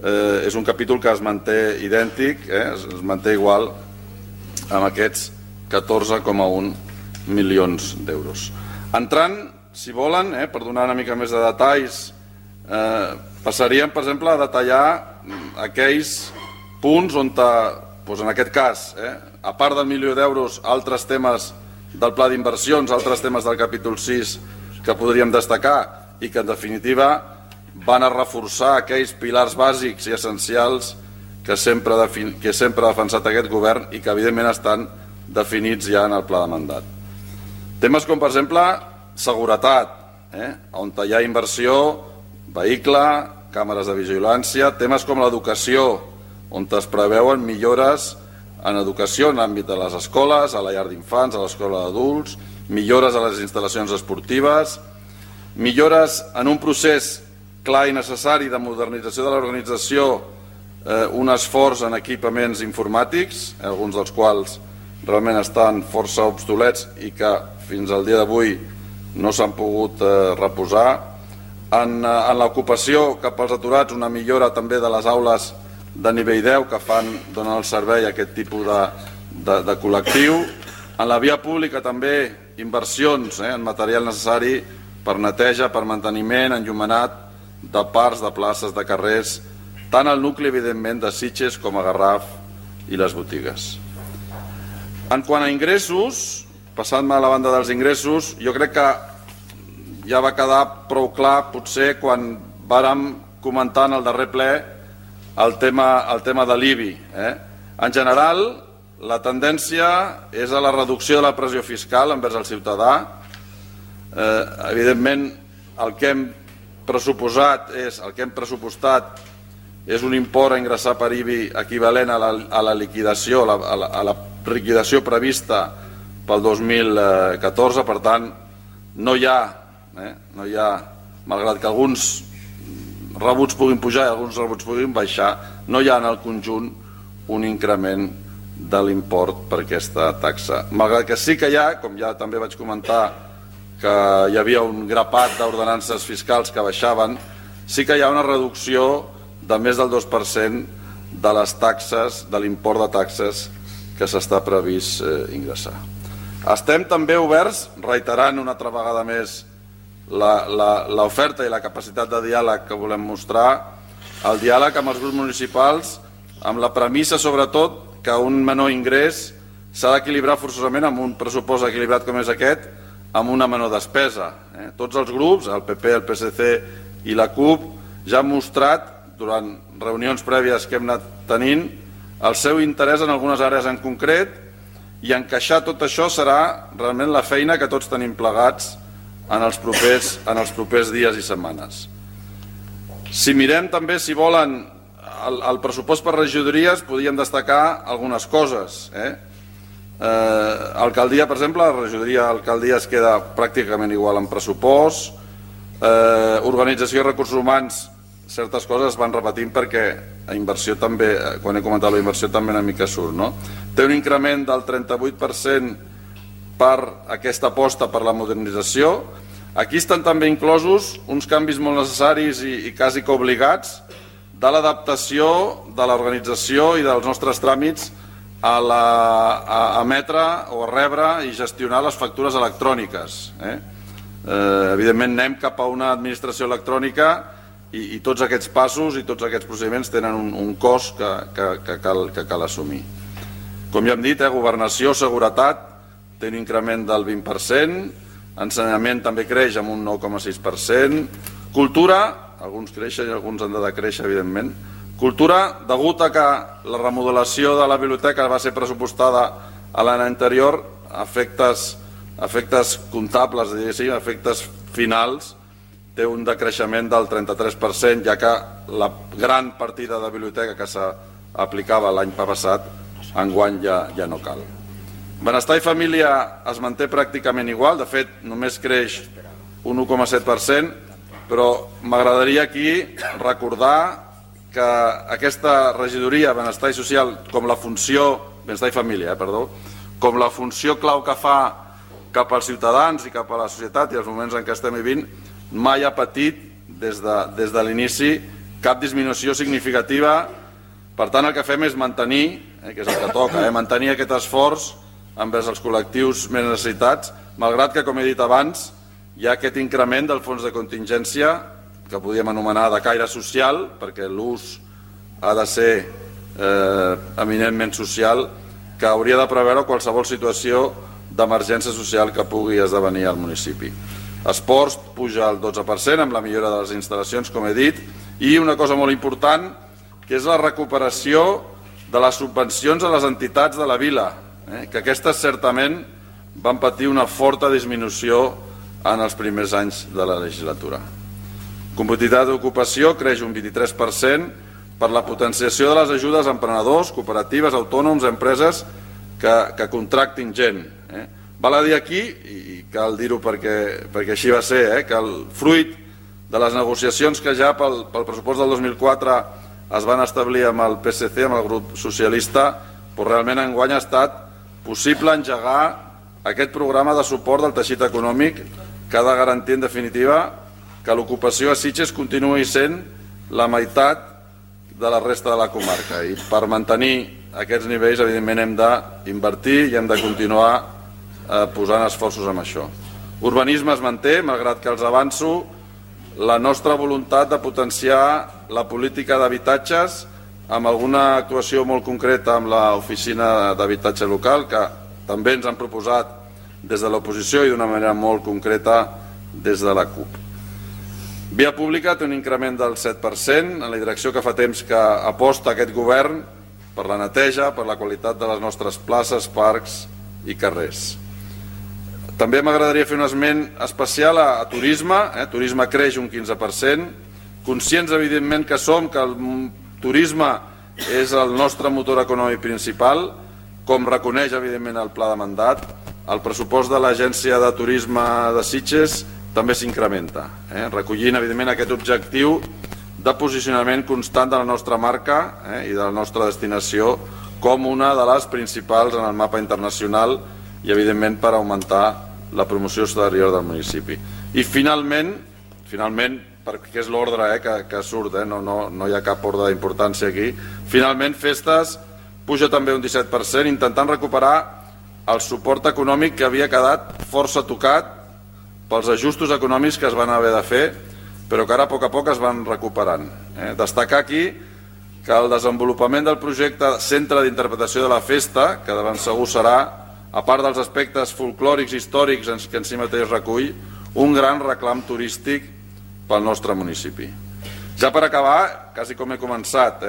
és un capítol que es manté idèntic, es manté igual amb aquests 14,1 milions d'euros. Entrant, si volen, per donar una mica més de detalls, passaríem, per exemple, a detallar aquells punts on, en aquest cas, a part del milió d'euros, altres temes del pla d'inversions, altres temes del capítol 6 que podríem destacar i que, en definitiva, van a reforçar aquells pilars bàsics i essencials que sempre ha defensat aquest govern i que, evidentment, estan definits ja en el pla de mandat. Temes com, per exemple, seguretat, on hi ha inversió, vehicle, càmeres de vigilància, temes com l'educació, on es preveuen millores en educació en l'àmbit de les escoles, a la llar d'infants, a l'escola d'adults, millores a les instal·lacions esportives, millores en un procés clar i necessari de modernització de l'organització, un esforç en equipaments informàtics, alguns dels quals realment estan força obsolets i que fins al dia d'avui no s'han pogut reposar. En l'ocupació cap als aturats, una millora també de les aules de nivell 10 que donen el servei a aquest tipus de col·lectiu. En la via pública també inversions en material necessari per neteja, per manteniment, enllumenat de parcs, de places, de carrers, tant al nucli, evidentment, de Sitges com a Garraf i les botigues. En quant a ingressos, passant-me a la banda dels ingressos, jo crec que ja va quedar prou clar, potser, quan vàrem comentar en el darrer ple el tema de l'IBI. En general, la tendència és a la reducció de la pressió fiscal envers el ciutadà. Evidentment, el que hem pressupostat és un import a ingressar per IBI equivalent a la liquidació, a la liquidació prevista pel 2014, per tant, no hi ha, malgrat que alguns rebuts puguin pujar i alguns rebuts puguin baixar, no hi ha en el conjunt un increment de l'import per aquesta taxa. Malgrat que sí que hi ha, com ja també vaig comentar, que hi havia un grapat d'ordenances fiscals que baixaven, sí que hi ha una reducció de més del 2% de les taxes, de l'import de taxes que s'està previst ingressar. Estem també oberts, reiterant una altra vegada més l'oferta i la capacitat de diàleg que volem mostrar, el diàleg amb els grups municipals, amb la premissa, sobretot, que un menor ingrés s'ha d'equilibrar forçosament amb un pressupost equilibrat com és aquest, amb una menor despesa. Tots els grups, el PP, el PSC i la CUP, ja han mostrat, durant reunions prèvies que hem anat tenint, el seu interès en algunes àrees en concret, i encaixar tot això serà realment la feina que tots tenim plegats en els propers dies i setmanes. Si mirem també, si volen, el pressupost per regidories, podríem destacar algunes coses. Alcaldia, per exemple, la regidoria d'alcaldia es queda pràcticament igual en pressupost. Organització i recursos humans, certes coses es van repetint perquè a inversió també, quan he comentat la inversió també una mica surt, no? Té un increment del 38% per aquesta aposta per la modernització. Aquí estan també inclosos uns canvis molt necessaris i quasi que obligats de l'adaptació de l'organització i dels nostres tràmits a emetre o a rebre i gestionar les factures electròniques. Evidentment anem cap a una administració electrònica i tots aquests passos i tots aquests procediments tenen un cost que cal assumir. Com ja hem dit, governació, seguretat, té un increment del 20%, ensenyament també creix amb un 9,6%, cultura, alguns creixen i alguns han de decréixer, evidentment. Cultura, degut a que la remodelació de la biblioteca va ser pressupostada a l'any anterior, efectes comptables, diguéssim, efectes finals, té un decreixement del 33%, ja que la gran partida de biblioteca que s'aplicava l'any passat, enguany ja no cal. Benestar i família es manté pràcticament igual, de fet només creix un 1,7%, però m'agradaria aquí recordar que aquesta regidoria Benestar i Social, com la funció, Benestar i Família, com la funció clau que fa cap als ciutadans i cap a la societat i els moments en què estem vivint, mai ha patit des de l'inici cap disminució significativa. Per tant, el que fem és mantenir, que és el que toca, mantenir aquest esforç envers els col·lectius més necessitats, malgrat que, com he dit abans, hi ha aquest increment del fons de contingència, que podríem anomenar de caire social, perquè l'ús ha de ser eminentment social, que hauria de preveure qualsevol situació d'emergència social que pugui esdevenir al municipi. Esports puja al 12% amb la millora de les instal·lacions, com he dit, i una cosa molt important, que és la recuperació de les subvencions a les entitats de la vila, que aquestes certament van patir una forta disminució en els primers anys de la legislatura. Competitivitat d'ocupació creix un 23% per la potenciació de les ajudes a emprenedors, cooperatives, autònoms, empreses que contractin gent. Val a dir aquí, i cal dir-ho perquè així va ser, que el fruit de les negociacions que ja pel pressupost del 2004 es van establir amb el PSC, amb el grup socialista, però realment enguany ha estat possible engegar aquest programa de suport del teixit econòmic que ha de garantir en definitiva que l'ocupació a Sitges continuï sent la meitat de la resta de la comarca, i per mantenir aquests nivells evidentment hem d'invertir i hem de continuar posant esforços en això. Urbanisme es manté, malgrat que els avanço la nostra voluntat de potenciar la política d'habitatges amb alguna actuació molt concreta amb l'oficina d'habitatge local, que també ens han proposat des de l'oposició i d'una manera molt concreta des de la CUP. Via pública té un increment del 7%, en la direcció que fa temps que aposta aquest govern per la neteja, per la qualitat de les nostres places, parcs i carrers. També m'agradaria fer un esment especial a turisme. Turisme creix un 15%, conscients evidentment que som que el turisme és el nostre motor econòmic principal, com reconeix evidentment el pla de mandat. El pressupost de l'Agència de Turisme de Sitges també s'incrementa, recollint evidentment aquest objectiu de posicionament constant de la nostra marca i de la nostra destinació com una de les principals en el mapa internacional i evidentment per augmentar la promoció exterior del municipi. I finalment, perquè és l'ordre que surt, no hi ha cap ordre d'importància aquí, finalment festes puja també un 17%, intentant recuperar el suport econòmic que havia quedat força tocat pels ajustos econòmics que es van haver de fer, però que ara a poc es van recuperant. Destacar aquí que el desenvolupament del projecte Centre d'Interpretació de la Festa, que de ben segur serà, a part dels aspectes folclòrics i històrics que en si mateix recull, un gran reclam turístic pel nostre municipi. Ja per acabar, quasi com he començat,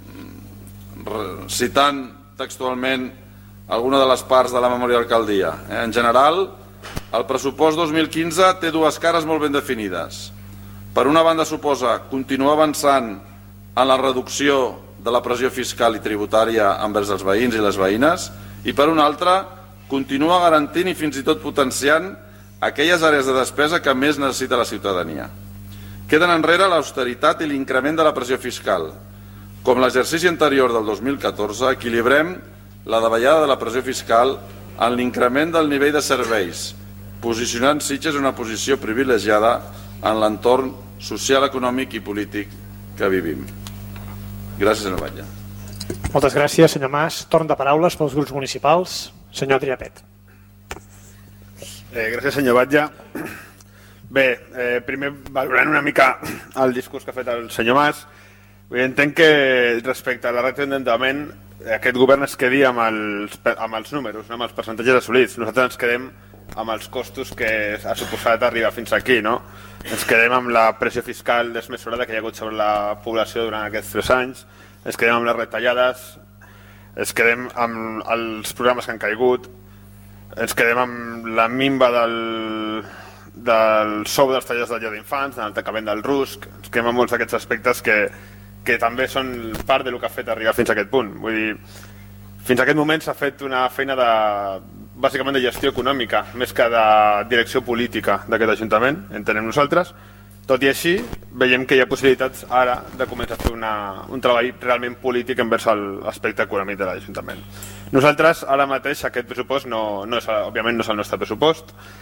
citant textualment alguna de les parts de la memòria d'alcaldia. En general, el pressupost 2015 té dues cares molt ben definides. Per una banda suposa continuar avançant en la reducció de la pressió fiscal i tributària envers els veïns i les veïnes, i per una altra continua garantint i fins i tot potenciant aquelles àrees de despesa que més necessita la ciutadania. Queden enrere l'austeritat i l'increment de la pressió fiscal. Com l'exercici anterior del 2014, equilibrem la davallada de la pressió fiscal en l'increment del nivell de serveis, posicionant Sitges en una posició privilegiada en l'entorn social, econòmic i polític que vivim. Gràcies, senyor Batlle. Moltes gràcies, senyor Mas. Torn de paraules pels grups municipals. Senyor Triapet. Gràcies, senyor Batlle. Bé, primer valorant una mica el discurs que ha fet el senyor Mas, entenc que respecte a la ràtio d'endeutament aquest govern es quedi amb els números, amb els percentatges assolits. Nosaltres ens quedem amb els costos que ha suposat arribar fins aquí, no? Ens quedem amb la pressió fiscal desmesurada que hi ha hagut sobre la població durant aquests 3 anys, ens quedem amb les retallades, ens quedem amb els programes que han caigut, ens quedem amb la minva del sou dels tallers de llar d'infants, del tancament del RUSC, ens quedem amb molts d'aquests aspectes que també són part del que ha fet arribar fins a aquest punt. Vull dir, fins a aquest moment s'ha fet una feina bàsicament de gestió econòmica, més que de direcció política d'aquest Ajuntament, entenem nosaltres. Tot i així, veiem que hi ha possibilitats ara de començar a fer un treball realment polític envers l'aspecte econòmic de l'Ajuntament. Nosaltres, ara mateix, aquest pressupost òbviament no és el nostre pressupost,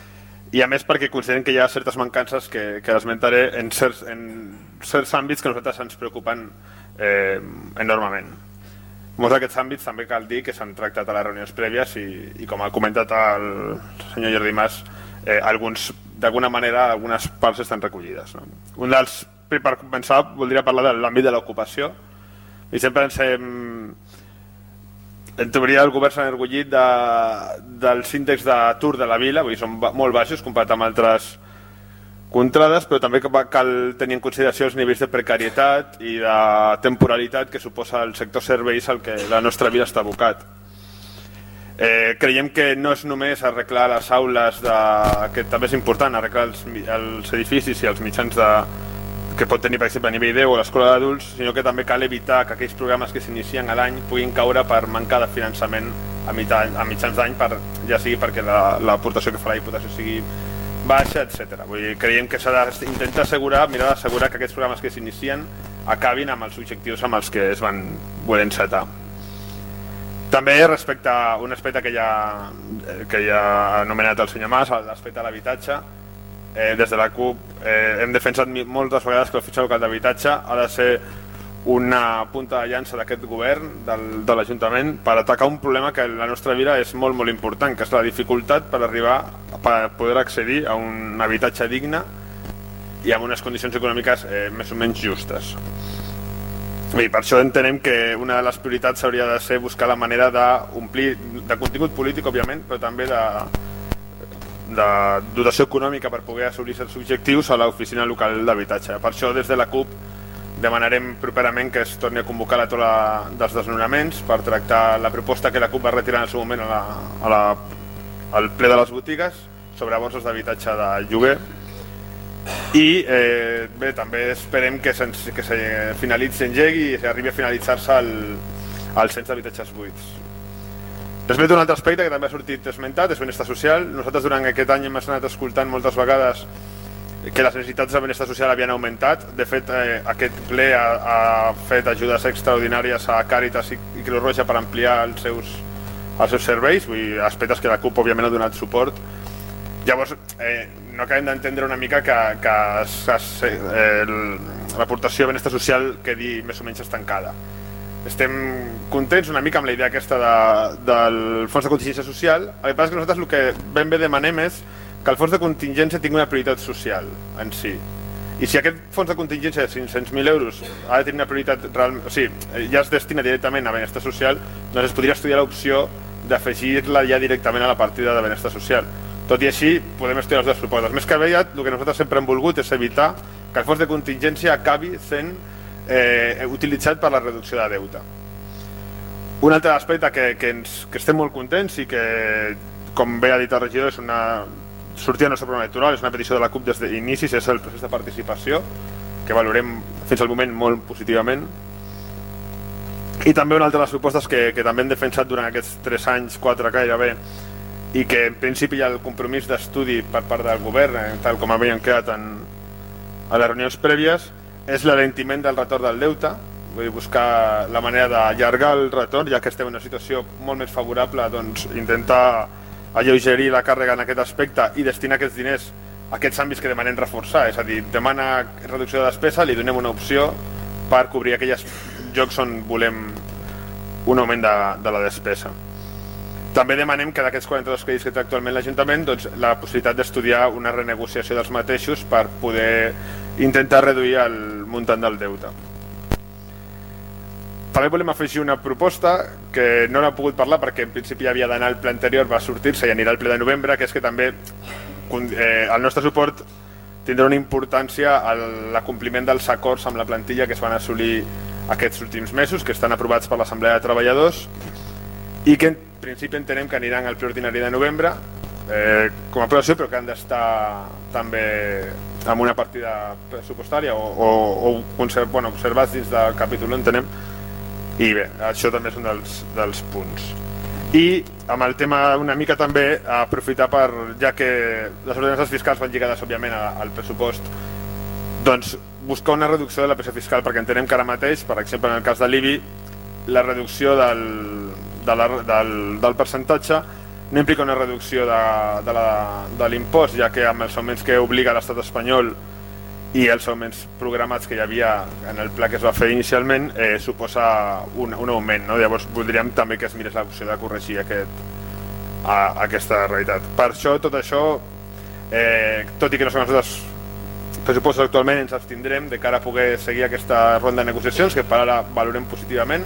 i a més perquè considerem que hi ha certes mancances que esmentaré en certs àmbits que a nosaltres ens preocupen enormement. Molts d'aquests àmbits també cal dir que s'han tractat a les reunions prèvies i com ha comentat el senyor Jordi Mas, d'alguna manera algunes parts estan recollides. Per començar, voldria parlar de l'àmbit de l'ocupació. I sempre en teoria el govern s'ha enorgullit dels índexs d'atur de la vila, vull dir, són molt baixos comparat amb altres contrades, però també cal tenir en consideració els nivells de precarietat i de temporalitat que suposa el sector serveis al que la nostra vila està abocat. Creiem que no és només arreglar les aules, que també és important, arreglar els edificis i els mitjans que pot tenir, per exemple, a nivell 10 o l'escola d'adults, sinó que també cal evitar que aquells programes que s'inicien a l'any puguin caure per mancar de finançament a mitjans d'any, ja sigui perquè l'aportació que fa la Diputació sigui baixa, etc. Creiem que s'ha d'intentar mirar d'assegurar que aquests programes que s'inicien acabin amb els objectius amb els que es van voler encetar. També respecte a un aspecte que ja ha anomenat el senyor Mas, l'aspecte de l'habitatge, des de la CUP hem defensat moltes vegades que l'oficina local d'habitatge ha de ser una punta de llança d'aquest govern, de l'Ajuntament, per atacar un problema que la nostra vila és molt molt important, que és la dificultat per poder accedir a un habitatge digne i amb unes condicions econòmiques més o menys justes. Per això entenem que una de les prioritats hauria de ser buscar la manera d'omplir de contingut polític, òbviament, però també de dotació econòmica per poder assolir els objectius a l'oficina local d'habitatge. Per això des de la CUP demanarem properament que es torni a convocar la taula dels desnonaments per tractar la proposta que la CUP va retirar en el seu moment al ple de les botigues sobre borses d'habitatge de lloguer. I bé, també esperem que finalitzi, engegui i arribi a finalitzar-se el cens d'habitatges buits. Respecte a un altre aspecte que també ha sortit esmentat, és benestar social. Nosaltres durant aquest any hem anat escoltant moltes vegades que les necessitats de benestar social havien augmentat. De fet, aquest ple ha fet ajudes extraordinàries a Càritas i Creu Roja per ampliar els seus serveis, aspectes que la CUP òbviament ha donat suport. Llavors, no acabem d'entendre una mica que l'aportació de benestar social quedi més o menys estancada. Estem contents una mica amb la idea aquesta del fons de contingència social. El que passa és que nosaltres el que ben bé demanem és que el fons de contingència tingui una prioritat social en si. I si aquest fons de contingència de 500.000 euros ha de tenir una prioritat real, o sigui, ja es destina directament a benestar social, doncs es podria estudiar l'opció d'afegir-la ja directament a la partida de benestar social. Tot i així, podem estudiar les dues propostes. Més que aviat, el que nosaltres sempre hem volgut és evitar que el fons de contingència acabi sent utilitzat per la reducció de deute. Un altre aspecte que estem molt contents i que, com bé ha dit el regidor, és una sortida del nostre programa electoral, és una petició de la CUP des d'inicis, és el procés de participació, que valorem fins al moment molt positivament. I també una altra de les propostes que també hem defensat durant aquests 3 anys, 4 gairebé, i que en principi hi ha el compromís d'estudi per part del govern, tal com havíem quedat a les reunions prèvies, és l'alentiment del retorn del deute. Vull dir, buscar la manera d'allargar el retorn, ja que estem en una situació molt més favorable, doncs intentar alleugerir la càrrega en aquest aspecte i destinar aquests diners a aquests àmbits que demanem reforçar, és a dir, demana reducció de despesa, li donem una opció per cobrir aquells llocs on volem un augment de la despesa. També demanem que d'aquests 42 crèdits que té actualment l'Ajuntament, doncs, la possibilitat d'estudiar una renegociació dels mateixos per poder intentar reduir el muntant del deute. També volem afegir una proposta que no n'ha pogut parlar perquè en principi havia d'anar al ple anterior, va sortir-se i anirà al ple de novembre, que és que també el nostre suport tindrà una importància a l'acompliment dels acords amb la plantilla que es van assolir aquests últims mesos, que estan aprovats per l'Assemblea de Treballadors i que en principi entenem que aniran al ple ordinari de novembre com a aprovació, però que han d'estar també amb una partida pressupostària o observats dins del capítol, entenem. I bé, això també és un dels punts. I amb el tema una mica també aprofitar per, ja que les ordenances fiscals van lligades òbviament al pressupost, doncs buscar una reducció de la pressió fiscal, perquè entenem que ara mateix, per exemple en el cas de l'IBI, la reducció del percentatge no implica una reducció de l'impost, ja que amb els augments que obliga l'estat espanyol i els augments programats que hi havia en el pla que es va fer inicialment, suposa un augment, no? Llavors voldríem també que es mirés l'opció de corregir aquesta realitat. Per això, tot això, tot i que no són els nostres pressupostos actualment, ens abstindrem de cara a poder seguir aquesta ronda de negociacions, que per ara valorem positivament,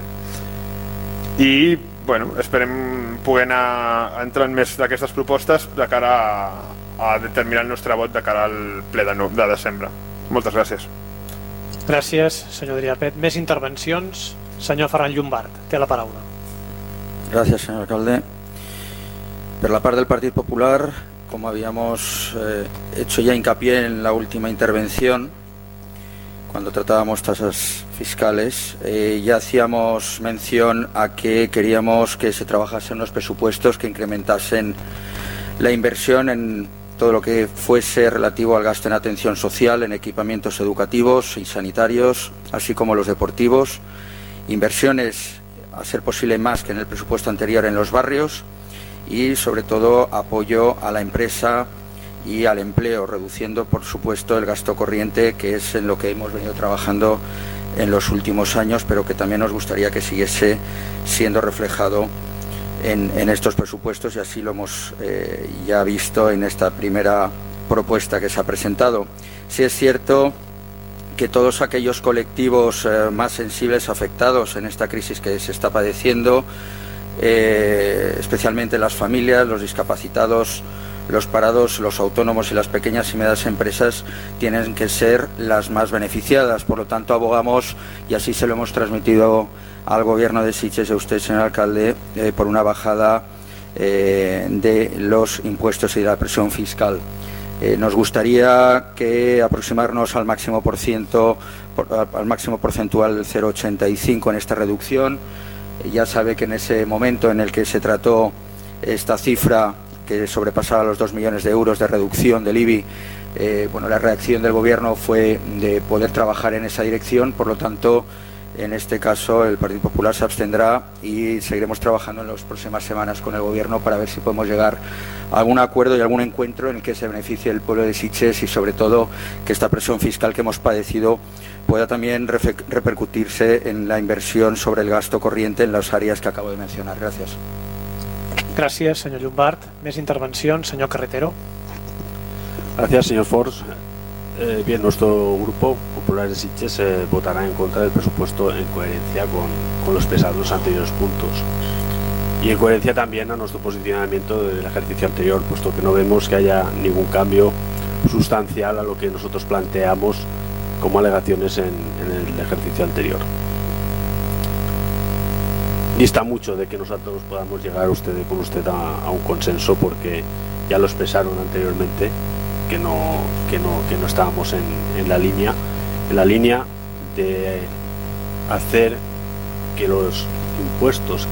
i bueno, esperem poder anar entrant més d'aquestes propostes de cara a determinar el nostre vot de cara al ple de desembre. Moltes gràcies. Gràcies, senyor Adrià Pet. Més intervencions? Senyor Ferran Llombart, té la paraula. Gracias, señor alcalde. Por la parte del Partido Popular, como habíamos hecho ya hincapié en la última intervención, cuando tratábamos tasas fiscales, ya hacíamos mención a que queríamos que se trabajasen los presupuestos que incrementasen la inversión en todo lo que fuese relativo al gasto en atención social, en equipamientos educativos y sanitarios, así como los deportivos, inversiones, a ser posible más que en el presupuesto anterior, en los barrios, y sobre todo apoyo a la empresa y al empleo, reduciendo por supuesto el gasto corriente, que es en lo que hemos venido trabajando en los últimos años, pero que también nos gustaría que siguiese siendo reflejado en estos presupuestos, y así lo hemos ya visto en esta primera propuesta que se ha presentado. Sí es cierto que todos aquellos colectivos más sensibles afectados en esta crisis que se está padeciendo, especialmente las familias, los discapacitados, los parados, los autónomos y las pequeñas y medianas empresas, tienen que ser las más beneficiadas. Por lo tanto, abogamos, y así se lo hemos transmitido al Gobierno de Sitges y a usted, señor alcalde, por una bajada de los impuestos y de la presión fiscal. Nos gustaría que aproximarnos al máximo porcentual del 0,85 en esta reducción. Ya sabe que en ese momento en el que se trató esta cifra, que sobrepasaba los 2 millones de euros de reducción del IBI, la reacción del Gobierno fue de poder trabajar en esa dirección. Por lo tanto, en este caso el Partido Popular se abstendrá y seguiremos trabajando en las próximas semanas con el Gobierno para ver si podemos llegar a algún acuerdo y algún encuentro en el que se beneficie el pueblo de Sitges, y sobre todo que esta presión fiscal que hemos padecido pueda también repercutirse en la inversión sobre el gasto corriente en las áreas que acabo de mencionar. Gracias. Gràcies, senyor Llombart. Més intervencions, senyor Carretero. Gracias, señor Force. Bien, nuestro grupo Populares de Sitges votará en contra del presupuesto en coherencia con los expresados en los anteriores puntos, y en coherencia también a nuestro posicionamiento del ejercicio anterior, puesto que no vemos que haya ningún cambio sustancial a lo que nosotros planteamos como alegaciones en el ejercicio anterior. Dista mucho de que nosotros podamos llegar con usted a un consenso, porque ya lo expresaron anteriormente que no estábamos en la línea de hacer que los impuestos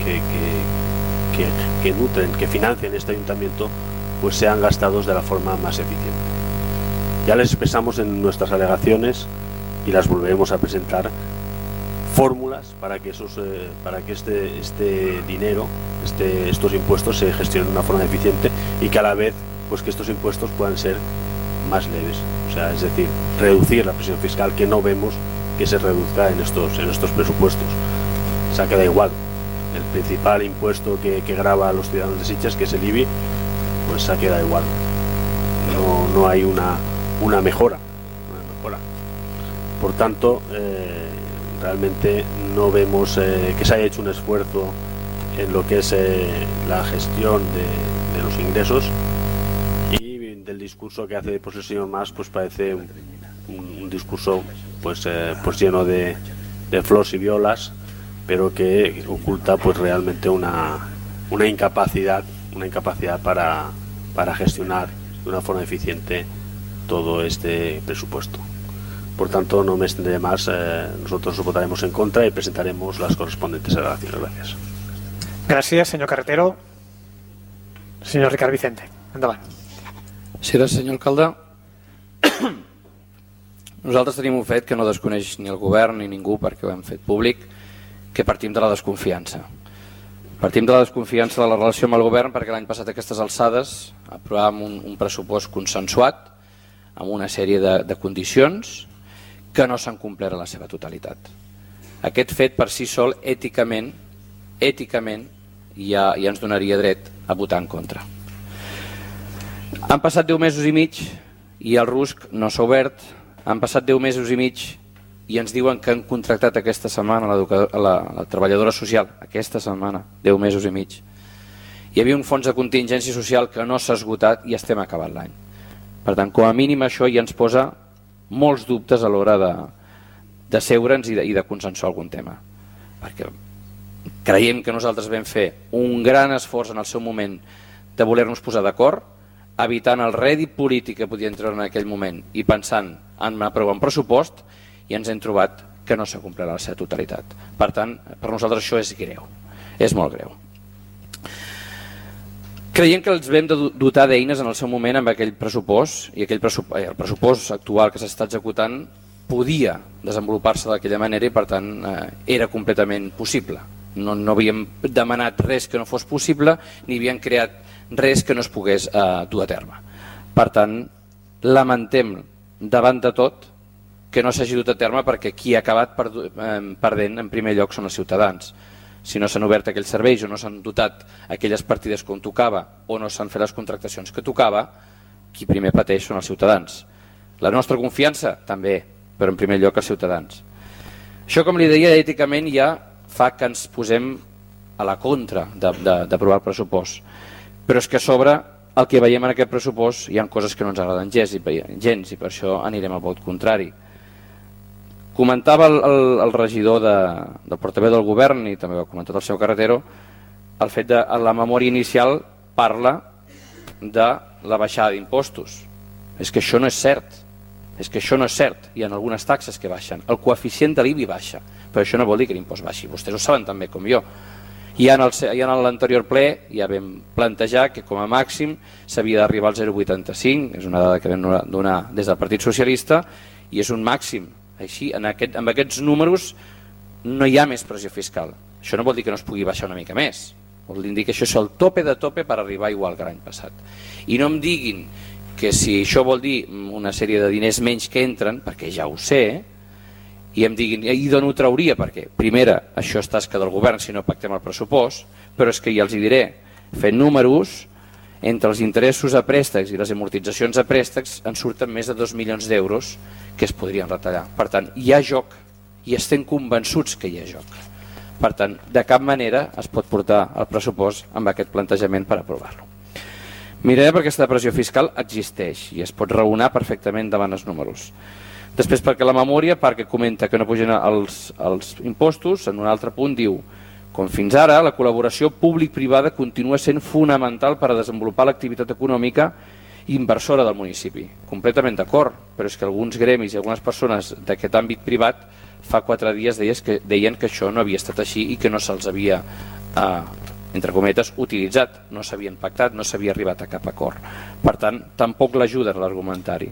que nutren, que financian este ayuntamiento, pues sean gastados de la forma más eficiente. Ya les expresamos en nuestras alegaciones y las volveremos a presentar fórmulas para que este dinero, estos impuestos se gestionen de una forma eficiente, y que a la vez pues que estos impuestos puedan ser más leves, o sea, es decir, reducir la presión fiscal, que no vemos que se reduzca en estos presupuestos. O sea, que da igual, el principal impuesto que grava a los ciudadanos de Sitges, que es el IBI, pues se queda igual, no hay una mejora. Por tanto, realmente no vemos que se haya hecho un esfuerzo en lo que es la gestión de los ingresos, y del discurso que hace pues el señor Mas, pues parece un discurso pues lleno de flores y violas, pero que oculta pues realmente una incapacidad para gestionar de una forma eficiente todo este presupuesto. Por tanto, no me extenderé más. Nosotros votaremos en contra y presentaremos las correspondientes alegaciones. Gracias. Gràcies, senyor Carretero. Senyor Ricard Vicente, endavant. Sí, gràcies, senyor alcalde. Nosaltres tenim un fet que no desconeix ni el govern ni ningú, perquè ho hem fet públic, que partim de la desconfiança. Partim de la desconfiança de la relació amb el govern perquè l'any passat a aquestes alçades aprovàvem un pressupost consensuat amb una sèrie de condicions que no s'han complert a la seva totalitat. Aquest fet per si sol, èticament, ja ens donaria dret a votar en contra. Han passat 10 mesos i mig i el RUSC no s'ha obert. Han passat 10 mesos i mig i ens diuen que han contractat aquesta setmana la treballadora social, aquesta setmana, 10 mesos i mig. Hi havia un fons de contingència social que no s'ha esgotat i estem acabant l'any. Per tant, com a mínim això ja ens posa molts dubtes a l'hora de seure'ns i de consensuar algun tema. Perquè creiem que nosaltres vam fer un gran esforç en el seu moment de voler-nos posar d'acord, evitant el rèdit polític que podien treure en aquell moment i pensant en aprovar un pressupost, i ens hem trobat que no s'ha complert la seva totalitat. Per tant, per nosaltres això és greu, és molt greu. Creiem que els vam dotar d'eines en el seu moment amb aquell pressupost, i el pressupost actual que s'està executant podia desenvolupar-se d'aquella manera i per tant era completament possible. No havíem demanat res que no fos possible ni havíem creat res que no es pogués dur a terme. Per tant, lamentem davant de tot que no s'hagi dut a terme perquè qui ha acabat perdent en primer lloc són els ciutadans. Si no s'han obert aquells serveis o no s'han dotat aquelles partides com tocava o no s'han fet les contractacions que tocava, qui primer pateix són els ciutadans. La nostra confiança també, però en primer lloc els ciutadans. Això, com li deia, èticament ja fa que ens posem a la contra d'aprovar el pressupost. Però és que a sobre el que veiem en aquest pressupost hi ha coses que no ens agraden gens i per això anirem al vot contrari. Comentava el regidor del portaveu del govern i també ho ha comentat el senyor Carretero el fet de la memòria inicial parla de la baixada d'impostos. És que això no és cert. Hi ha algunes taxes que baixen. El coeficient de l'IBI baixa, però això no vol dir que l'impost baixi. Vostès ho saben tan bé com jo. I en l'anterior ple ja vam plantejar que com a màxim s'havia d'arribar al 0,85, és una dada que vam donar des del Partit Socialista, i és un màxim. Així, amb aquests números no hi ha més pressió fiscal. Això no vol dir que no es pugui baixar una mica més. Vol dir que això és el tope de tope per arribar igual que l'any passat. I no em diguin que si això vol dir una sèrie de diners menys que entren, perquè ja ho sé, i em diguin, i d'on ho trauria? Perquè, primera, això és tasca del govern si no pactem el pressupost, però és que ja els hi diré, fent números, entre els interessos a préstecs i les amortitzacions a préstecs en surten més de 2 milions d'euros que es podrien retallar. Per tant, hi ha joc i estem convençuts que hi ha joc. Per tant, de cap manera es pot portar el pressupost amb aquest plantejament per aprovar-lo. Miraré perquè aquesta pressió fiscal existeix i es pot raonar perfectament davant els números. Després perquè la memòria, perquè comenta que no pugen els impostos, en un altre punt diu: com fins ara, la col·laboració públic-privada continua sent fonamental per a desenvolupar l'activitat econòmica inversora del municipi. Completament d'acord, però és que alguns gremis i algunes persones d'aquest àmbit privat fa 4 dies deien que això no havia estat així i que no se'ls havia, entre cometes, utilitzat, no s'havien pactat, no s'havia arribat a cap acord. Per tant, tampoc l'ajuda en l'argumentari.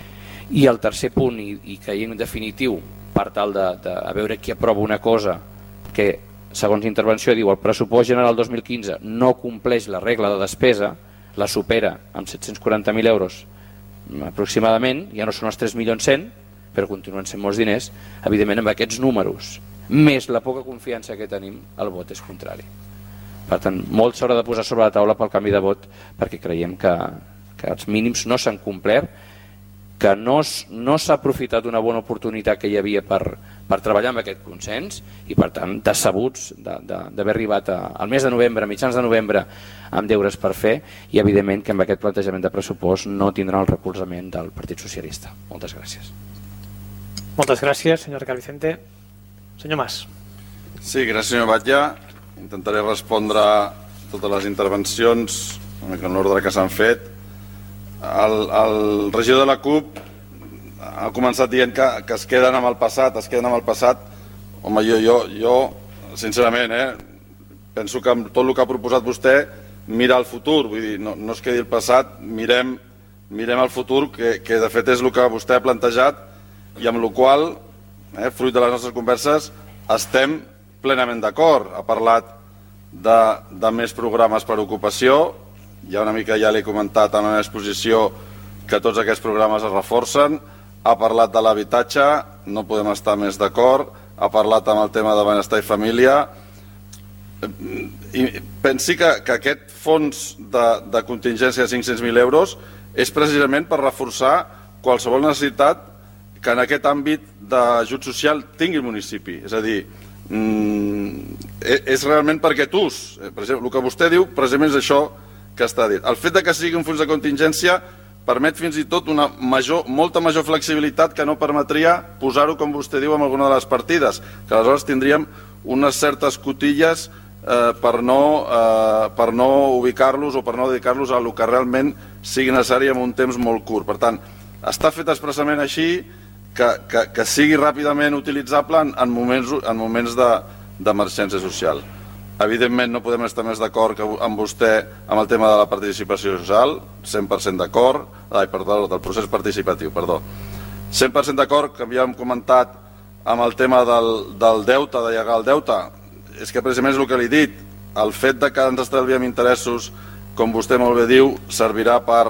I el tercer punt, i que en definitiu, per tal de veure qui aprova una cosa que, segons intervenció, diu el pressupost general 2015 no compleix la regla de despesa, la supera amb 740.000 euros aproximadament, ja no són els 3.100.000, però continuen sent molts diners. Evidentment, amb aquests números, més la poca confiança que tenim, el vot és contrari. Per tant, molt s'haurà de posar sobre la taula pel canvi de vot, perquè creiem que els mínims no s'han complert, que no s'ha aprofitat una bona oportunitat que hi havia per treballar amb aquest consens i per tant decebuts d'haver arribat al mes de novembre, a mitjans de novembre, amb deures per fer i evidentment que amb aquest plantejament de pressupost no tindran el recolzament del Partit Socialista. Moltes gràcies. Moltes gràcies, senyor Ricard Vicente. Senyor Mas. Sí, gràcies, senyor Batlle. Intentaré respondre a totes les intervencions una mica en l'ordre que s'han fet. El regidor de la CUP ha començat dient que es queden amb el passat, Home, jo sincerament, penso que amb tot el que ha proposat vostè mira el futur, vull dir, no es quedi el passat, mirem el futur, que de fet és el que vostè ha plantejat i amb el qual, fruit de les nostres converses, estem plenament d'acord. Ha parlat de més programes per ocupació. Ja una mica ja l'he comentat en una exposició que tots aquests programes es reforcen. Ha parlat de l'habitatge, no podem estar més d'acord. Ha parlat amb el tema de benestar i família. I pensi que aquest fons de contingència de 500.000 euros és precisament per reforçar qualsevol necessitat que en aquest àmbit d'ajut social tingui el municipi. És a dir, és realment per aquest ús. Per exemple, el que vostè diu precisament és això que està dit. El fet de que sigui un fons de contingència permet fins i tot una molta major flexibilitat que no permetria posar-ho, com vostè diu, en alguna de les partides, que aleshores tindríem unes certes cotilles per no ubicar-los o per no dedicar-los a el que realment sigui necessari en un temps molt curt. Per tant, està fet expressament així que sigui ràpidament utilitzable en moments d'emergència social. Evidentment no podem estar més d'acord amb vostè amb el tema de la participació social, 100% d'acord, del procés participatiu, perdó. 100% d'acord, que havíem comentat amb el tema del deute, d'allegar el deute. És que precisament és el que li he dit, el fet de que ens estalviem interessos, com vostè molt bé diu, servirà per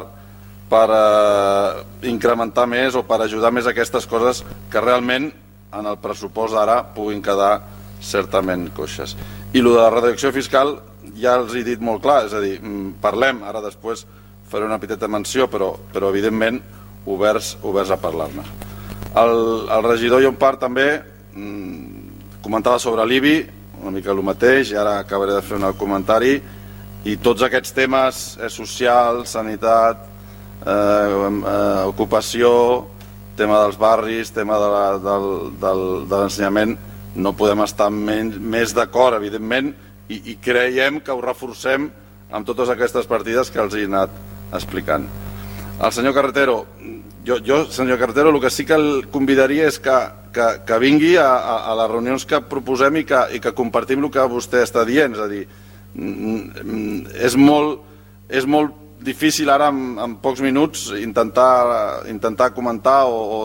incrementar més o per ajudar més aquestes coses que realment en el pressupost d'ara puguin quedar certament coixes. I el de la reducció fiscal ja els he dit molt clar, és a dir, parlem, ara després faré una petita menció, però evidentment oberts a parlar-ne. El regidor Llompart també comentava sobre l'IBI, una mica el mateix, i ara acabaré de fer un comentari, i tots aquests temes socials, sanitat, ocupació, tema dels barris, tema de l'ensenyament, no podem estar més d'acord, evidentment, i creiem que ho reforcem amb totes aquestes partides que els he anat explicant. El senyor Carretero, senyor Carretero, el que sí que el convidaria és que vingui a les reunions que proposem i que compartim el que vostè està dient. És a dir, és molt difícil ara en pocs minuts intentar comentar,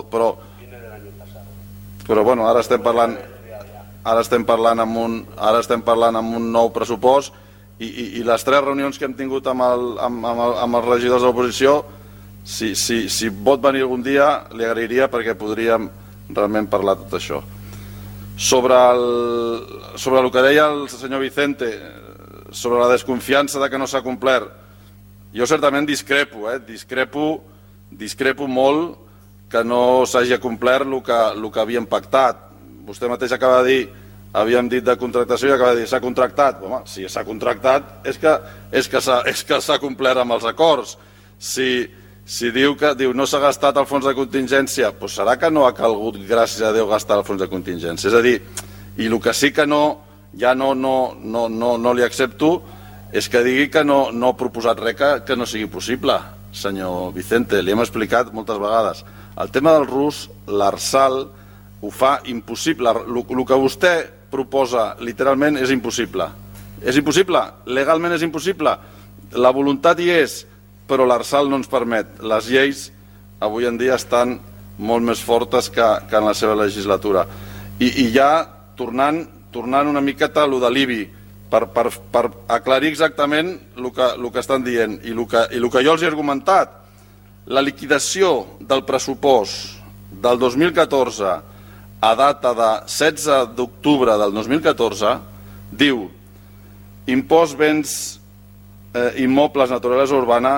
però bueno, ara estem parlant amb un nou pressupost i les 3 reunions que hem tingut amb els regidors de l'oposició, si pot venir algun dia li agrairia, perquè podríem realment parlar tot això. Sobre el que deia el senyor Vicente, sobre la desconfiança de que no s'ha complert, jo certament discrepo molt que no s'hagi complert el que havíem pactat. Vostè mateix acaba de dir, havíem dit de contractació i acaba de dir s'ha contractat. Home, si s'ha contractat és que s'ha complert amb els acords. Si diu que no s'ha gastat el fons de contingència, doncs serà que no ha calgut, gràcies a Déu, gastar el fons de contingència. És a dir, i el que sí que ja no li accepto és que digui que no ha proposat res que no sigui possible, senyor Vicente. Li hem explicat moltes vegades. El tema del RUS, l'ARSAL, ho fa impossible. El que vostè proposa literalment és impossible. És impossible, legalment és impossible. La voluntat hi és, però l'ARSAL no ens permet. Les lleis avui en dia estan molt més fortes que en la seva legislatura. I ja tornant una miqueta a allò de l'IBI, per aclarir exactament el que estan dient i el que jo els he argumentat. La liquidació del pressupost del 2014 a data de 16 d'octubre del 2014 diu: impost béns immobles naturalesa urbana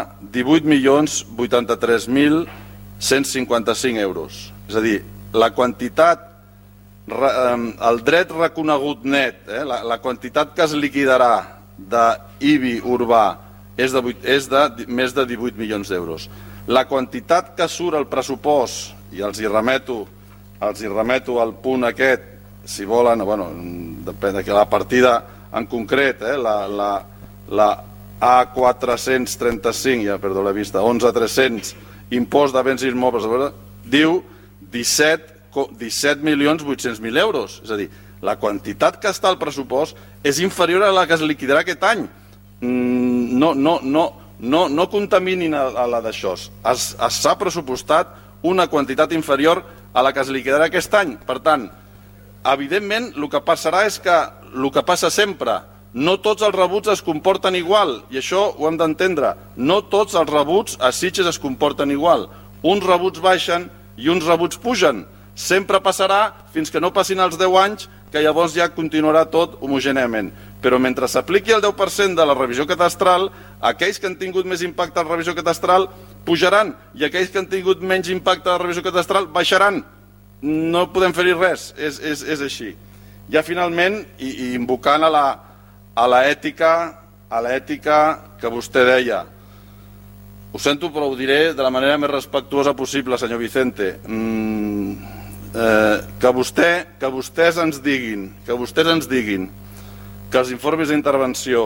18.083.155 euros. És a dir, la quantitat, el dret reconegut net, la quantitat que es liquidarà d'IBI urbà és de més de 18 milions d'euros. La quantitat que surt al pressupost, i els hi remeto al punt aquest, si volen, depèn de la partida en concret, la A435, ja perdo la vista, 11.300, impost de béns immobles, diu 17.800.000 euros. És a dir, la quantitat que està al pressupost és inferior a la que es liquidarà aquest any. No contaminin a la d'això. S'ha pressupostat una quantitat inferior a la que es liquidarà aquest any. Per tant, evidentment, el que passarà és que el que passa sempre, no tots els rebuts es comporten igual, i això ho hem d'entendre. No tots els rebuts a Sitges es comporten igual. Uns rebuts baixen i uns rebuts pugen. Sempre passarà fins que no passin els 10 anys, que llavors ja continuarà tot homogèniament. Però mentre s'apliqui el 10% de la revisió catastral, aquells que han tingut més impacte en la revisió catastral pujaran i aquells que han tingut menys impacte en la revisió catastral baixaran. No podem fer-hi res, és així. Ja finalment, i invocant a l'ètica que vostè deia, ho sento però ho diré de la manera més respectuosa possible, senyor Vicente, que vostès ens diguin que els informes d'intervenció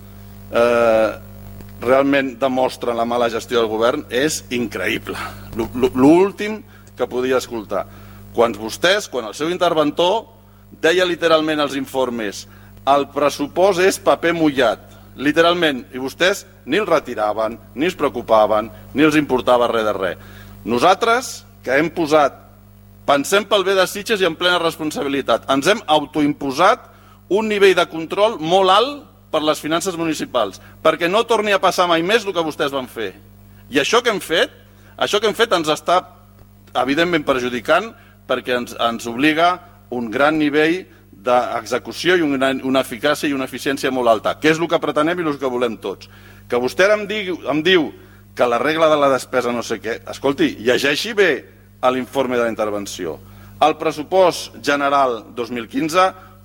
realment demostren la mala gestió del govern és increïble. L'últim que podia escoltar. Quan el seu interventor deia literalment als informes el pressupost és paper mullat, literalment, i vostès ni el retiraven, ni es preocupaven, ni els importava res de res. Nosaltres, que hem posat, pensem pel bé de Sitges i en plena responsabilitat, ens hem autoimposat un nivell de control molt alt per les finances municipals, perquè no torni a passar mai més el que vostès van fer. I això que hem fet ens està evidentment perjudicant perquè ens obliga un gran nivell d'execució i una eficàcia i una eficiència molt alta, que és el que pretenem i el que volem tots. Que vostè em diu que la regla de la despesa no sé què, escolti, llegeixi bé l'informe de la intervenció. El pressupost general 2015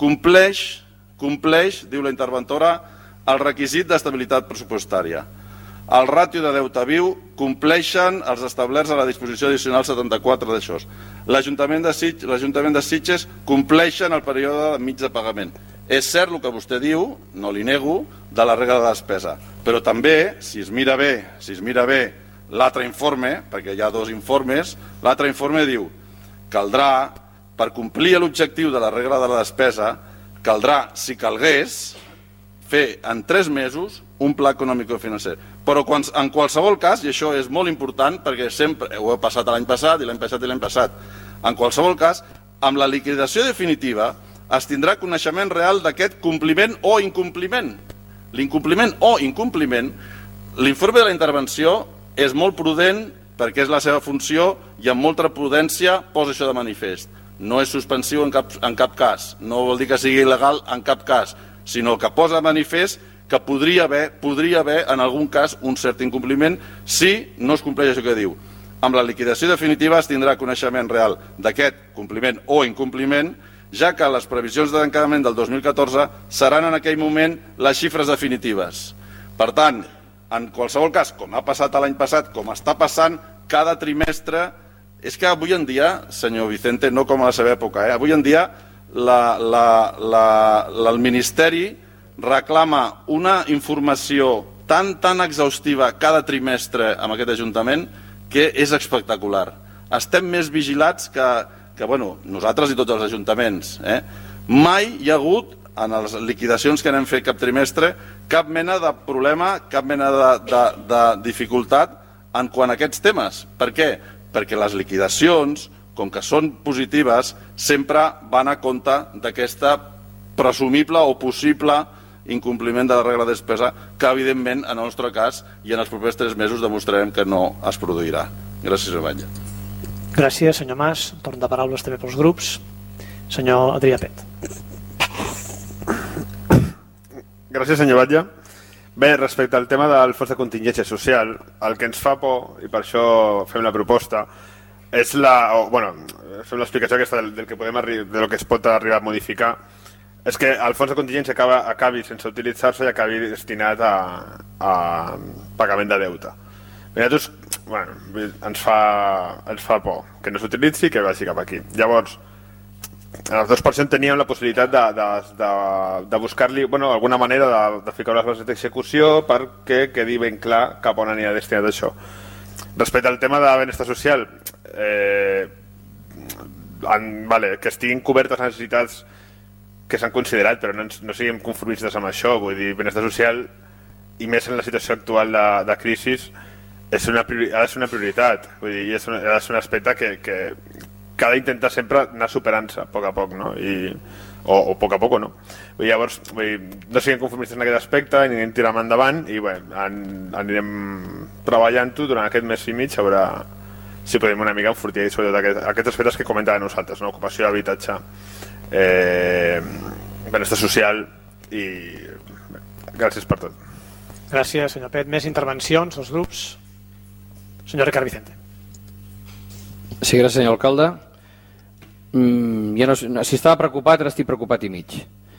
compleix, diu la interventora, el requisit d'estabilitat pressupostària. El ràtio de deute viu compleixen els establerts a la disposició addicional 74 d'això. L'Ajuntament de Sitges compleixen el període mig de pagament. És cert el que vostè diu, no li nego, de la regla de despesa, però també, si es mira bé l'altre informe, perquè hi ha dos informes, l'altre informe diu caldrà, per complir l'objectiu de la regla de la despesa, caldrà, si calgués, fer en 3 mesos un pla econòmic-financer. Però en qualsevol cas, i això és molt important perquè sempre ho ha passat l'any passat i l'any passat, en qualsevol cas, amb la liquidació definitiva es tindrà coneixement real d'aquest compliment o incompliment. L'incompliment o incompliment, l'informe de la intervenció és molt prudent perquè és la seva funció i amb molta prudència posa això de manifest. No és suspensiu en cap cas, no vol dir que sigui il·legal en cap cas, sinó que posa de manifest que podria haver en algun cas un cert incompliment si no es compleix això que diu. Amb la liquidació definitiva es tindrà coneixement real d'aquest compliment o incompliment, ja que les previsions de tancament del 2014 seran en aquell moment les xifres definitives. Per tant, en qualsevol cas, com ha passat l'any passat, com està passant cada trimestre, és que avui en dia, senyor Vicente, no com a la seva època, avui en dia el Ministeri reclama una informació tan exhaustiva cada trimestre amb aquest Ajuntament que és espectacular. Estem més vigilats que nosaltres i tots els ajuntaments. Mai hi ha hagut, en les liquidacions que anem fet cap trimestre, cap mena de problema, cap mena de dificultat en quant a aquests temes. Per què? Perquè les liquidacions, com que són positives, sempre van a compte d'aquesta presumible o possible incompliment de la regla de despesa que, evidentment, en el nostre cas i en els propers 3 mesos demostrarem que no es produirà. Gràcies, senyor Batlle. Gràcies, senyor Mas. Torn de paraules també pels grups. Senyor Adrià Pet. Gràcies, senyor Batlle. Bé, respecte al tema del fons de contingència social, el que ens fa por, i per això fem la proposta, és fem l'explicació aquesta del que es pot arribar a modificar, és que el fons de contingència acabi sense utilitzar-se i acabi destinat a pagament de deute. Nosaltres, ens fa por que no s'utilitzi i que vagi cap aquí. Llavors, en el 2% teníem la possibilitat de buscar-li alguna manera de ficar les bases d'execució perquè quedi ben clar cap on anirà destinat això. Respecte al tema de benestar social, que estiguin cobertes les necessitats que s'han considerat, però no siguem conformistes amb això. Vull dir, benestar social, i més en la situació actual de crisi, ha de ser una prioritat. Vull dir, ha de ser un aspecte que que ha d'intentar sempre anar superant-se a poc, no? O poc a poc, no? Llavors, no siguem conformistes en aquest aspecte, anirem tirant endavant i anirem treballant-ho durant aquest mes i mig, a veure si podem una mica enfortir sobretot aquests aspectes que comentàvem nosaltres, no? Ocupació, habitatge, benestar social i gràcies per tot. Gràcies, senyor Pet. Més intervencions dels grups? Senyor Ricard Vicente. Sí, gràcies, senyor alcalde. Si estava preocupat, ara estic preocupat i mig.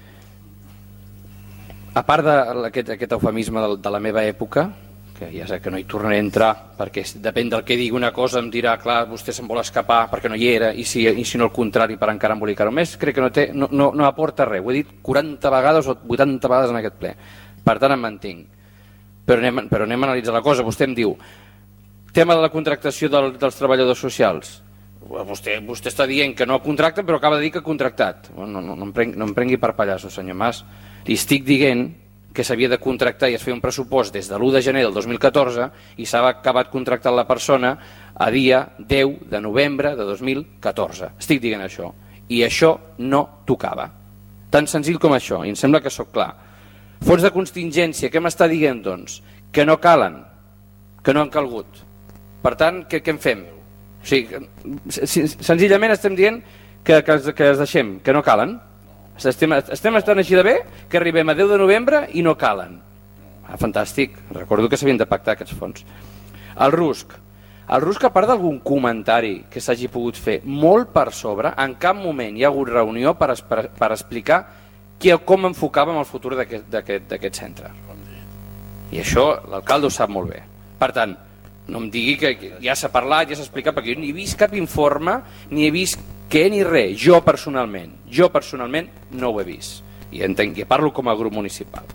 A part d'aquest eufemisme de la meva època, que ja sé que no hi tornaré a entrar, perquè depèn del que digui una cosa em dirà, clar, vostè se'n vol escapar perquè no hi era, i si no el contrari per encara embolicar-ho més, crec que no aporta res. Ho he dit 40 vegades o 80 vegades en aquest ple. Per tant, em mantinc. Però anem a analitzar la cosa. Vostè em diu, tema de la contractació dels treballadors socials. Vostè està dient que no contracta, però acaba de dir que ha contractat. No em prengui per pallasso, senyor Mas. Li estic dient que s'havia de contractar i es feia un pressupost des de l'1 de gener del 2014 i s'ha acabat contractant la persona a dia 10 de novembre de 2014. Estic dient això. I això no tocava. Tan senzill com això, i em sembla que sóc clar. Fons de contingència, què m'està dient, doncs? Que no calen, que no han calgut. Per tant, què en fem? O sigui, senzillament estem dient que es deixem, que no calen. Estem estant així de bé que arribem a 10 de novembre i no calen. Fantàstic, recordo que s'havien de pactar aquests fons. El RUSC, a part d'algun comentari que s'hagi pogut fer molt per sobre, en cap moment hi ha hagut reunió per explicar com enfocàvem el futur d'aquest centre. I això l'alcalde ho sap molt bé. Per tant, no em digui que ja s'ha parlat, ja s'ha explicat, perquè jo ni he vist cap informe, ni he vist què ni res. Jo personalment no ho he vist. I entenc que parlo com a grup municipal.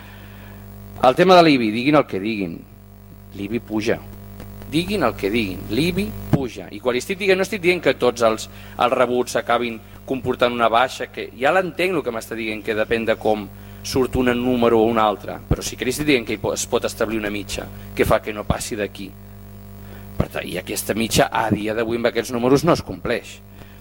El tema de l'IBI, diguin el que diguin, l'IBI puja. Diguin el que diguin, l'IBI puja. I quan estic dient, no estic dient que tots els rebuts s'acabin comportant una baixa, que ja l'entenc el que m'està dient, que depèn de com surt un número o un altre, però sí que li estic dient que es pot establir una mitja que fa que no passi d'aquí. I aquesta mitja a dia d'avui amb aquests números no es compleix.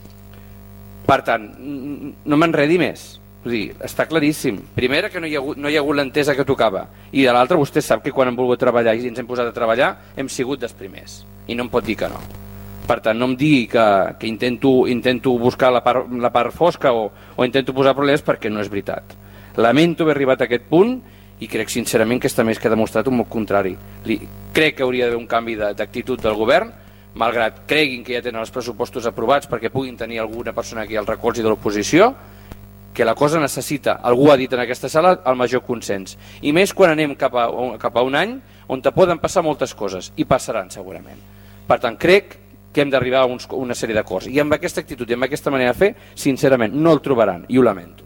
Per tant, no m'enredi més. Està claríssim. Primera, que no hi ha hagut l'entesa que tocava, i de l'altra, vostè sap que quan hem volgut treballar i ens hem posat a treballar hem sigut dels primers, i no em pot dir que no. Per tant, no em digui que intento buscar la part fosca o intento posar problemes, perquè no és veritat. Lamento haver arribat a aquest punt i crec sincerament que està més que demostrat un molt contrari. Crec que hauria d'haver un canvi d'actitud del govern, malgrat creguin que ja tenen els pressupostos aprovats perquè puguin tenir alguna persona aquí al recolzi de l'oposició, que la cosa necessita, algú ha dit en aquesta sala, el major consens. I més quan anem cap a un any on poden passar moltes coses, i passaran segurament. Per tant, crec que hem d'arribar a una sèrie d'acords. I amb aquesta actitud i amb aquesta manera de fer, sincerament, no el trobaran, i ho lamento.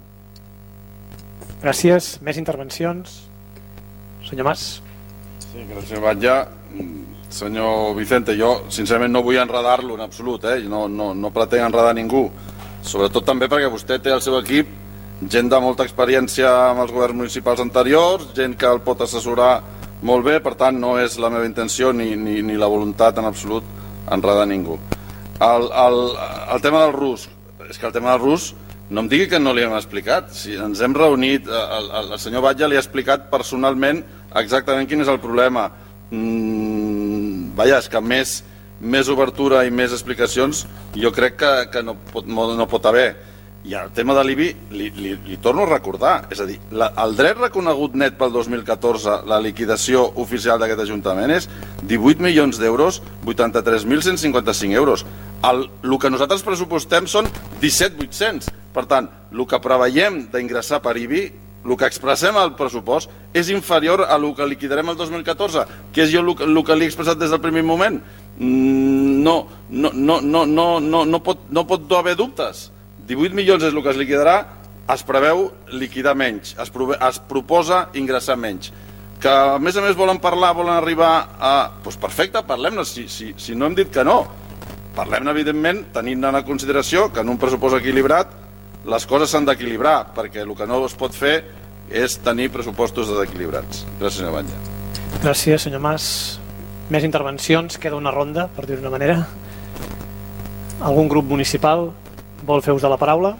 Gràcies. Més intervencions? Senyor Mas. Sí, gràcies, Batlle. Senyor Vicente, jo sincerament no vull enredar-lo en absolut, no pretenc enredar ningú, sobretot també perquè vostè té al seu equip gent de molta experiència amb els governs municipals anteriors, gent que el pot assessorar molt bé, per tant no és la meva intenció ni la voluntat en absolut enredar ningú. El tema del RUS, és que el tema del RUS no em digui que no li hem explicat. Si ens hem reunit, el senyor Batlle li ha explicat personalment exactament quin és el problema. Vaja, és que més obertura i més explicacions jo crec que no pot haver. I el tema de l'IBI li torno a recordar, és a dir, el dret reconegut net pel 2014, la liquidació oficial d'aquest Ajuntament és 18 milions d'euros, 83.155 euros. El que nosaltres pressupostem són 17.800. Per tant, el que preveiem d'ingressar per IBI, el que expressem al pressupost, és inferior a el que liquidarem el 2014, que és jo el que li he expressat des del primer moment. No pot haver dubtes. 18 milions és el que es liquidarà, es preveu liquidar menys, es proposa ingressar menys. Que a més volen arribar a... Doncs perfecte, parlem-ne, si no hem dit que no. Parlem-ne, evidentment, tenint en consideració que en un pressupost equilibrat les coses s'han d'equilibrar, perquè el que no es pot fer és tenir pressupostos desequilibrats. Gràcies, senyor Batlle. Gràcies, senyor Mas. Més intervencions? Queda una ronda, per dir-ho d'una manera. Algun grup municipal vol fer ús de la paraula?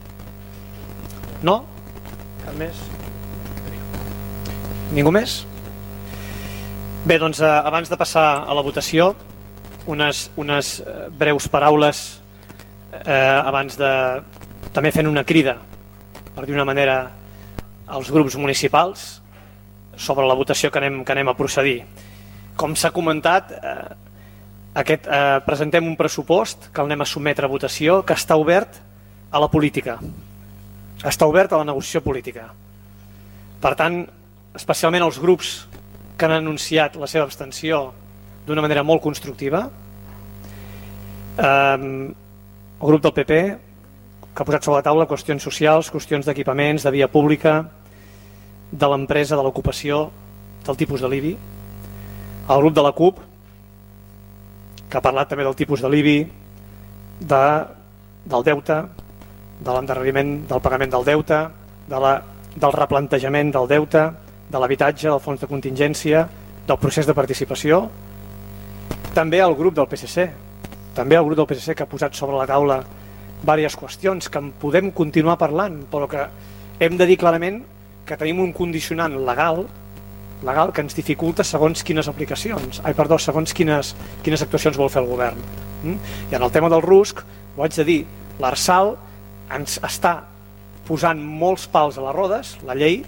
No? Cap més? Ningú més? Bé, doncs abans de passar a la votació, unes breus paraules abans de... també fent una crida, per dir una manera, als grups municipals sobre la votació que anem a procedir. Com s'ha comentat, presentem un pressupost que el anem a sotmetre a votació, que està obert a la política, està obert a la negociació política. Per tant, especialment els grups que han anunciat la seva abstenció d'una manera molt constructiva, el grup del PP, que ha posat sobre la taula qüestions socials, qüestions d'equipaments, de via pública, de l'empresa, de l'ocupació, del tipus de l'IBI, el grup de la CUP, que ha parlat també del tipus de l'IBI, del deute, de l'endarreriment del pagament del deute, del replantejament del deute, de l'habitatge, del fons de contingència, del procés de participació. També el grup del PSC, que ha posat sobre la taula diverses qüestions que en podem continuar parlant, però que hem de dir clarament que tenim un condicionant legal que ens dificulta segons quines actuacions vol fer el govern. I en el tema del RUSC, ho haig de dir, l'Arsal ens està posant molts pals a les rodes, la llei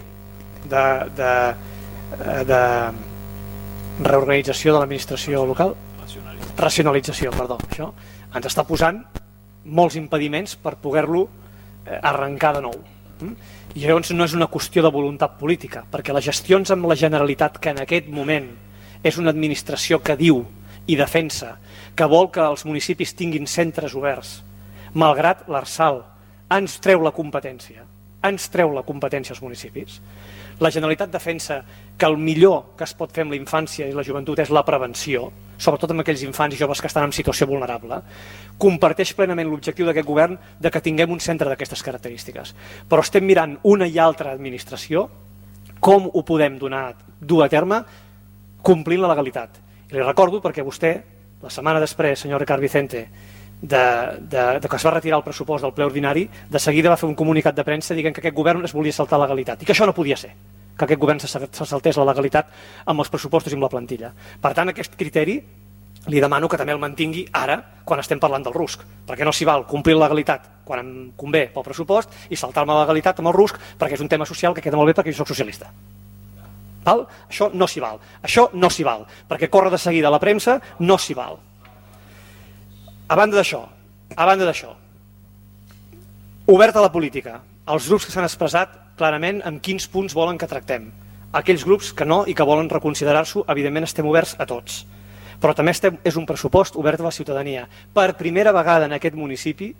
de reorganització de l'administració local, racionalització, això ens està posant molts impediments per poder-lo arrencar de nou. I llavors no és una qüestió de voluntat política, perquè les gestions amb la Generalitat, que en aquest moment és una administració que diu i defensa que vol que els municipis tinguin centres oberts, malgrat l'Arsal ens treu la competència als municipis. La Generalitat defensa que el millor que es pot fer amb la infància i la joventut és la prevenció, sobretot amb aquells infants i joves que estan en situació vulnerable. Comparteix plenament l'objectiu d'aquest govern de que tinguem un centre d'aquestes característiques. Però estem mirant una i altra administració com ho podem dur a terme complint la legalitat. I li recordo perquè vostè, la setmana després, senyor Ricard Vicente, de que es va retirar el pressupost del ple ordinari, de seguida va fer un comunicat de premsa dient que aquest govern es volia saltar la legalitat i que això no podia ser, que aquest govern se saltés la legalitat amb els pressupostos i amb la plantilla. Per tant, aquest criteri li demano que també el mantingui ara quan estem parlant del RUSC, perquè no s'hi val complir la legalitat quan em convé pel pressupost i saltar-me la legalitat amb el RUSC perquè és un tema social que queda molt bé perquè jo soc socialista. Això no s'hi val, perquè córrer de seguida a la premsa no s'hi val. A banda d'això, obert a la política, els grups que s'han expressat clarament en quins punts volen que tractem. Aquells grups que no i que volen reconsiderar-s'ho, evidentment estem oberts a tots. Però també és un pressupost obert a la ciutadania. Per primera vegada en aquest municipi,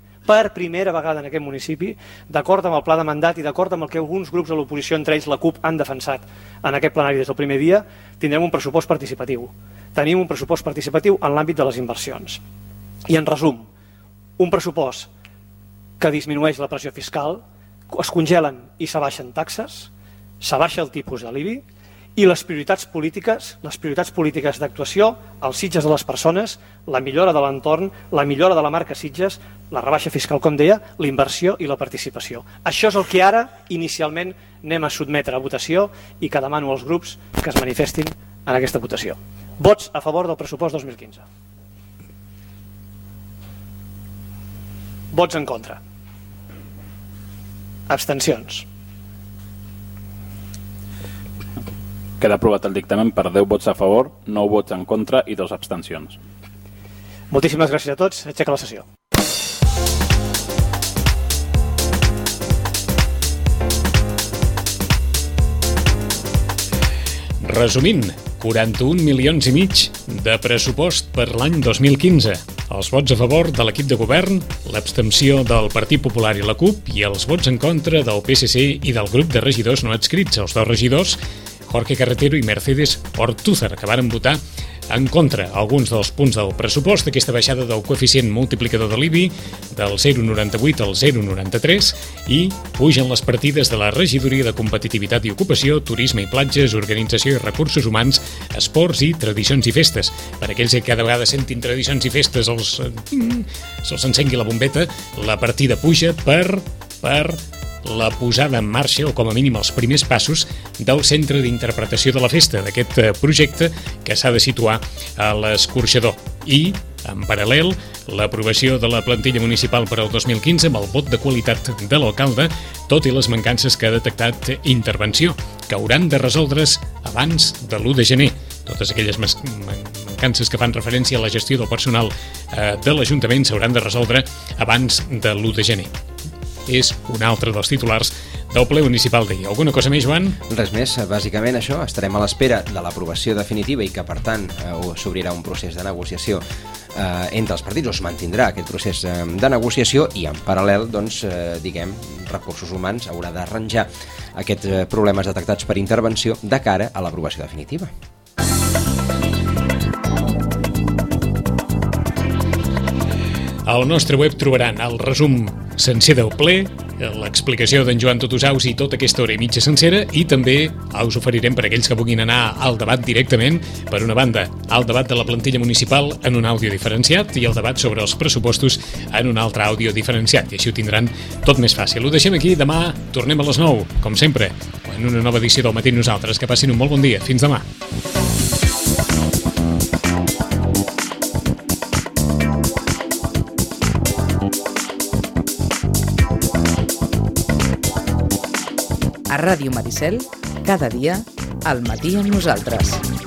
d'acord amb el pla de mandat i d'acord amb el que alguns grups de l'oposició, entre ells la CUP, han defensat en aquest plenari des del primer dia, tindrem un pressupost participatiu. Tenim un pressupost participatiu en l'àmbit de les inversions. I en resum, un pressupost que disminueix la pressió fiscal, es congelen i s'abaixen taxes, s'abaixa el tipus de l'IBI i les prioritats polítiques d'actuació, els Sitges de les persones, la millora de l'entorn, la millora de la marca Sitges, la rebaixa fiscal, com deia, la inversió i la participació. Això és el que ara, inicialment, anem a sotmetre a votació i que demano als grups que es manifestin en aquesta votació. Vots a favor del pressupost 2015. Vots en contra. Abstencions. Queda aprovat el dictamen per 10 vots a favor, 9 vots en contra i 2 abstencions. Moltíssimes gràcies a tots. Aixeca la sessió. Resumint, 41 milions i mig de pressupost per l'any 2015. Els vots a favor de l'equip de govern, l'abstenció del Partit Popular i la CUP i els vots en contra del PSC i del grup de regidors no adscrits. Els dos regidors, Jorge Carretero i Mercedes Ortúzar, que varen votar en contra alguns dels punts del pressupost, aquesta baixada del coeficient multiplicador de l'IBI del 0,98 al 0,93 i pugen les partides de la Regidoria de Competitivitat i Ocupació, Turisme i Platges, Organització i Recursos Humans, Esports i Tradicions i Festes. Per aquells que cada vegada sentin tradicions i festes se'ls encengui la bombeta, la partida puja per la posada en marxa, o com a mínim els primers passos, del Centre d'Interpretació de la Festa, d'aquest projecte que s'ha de situar a l'Escorxador. I, en paral·lel, l'aprovació de la plantilla municipal per al 2015 amb el vot de qualitat de l'alcalde, tot i les mancances que ha detectat Intervenció, que hauran de resoldre's abans de l'1 de gener. Totes aquelles mancances que fan referència a la gestió del personal de l'Ajuntament s'hauran de resoldre abans de l'1 de gener. És un altre dels titulars del ple municipal d'ahir. Alguna cosa més, Joan? Res més, bàsicament això. Estarem a l'espera de l'aprovació definitiva i que, per tant, s'obrirà un procés de negociació entre els partits, o es mantindrà aquest procés de negociació i, en paral·lel, doncs, Recursos Humans haurà d'arranjar aquests problemes detectats per Intervenció de cara a l'aprovació definitiva. Al nostre web trobaran el resum sencer del ple, l'explicació d'en Joan Totosaus i tota aquesta hora i mitja sencera, i també us oferirem per aquells que vulguin anar al debat directament, per una banda, al debat de la plantilla municipal en un àudio diferenciat i el debat sobre els pressupostos en un altre àudio diferenciat, i així ho tindran tot més fàcil. Ho deixem aquí, demà tornem a les 9, com sempre, en una nova edició del Matí Nosaltres. Que passin un molt bon dia. Fins demà. A Ràdio Maricel, cada dia, al matí amb nosaltres.